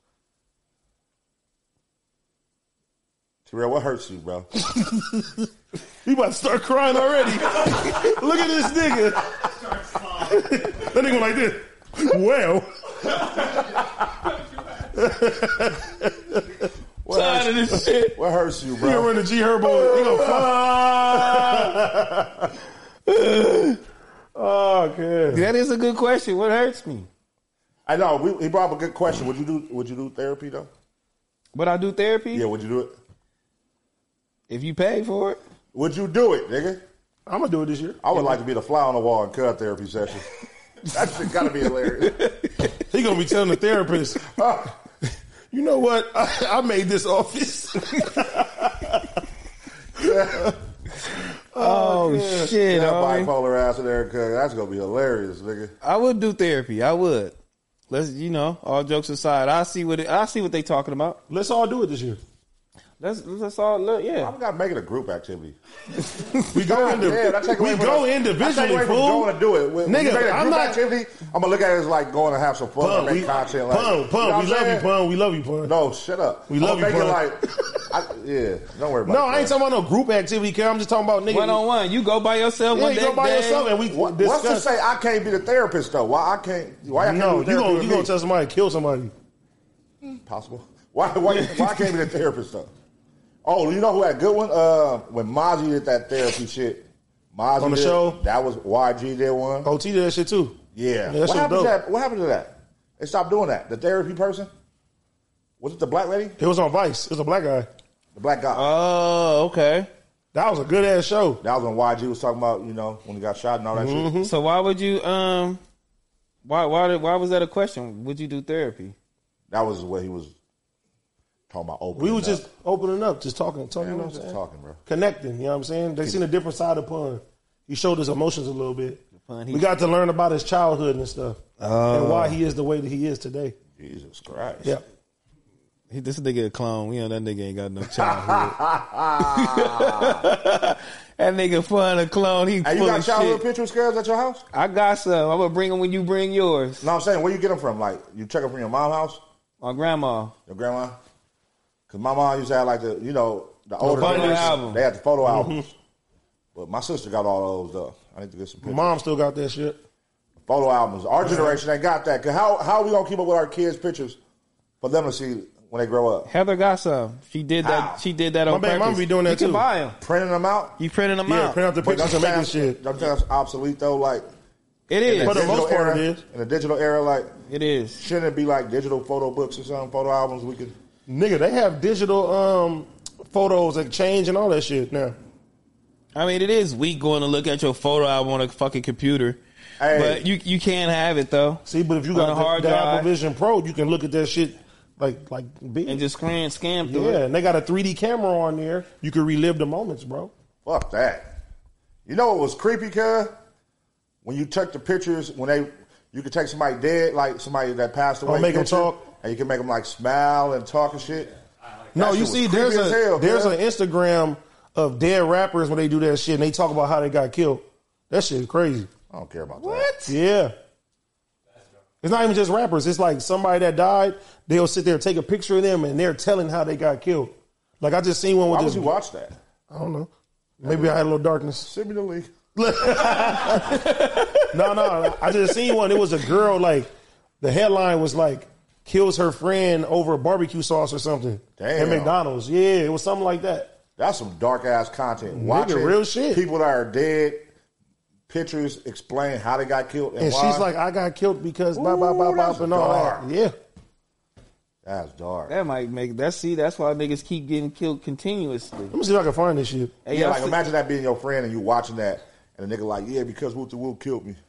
T-Real, what hurts you, bro? He about to start crying already. Look at this nigga. That nigga like this. Well. What Tired of this shit. What hurts you, He gonna bro? run the G Herbo. He gonna fuck. Oh, good. That is a good question. What hurts me? I know. We, he brought up a good question. Would you do? Would you do therapy though? Would I do therapy? Yeah. Would you do it? If you pay for it. Would you do it, nigga? I'm gonna do it this year. I would like to be the fly on the wall and cut therapy session. That shit gotta be hilarious. He gonna be telling the therapist, you know what? I, I made this office. Oh, shit. That homie. bipolar ass in there, cuz that's gonna be hilarious, nigga. I would do therapy. I would. Let's, you know, all jokes aside, I see what it, I see what they talking about. Let's all do it this year. Let's let's all look. Yeah, I'm gonna make it a group activity. We go into Yeah, that take away we from go the- that take individually, away from fool. going to do it. When, when Nigga, you make a I'm group not- activity, I'm gonna look at it as like going to have some fun Pun, and make we, content. Like, pun, you know pun, what we I'm love saying? you, pun. We love you, pun. No, shut up. We love I'm you, gonna pun. make it like, I, yeah, don't worry about No, it. I ain't talking about no group activity, cuz I'm just talking about nigga. one on one. You go by yourself. Yeah, one you day, go by day. yourself and we What, discuss. what's to say I can't be the therapist though? Why I can't? Why I can't No, be you the therapist gonna with you me? gonna tell somebody to kill somebody. Possible. Why? Why? Why I can't be the therapist though? Oh, you know who had a good one? Uh, when Mozzie did that therapy shit. Mozzie On the did, show? That was Y G did one. O T did that shit too. Yeah. that what shit happened dope. to that? What happened to that? They stopped doing that. The therapy person? Was it the black lady? It was on Vice. It was a black guy. The black guy. Oh, okay. That was a good ass show. that was when Y G was talking about, you know, when he got shot and all that Mm-hmm. shit. So why would you um, why why did, why was that a question? Would you do therapy? That was what he was talking about. Opening We was up. just opening up, just talking, talking. Man, you know we what was I'm just saying? talking, bro. Connecting. You know what I'm saying? They seen a different side of Pun. He showed his emotions a little bit. Pun, he- We got to learn about his childhood and stuff, Oh. and why he is the way that he is today. Jesus Christ. Yeah. He, this nigga a clone. We know that nigga ain't got no childhood. That nigga fun a clone. He Hey, full you got of childhood shit. pictures, cuz, at your house? I got some. I'm gonna bring them when you bring yours. No, I'm saying, where you get them from? Like, you check them from your mom's house? My grandma. Your grandma? Because my mom used to have, like, the, you know, the older photo generation, album. They had the photo albums. But my sister got all those, though. I need to get some pictures. Mom still got that shit. Photo albums. Our generation ain't got that. Cause how how we gonna keep up with our kids' pictures for them to see when they grow up? Heather got some. She did that. How? She did that on My baby purpose. mama be doing that you too. can buy them. Printing them out? You printing them Yeah, out. print out the But pictures don't and you making think shit. that's- don't you think that's obsolete though? Like It in is. the For the digital most part, era, it is. in the digital era, like It is. shouldn't it be like digital photo books or something, photo albums we could? Nigga, they have digital um, photos that change and all that shit now. I mean, it is weak going to look at your photo album on a fucking computer. Hey. But you you can't have it though. See, but if you On got a the, hard the drive. Apple Vision Pro, you can look at that shit like like big. And just scan scam through yeah, it. and they got a three D camera on there. You can relive the moments, bro. Fuck that. You know what was creepy, cuz? When you took the pictures, when they, you could take somebody dead, like somebody that passed away. Oh, make 'em picture, talk? And you can make them like smile and talk and shit. No, That you shit see, was there's a creepy as hell, there's cuz. an Instagram of dead rappers when they do that shit, and they talk about how they got killed. That shit is crazy. I don't care about that. What? Yeah. It's not even just rappers. It's like somebody that died, they'll sit there and take a picture of them, and they're telling how they got killed. Like I just seen one with Why this. would you watch that? I don't know. Maybe I had a little darkness. Send me the link. No, no. I just seen one. It was a girl, like, the headline was like, kills her friend over barbecue sauce or something. Damn. At McDonald's. Yeah, it was something like that. That's some dark ass content. Watching real shit. people that are dead, pictures explain how they got killed and, And why. she's like, I got killed because blah, blah, Ooh, blah, blah, that's and all dark. that. Yeah. That's dark. That might make that. See, that's why niggas keep getting killed continuously. Let me see if I can find this shit. Hey, Yeah, y'all like see- imagine that being your friend and you watching that, and the nigga like, yeah, because Whoop the Whoop killed me.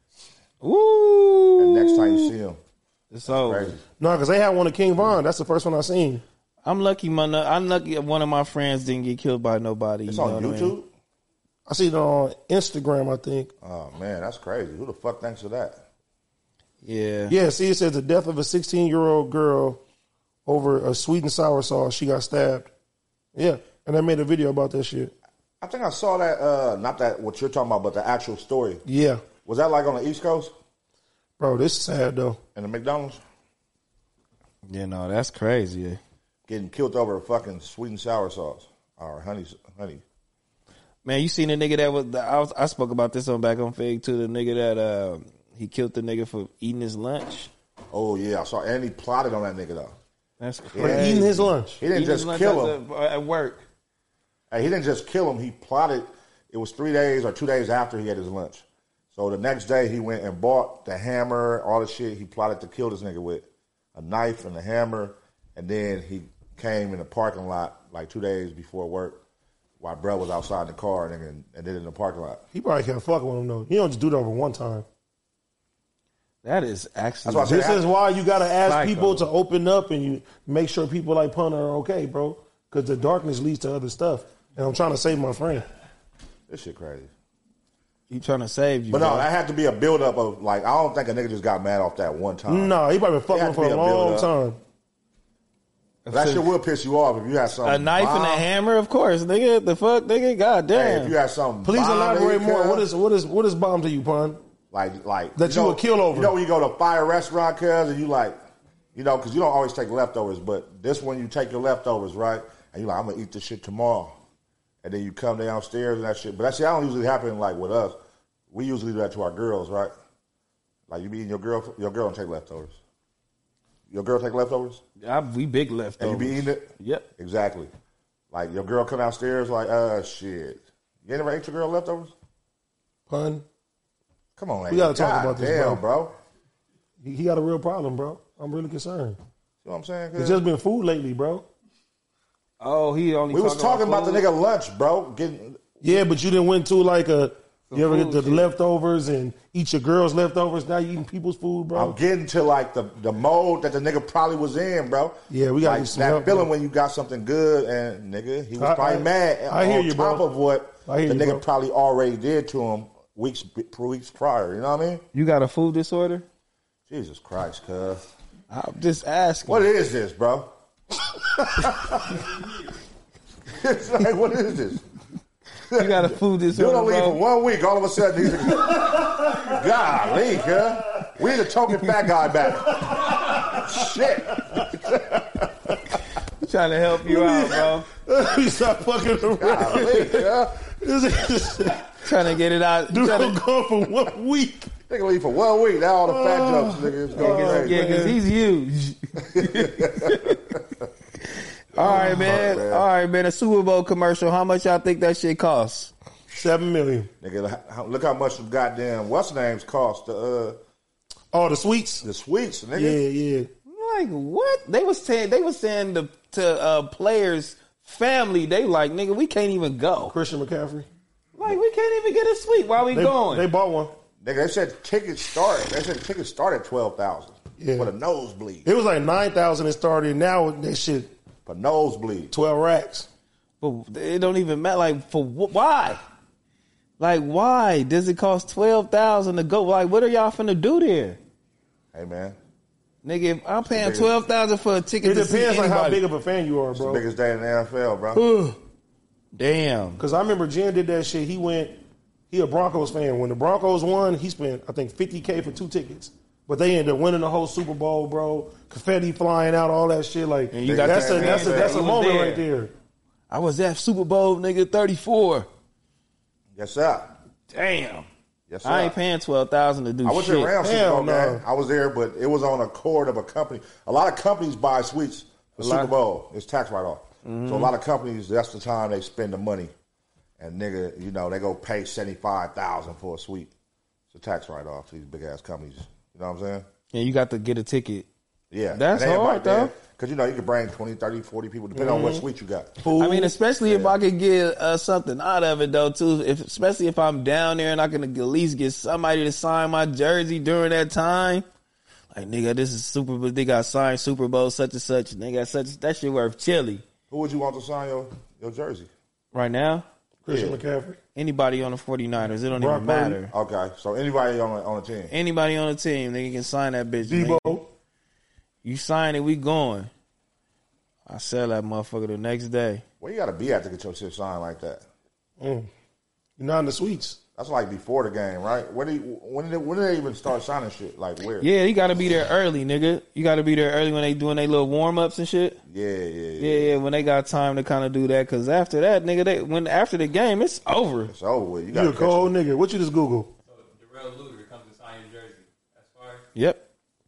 Ooh. And next time you see him, It's over. crazy. No, because they had one of King Von. That's the first one I seen. I'm lucky. My I'm lucky. One of my friends didn't get killed by nobody. It's you know on what I mean? YouTube. I seen it on Instagram, I think. Oh man, that's crazy. Who the fuck thinks of that? Yeah. Yeah, see, it says the death of a sixteen-year-old girl over a sweet and sour sauce. She got stabbed. Yeah, and I made a video about that shit. I think I saw that. Uh, not that what you're talking about, but the actual story. Yeah. Was that like on the East Coast Bro, this is sad, though. in the McDonald's? Yeah. No, that's crazy. Getting killed over a fucking sweet and sour sauce or honey, honey. Man, you seen the nigga that was? I, was, I spoke about this on back on Fig too. The nigga that uh, he killed the nigga for eating his lunch. Oh yeah, I saw. And he plotted on that nigga though. That's For crazy. eating his lunch. He didn't Eating his just lunch kill at him. the- at work. Hey, he didn't just kill him. He plotted. It was three days or two days after he had his lunch. So the next day he went and bought the hammer, all the shit he plotted to kill this nigga with, a knife and a hammer, and then he came in the parking lot like two days before work while bro was outside in the car and, and, and did it in the parking lot. He probably can't fuck with him, though. You don't just do that over one time. That is actually. That's why I said- This is why you got to ask Psycho. people to open up and you make sure people like Pun are okay, bro. Because the darkness leads to other stuff. And I'm trying to save my friend. This shit crazy. He trying to save you. But no, bro. that had to be a buildup of like, I don't think a nigga just got mad off that one time. No, he probably been fucking It had him to for be a a long build-up. time. That shit will piss you off if you had something. a knife and a bomb. hammer, of course, nigga. The fuck, nigga. God Hey, damn. if you had something. Please bomb elaborate in you, more. cuz, What is what is what is bomb to you, Pun? Like, like That you know- would kill over. You know when you go to a fire restaurant, cuz, and you like, you know, because you don't always take leftovers, but this one you take your leftovers, right? And you like, I'm gonna eat this shit tomorrow, and then you come downstairs and that shit. But that shit, that don't usually happen like with us. We usually do that to our girls, right? Like you be eating your girl, your girl don't take leftovers. Your girl take leftovers, I, we big and leftovers. you be eating it. Yep. Exactly. Like your girl come downstairs, like, uh, shit. You ain't never ate your girl leftovers? Pun. Come on, man. We gotta talk God about this, damn, bro. bro. He, he got a real problem, bro. I'm really concerned. You know what I'm saying? It's just been food lately, bro. Oh, he only. We was talking about the food? nigga lunch, bro. Getting Yeah, but you didn't went to like a. You ever get food the shit. leftovers and eat your girl's leftovers? Now you eating people's food, bro. I'm getting to like the, the mode that the nigga probably was in, bro. Yeah, we gotta like get some that help, feeling bro. when you got something good and nigga, he was I- probably I- mad I hear on you, top bro. of what I hear the you, nigga bro. probably already did to him weeks weeks prior. You know what I mean? You got a food disorder? Jesus Christ, cuz. I'm just asking. What is this, bro? It's like, what is this? You got a food Dude disorder, don't leave for bro? one week. All of a sudden, he's a golly, cuz. We need to token fat guy back. Shit. I'm trying to help you out, bro. You stop fucking around. Golly, cuz. This is- Trying to get it out. Dude, Trying I'm to, gone for one week. Nigga leave for one week. Now all the fat jokes, nigga, is gonna get Yeah, because he's huge. All right, man. man. All right, man. A Super Bowl commercial. How much y'all think that shit costs? Seven million. Nigga, look how much the goddamn what's names cost. The uh, oh, the sweets. The sweets, nigga. Yeah, yeah. Like what? They was saying they was saying to to uh, players' family. They like, nigga, we can't even go. Christian McCaffrey. Like we can't even get a suite. Why we they, going? They bought one. Nigga, they said tickets start. They said tickets start at twelve thousand. Yeah. For the nosebleed. It was like nine thousand. It started. Now that shit. For nosebleed. Twelve racks. But it don't even matter. Like for wh- why? Like why does it cost twelve thousand to go? Like what are y'all finna do there? Hey man, nigga, if I'm paying twelve thousand for a ticket, It to see depends on how anybody. big of a fan you are, it's bro. the biggest day in the N F L, bro. Damn. Because I remember Jen did that shit. He went. He a Broncos fan. When the Broncos won, he spent I think fifty K for two tickets. But they ended up winning the whole Super Bowl, bro. Confetti flying out, all that shit. Like And you got that's a that that's a man that's that a was moment there. right there. I was at Super Bowl, nigga, thirty-four. Yes, sir. Damn. Yes, sir. I ain't paying twelve thousand to do I was shit. at Rams Super Hell Bowl no. game. I was there, but it was on a cord of a company. A lot of companies buy suites for A Super lot. Bowl. It's tax write off. Mhm. So a lot of companies, that's the time they spend the money. And nigga, you know, they go pay seventy five thousand for a suite. It's a tax write off to these big ass companies. You know what I'm saying? And you got to get a ticket. Yeah. That's And they hard, invite them, though. Cause you know you can bring twenty, thirty, forty people depending on what Mhm. suite you got. I mean, especially if I could get uh, something out of it, though, too. If, especially if I'm down there and I can at least get somebody to sign my jersey during that time. Like, nigga, this is Super Bowl. They got signed Super Bowl such and such. They got such. That shit worth chili. Who would you want to sign your, your jersey? Right now? Christian Yeah. McCaffrey. Anybody on the 49ers. It don't Brock even Purdy. matter. Okay, so anybody on the, on the team. Anybody on the team, nigga, can sign that bitch. Debo. nigga. You sign it, we going. I sell that motherfucker the next day. Where you got to be at to get your shit signed like that? Mm. You're not in the suites. That's like before the game, right? When do you, when did when did they even start signing shit? Like where? Yeah, you got to be there early, nigga. You got to be there early when they doing their little warm ups and shit. Yeah, yeah, yeah. Yeah, yeah. When they got time to kind of do that, because after that, nigga, they when after the game, it's over. It's over with. You You got a cold nigga. What you just Google? Darrell Luter comes to sign your jersey. That's fire. Yep.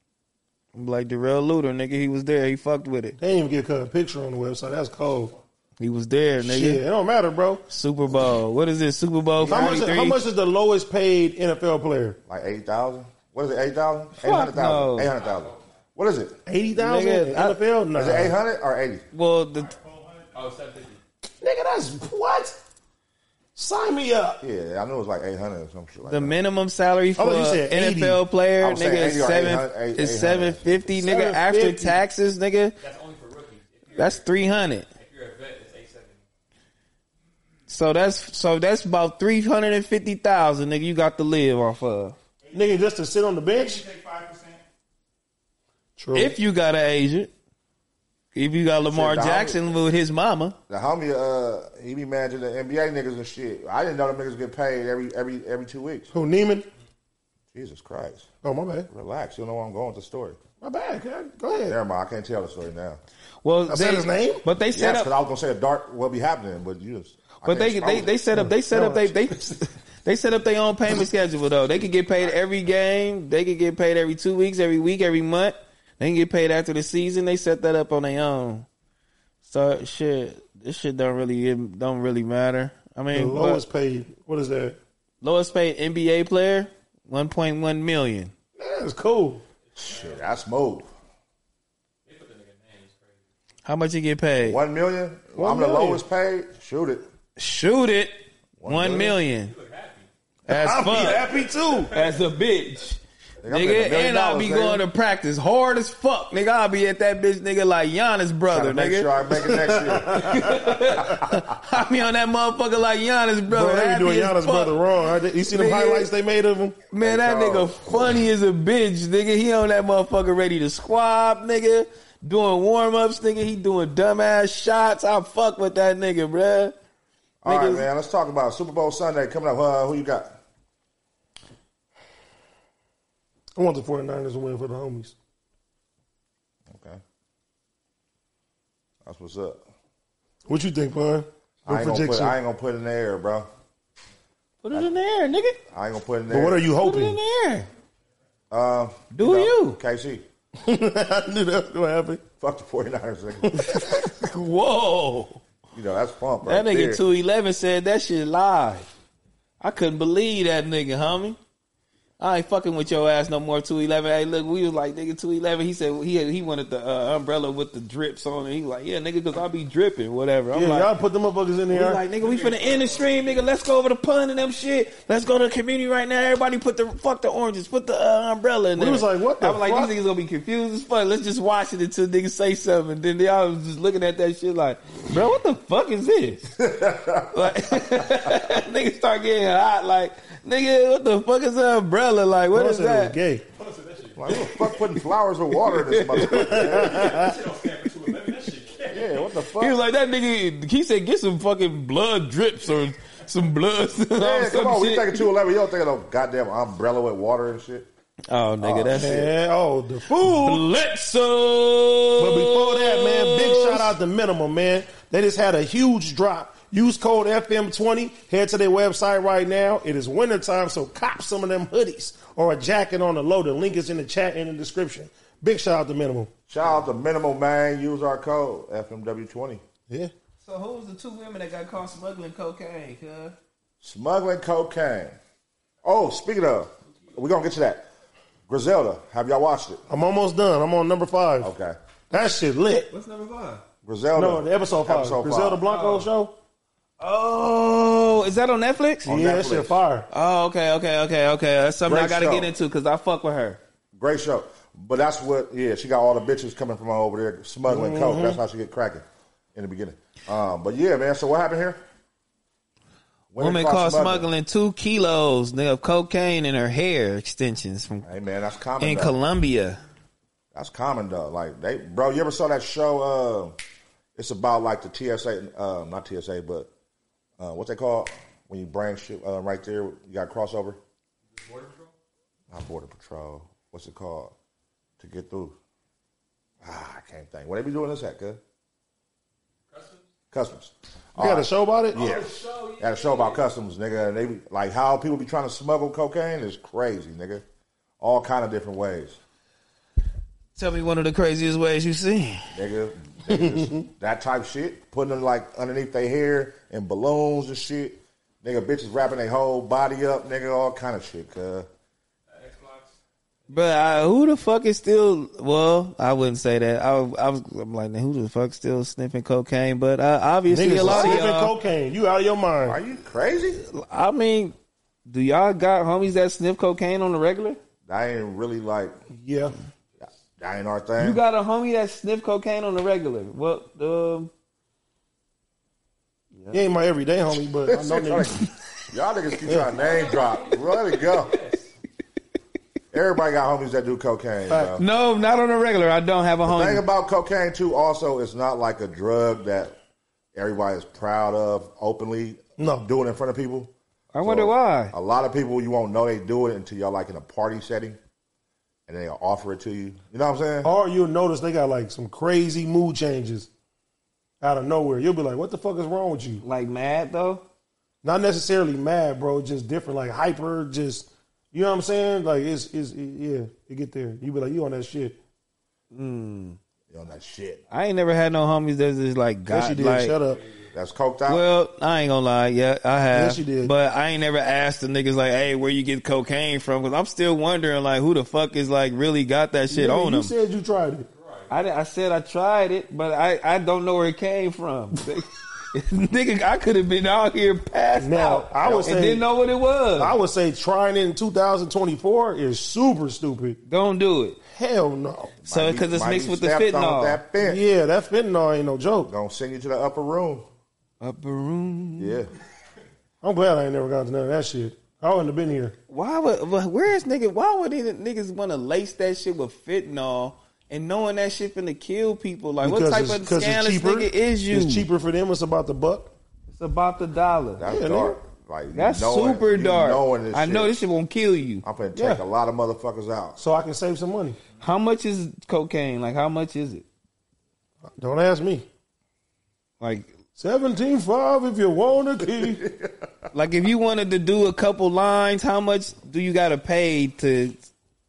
I'm like Darrell Luter, nigga. He was there. He fucked with it. They didn't even get a picture on the website. That's cold. He was there, nigga. Shit, it don't matter, bro. Super Bowl. What is this? Super Bowl How much? forty-three? How much is the lowest paid N F L player? Like eight thousand. What is it? Eight thousand? Fuck Eight hundred no. thousand. Eight hundred thousand. What is it? Eighty thousand Nigga, N F L? No. Is it eight hundred or eighty? Well, the Oh, seven fifty. Nigga, that's what? Sign me up. Yeah, I knew it was like eight hundred or some shit like the that. minimum salary for thought you an said N F eighty. L player, I was saying nigga, is eighty or seven. eight hundred, eight- Is eight seven hundred. fifty, nigga. seven After fifty. taxes, nigga, That's only for rookies. If you're, that's three hundred. if you're a vet, it's eight seventy. So that's so that's about three hundred and fifty thousand, nigga. You got to live off of. Nigga, just to sit on the bench? Take five percent. True. If you got an agent, if you got Lamar Shit, dog. Jackson with his mama, The homie, uh, he be managing the N B A niggas and shit. I didn't know them niggas get paid every every every two weeks. Who, Neiman? Jesus Christ. Oh, my bad. Relax. You don't know where I'm going with the story. My bad. Go ahead. Never mind. I can't tell the story now. well, I said his name? but they Yes, set because up, I was gonna say a dark what be happening, but you just. I but can't they expose they it. they set up they set up they they they set up their own payment schedule though. They could get paid every game. They could get paid every two weeks, every week, every month. They can get paid after the season. They set that up on their own. So shit, this shit don't really it don't really matter. I The mean, lowest but paid. What is that? lowest paid N B A player, one point one million. That's cool. Shit, that's smooth. How much you get paid? One million. One I'm the million. lowest paid. Shoot it. Shoot it. One One million. As I'll be fuck. happy too. As a bitch. Nigga, I'm paying a Nigga, million and I'll dollars, be nigga. going to practice hard as fuck. Nigga, I'll be at that bitch, nigga, like Giannis' brother, Trying to make nigga. sure I make it next year. I'll be on that motherfucker like Giannis' brother. Bro, they be happy doing as Giannis' fuck. brother wrong. I did- You see the Nigga. highlights they made of him? Man, that Hey, nigga dog. funny as a bitch, nigga. He on that motherfucker ready to squab, nigga. Doing warm-ups, nigga. He doing dumbass shots. I fuck with that nigga, bruh. All right, Niggas- man. Let's talk about Super Bowl Sunday coming up. Uh, who you got? I want the 49ers to win for the homies. Okay. That's what's up. What you think, Pun? I ain't, gonna put, I ain't gonna put it in the air, bro. Put it in the air, nigga. I ain't gonna put it in the But air. what are you Put it in hoping? the air. Uh, Do know, you? K C. I knew that was going to happen. Fuck the 49ers. Nigga. Whoa. You know, that's pump That right nigga there. two eleven said that shit live. I couldn't believe that nigga, homie. I ain't fucking with your ass no more, two eleven. Hey, look, we was like, nigga, two eleven. He said he had, he wanted the uh, umbrella with the drips on it. He was like, yeah, nigga, because I be dripping, whatever. I'm Yeah, like, y'all put them motherfuckers in we there. like, nigga, we finna end the stream, nigga. Let's go over the pun and them shit. Let's go to the community right now. Everybody put the, fuck the oranges. Put the uh, umbrella in We there. was like, what the I was like, fuck? these niggas gonna be confused as fuck. Let's just watch it until niggas say something. And then y'all was just looking at that shit like, bro, what the fuck is this? Like, niggas start getting hot like, nigga, what the fuck is an umbrella? Like, what Paul is said it was that? gay. Like, who the fuck putting flowers with water in this motherfucker? Yeah, what the fuck? He was like, that nigga, he said, get some fucking blood drips or some blood. Yeah, some come on. We shit. thinking two eleven. You don't think of no goddamn umbrella with water and shit? Oh, nigga, that's it. Man, oh, the food. Blitzo. But before that, man, big shout out to Minimum, man. They just had a huge drop. Use code F M twenty. Head to their website right now. It is wintertime, so cop some of them hoodies or a jacket on the low. The link is in the chat and in the description. Big shout out to Minimum. Shout out to Minimal, man. Use our code F M W twenty. Yeah. So who was the two women that got caught smuggling cocaine, cuz? Smuggling cocaine. Oh, speaking of, we're going to get to that. Griselda, have y'all watched it? I'm almost done. I'm on number five. Okay. That shit lit. What's number five? Griselda. No, the episode five. Episode Griselda five. Blanco show. Oh, is that on Netflix? On Yeah, that Netflix. shit fire. Oh, okay, okay, okay, okay. That's something Great I gotta show. get into because I fuck with her. Great show. But that's what, yeah, she got all the bitches coming from over there smuggling Mm-hmm. coke. That's how she get cracking in the beginning. Um, but yeah, man, so what happened here? Woman caught smuggling two kilos of cocaine in her hair extensions from Hey, man, that's common. in though. Colombia. That's common, though. Like, they, bro, you ever saw that show? Uh, it's about, like, the T S A, uh, not T S A, but uh, what's they call when you bring shit uh, right there? You got crossover? Border Patrol? Not Border Patrol. What's it called? To get through. Ah, I can't think. What they be doing this at, cuz? Customs? Customs. You got a show about it? Yeah. Had a show about customs, nigga. And they be, like how people be trying to smuggle cocaine is crazy, nigga. All kind of different ways. Tell me one of the craziest ways you seen. Nigga, nigga just, that type shit. Putting them like underneath their hair and balloons and shit. Nigga, bitches wrapping their whole body up, nigga, all kind of shit, cuz. But I, who the fuck is still? Well, I wouldn't say that. I, I was I'm like, who the fuck still sniffing cocaine? But uh, obviously, Niggas a lot of sniffing y'all. cocaine. You out of your mind. Are you crazy? I mean, do y'all got homies that sniff cocaine on the regular? That ain't really like, Yeah. that ain't our thing. You got a homie that sniff cocaine on the regular? Well, um, He ain't my everyday homie, but I know niggas. Y'all niggas keep trying to name drop. Let it go. Everybody got homies that do cocaine, bro. no, not on the regular. I don't have a The thing homie. about cocaine, too, also, it's not like a drug that everybody is proud of openly No. doing in front of people. I wonder why. A lot of people, you won't know they do it until y'all like in a party setting and they'll offer it to you. You know what I'm saying? Or you'll notice they got like some crazy mood changes out of nowhere. You'll be like, what the fuck is wrong with you? Like mad though. Not necessarily mad, bro. Just different, like hyper, just, you know what I'm saying? Like, it's, it's it, yeah, you get there. You be like, you on that shit. Mm. You on that shit. I ain't never had no homies that just like Yes, got you did. like. Shut up. That's coked out? Well, I ain't gonna lie. Yeah, I have. Yes, you did. But I ain't never asked the niggas like, "Hey, where you get cocaine from?" Because I'm still wondering like, who the fuck is like really got that shit Nigga, on you them. said you tried it. I, I said I tried it, but I, I don't know where it came from. Nigga, I could have been out here passed Now, out I would and say- didn't know what it was. I would say trying it in two thousand twenty-four is super stupid. Don't do it. Hell no. So Might be- because it's might mixed be with the stepped on fentanyl. with that fent. Yeah, that fentanyl ain't no joke. Gonna send you to the upper room. Upper room. Yeah. I'm glad I ain't never got to none of that shit. I wouldn't have been here. Why would? wh- Where is nigga? Why would these niggas want to lace that shit with fentanyl and knowing that shit finna kill people? Like, what type of scandalous nigga is you? It's cheaper for them. It's about the buck. It's about the dollar. That's Yeah, dark. Like, you That's knowing- super you dark. knowing this I know shit. this shit won't kill you. I'm finna take Yeah. a lot of motherfuckers out. So I can save some money. How much is cocaine? Like, how much is it? Don't ask me. Like, seventeen five if you want to keep. like if you wanted to do a couple lines, how much do you got to pay to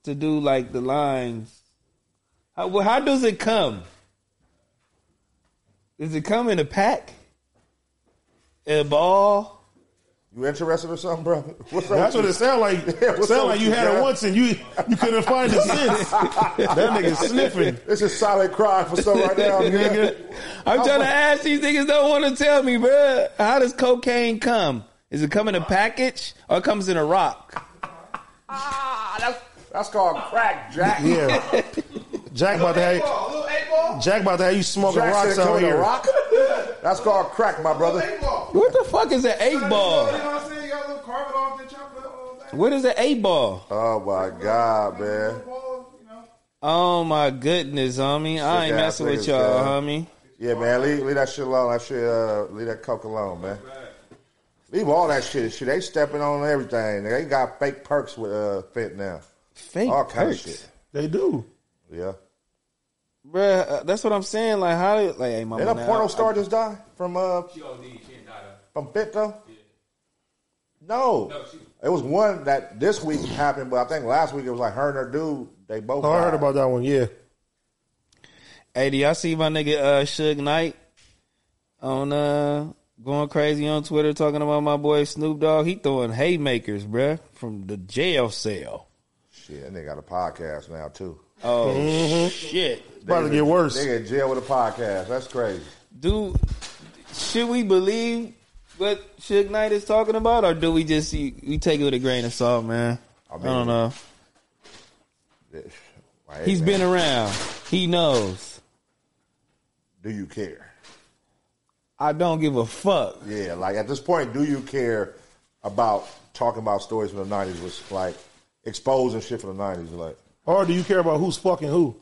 to do like the lines. How, well, how does it come? Does it come in a pack? In a ball? You interested or something, bro? What's up That's with what you? it sound like. Yeah, It what's sound up like with you you, had it man? once and you you couldn't find it since. That nigga sniffing. This is silent cry for stuff right now, nigga. I'm trying to ask these niggas don't want to tell me, bro. How does cocaine come? Is it come in a package or it comes in a rock? Ah, that's, that's called crack, Jack. Yeah. Jack about to have Ball, little eight ball. Jack about to have you smoking Jack rocks said it come out in a here. rock? That's called crack, my brother. Eight ball. What the fuck is an eight You know ball? what I'm saying? You got a little carve it off, then chop it up. little thing. What is an eight ball? Oh my God, man. Little ball, you know. Oh my goodness, homie. I ain't Shit, messing with niggas, y'all, man. homie. Yeah, man, leave, leave that shit alone. That shit, uh, leave that coke alone, man. Leave all that shit. Shit, they stepping on everything. They ain't fake perks with uh, Fent now. Fake All kind perks. of shit. They do. Yeah. Bruh, uh, that's what I'm saying. Like, how did, like, hey, mama, Didn't a now, porno I- star just die from uh She O D. She didn't die though. from Fent though? No. No, she- It was one that this week happened, but I think last week it was like her and her dude. They both. Oh, I heard died. about that one. Yeah. Hey, do y'all see my nigga uh, Suge Knight on uh going crazy on Twitter talking about my boy Snoop Dogg? He throwing haymakers, bruh, from the jail cell. Shit, that nigga got a podcast now too. Oh shit, About to get worse. Nigga in jail with a podcast. That's crazy. dude. Should we believe what Suge Knight is talking about, or do we just we take it with a grain of salt, man? I, I mean, don't know. Hey, He's man, been around. He knows. Do you care? I don't give a fuck. Yeah, like at this point, do you care about talking about stories from the nineties? Was like exposing shit from the nineties, like. Or do you care about who's fucking who?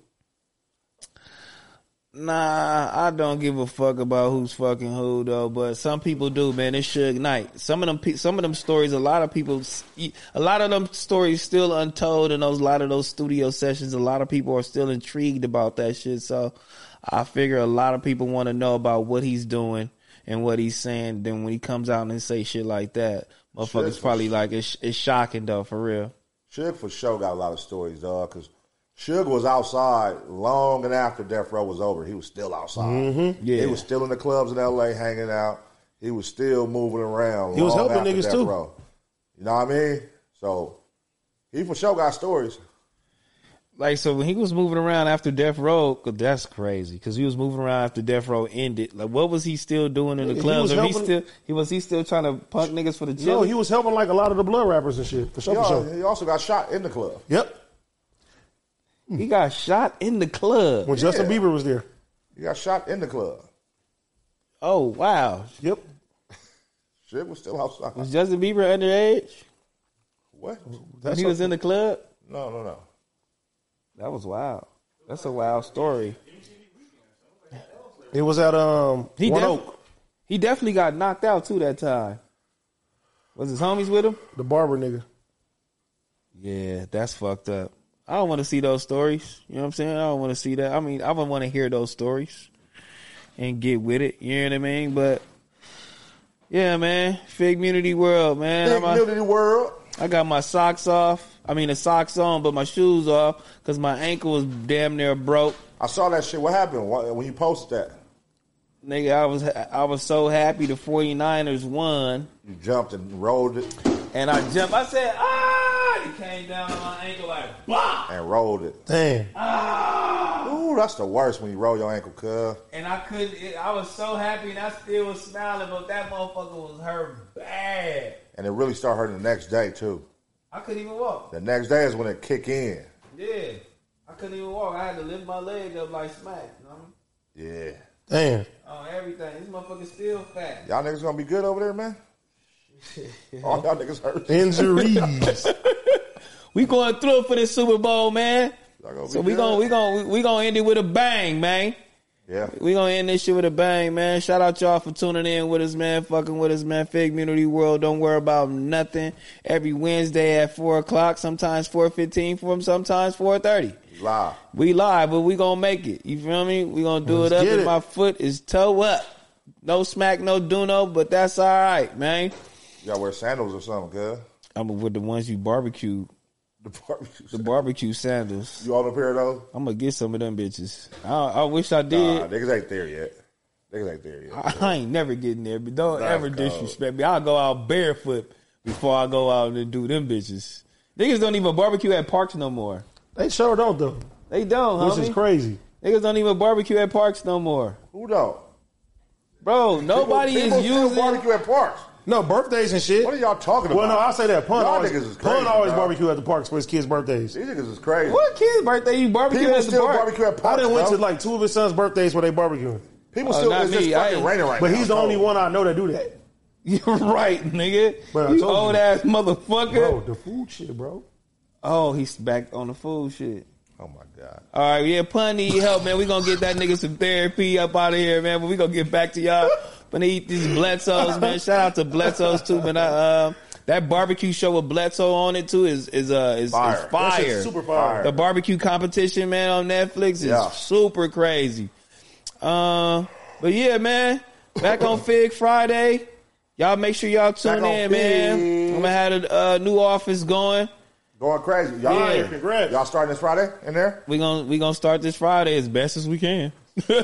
Nah, I don't give a fuck about who's fucking who though. But some people do, man. It's Suge Knight. Some of them, pe- some of them stories. A lot of people, a lot of them stories still untold in those. A lot of those studio sessions. A lot of people are still intrigued about that shit. So, I figure a lot of people want to know about what he's doing and what he's saying. Then when he comes out and say shit like that, motherfuckers Shit. probably like it's, it's shocking though, for real. Suge for sure got a lot of stories, dog, because Suge was outside long and after Death Row was over. He was still outside. Mm-hmm. Yeah. He was still in the clubs in L A hanging out. He was still moving around. He was long helping after niggas, Death too. Row. You know what I mean? So he for sure got stories. Like, so when he was moving around after Death Row, 'cause that's crazy. Because he was moving around after Death Row ended. Like, what was he still doing in the He clubs? was Or he helping- still he was he still trying to punk niggas for the No, chili? he was helping like a lot of the blood rappers and shit. For sure, He, for al- sure. he also got shot in the club. Yep. He got shot in the club. When Justin Yeah. Bieber was there. He got shot in the club. Oh wow! Yep. Shit was still outside. Was Justin Bieber underage What? when That's he was in the club? No, no, no. That was wild. That's a wild story. It was at um He One def- Oak, He definitely got knocked out too that time. Was his homies with him? the barber nigga. Yeah, that's fucked up. I don't want to see those stories. You know what I'm saying? I don't want to see that. I mean, I would want to hear those stories and get with it. You know what I mean? But yeah, man, Fig Community World, man. Big I'm a- community world. I got my socks off. I mean, the socks on, but my shoes off because my ankle was damn near broke. I saw that shit. What happened Why- when you posted that? Nigga, I was I was so happy the 49ers won, You jumped and rolled it and I jumped. I said, ah! It came down on my ankle like, bah! and rolled it. Damn. Ooh, that's the worst when you roll your ankle, cuz. And I couldn't. It, I was so happy, and I still was smiling, but that motherfucker was hurt bad. And it really started hurting the next day, too. I couldn't even walk. The next day is when it kick in. Yeah, I couldn't even walk. I had to lift my leg up like smack. You know what I mean? Yeah. Damn. On everything. This motherfucker still fat. Y'all niggas gonna be good over there, man? All y'all niggas hurt. Injuries. We going through it for this Super Bowl, man. Y'all gonna be So we good? gonna we gonna we gonna end it with a bang, man. Yeah. We gonna end this shit with a bang, man. Shout out y'all for tuning in with us, man. Fucking with us, man. Fig Community World. Don't worry about nothing. Every Wednesday at four o'clock. Sometimes four fifteen. Sometimes four thirty. Live. We live, but we gonna make it. You feel me? We gonna do Let's it up. get And it. my foot is toe up. No smack, no duno, but that's all right, man. Y'all wear sandals or something, cuz. I'm with the ones you barbecue The barbecue. The barbecue sandals. You own a pair of those? I'm gonna get some of them bitches. I, I wish I did. Nah, niggas ain't there yet. Niggas ain't there yet. I, I ain't never getting there, but don't That's ever cold. disrespect me. I'll go out barefoot before I go out and do them bitches. Niggas don't even barbecue at parks no more. They sure don't though. They don't, Which homie. is crazy. Niggas don't even barbecue at parks no more. Who don't? Bro, nobody people, people is still using barbecue at parks. No, birthdays and shit. What are y'all talking Well, about? no, I'll say that. Pun Y'all always, niggas is Pun crazy, always dog. barbecue at the parks for his kids' birthdays. These niggas is crazy. What kid's birthday you barbecue People at the still park? barbecue at I parks, done went bro. to like two of his sons' birthdays where they barbecuing. People Oh, still, not it's just me. I fucking ain't- raining right But now. he's the It's only cold. one I know that do that. You're right, nigga. But I you told you. old ass motherfucker. Bro, the food shit, bro. Oh, he's back on the food shit. Oh my god. All right, yeah, Pun need help, man. We gonna get that nigga some therapy up out of here, man. But we gonna get back to y'all. Gonna eat these Bledsoes, man. Shout out to Bledsoes too, man. I, uh, that barbecue show with Bledsoe on it too is is uh is Fire. is That fire. shit's super fire. The barbecue competition, man, on Netflix is Yeah. super crazy. Um, but yeah, man, back on Fig Friday. Y'all make sure y'all tune Back on in, man. Fig. I'm gonna have a uh, new office going. Going crazy. Y'all, Yeah, congrats. y'all starting this Friday in there? We gonna we gonna start this Friday as best as we can.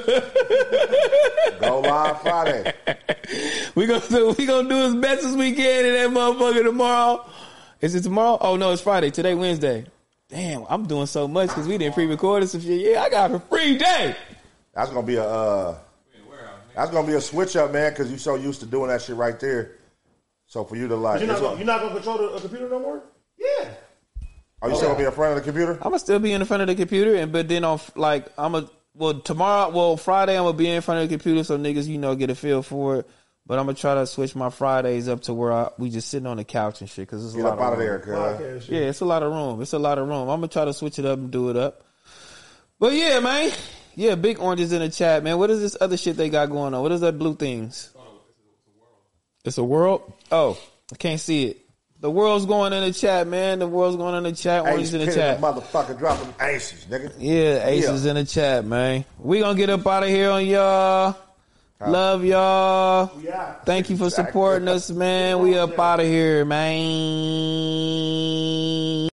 Go live Friday. We gonna do we gonna do as best as we can in that motherfucker tomorrow. Is it tomorrow? Oh no, it's Friday. Today Wednesday. Damn, I'm doing so much because we didn't pre-record some shit. Yeah, I got a free day. That's gonna be a uh, that's gonna be a switch up, man, because you so used to doing that shit right there. So for you to like, But you're not it's gonna, a- you're not gonna control the uh, computer no more? Yeah. are you still gonna be in front of the computer? I'm gonna still be in front of the computer, and but then on like I'm a well tomorrow, well Friday I'm gonna be in front of the computer so niggas you know get a feel for it. But I'm gonna try to switch my Fridays up to where I, we just sitting on the couch and shit because it's a Get lot up of out of room. there, cuz. Podcast shit. Yeah, it's a lot of room. It's a lot of room. I'm gonna try to switch it up and do it up. But yeah, man. Yeah, Big Orange is in the chat, man. What is this other shit they got going on? What is that blue things? It's a world? Oh, I can't see it. The world's going in the chat, man. The world's going in the chat. Orange Ace is in the Penny, chat. motherfucker, dropping aces, nigga. Yeah, Ace Yeah. is in the chat, man. We gonna get up out of here on y'all. Love y'all. Yeah. Thank you for supporting us, man. We up out of here, man.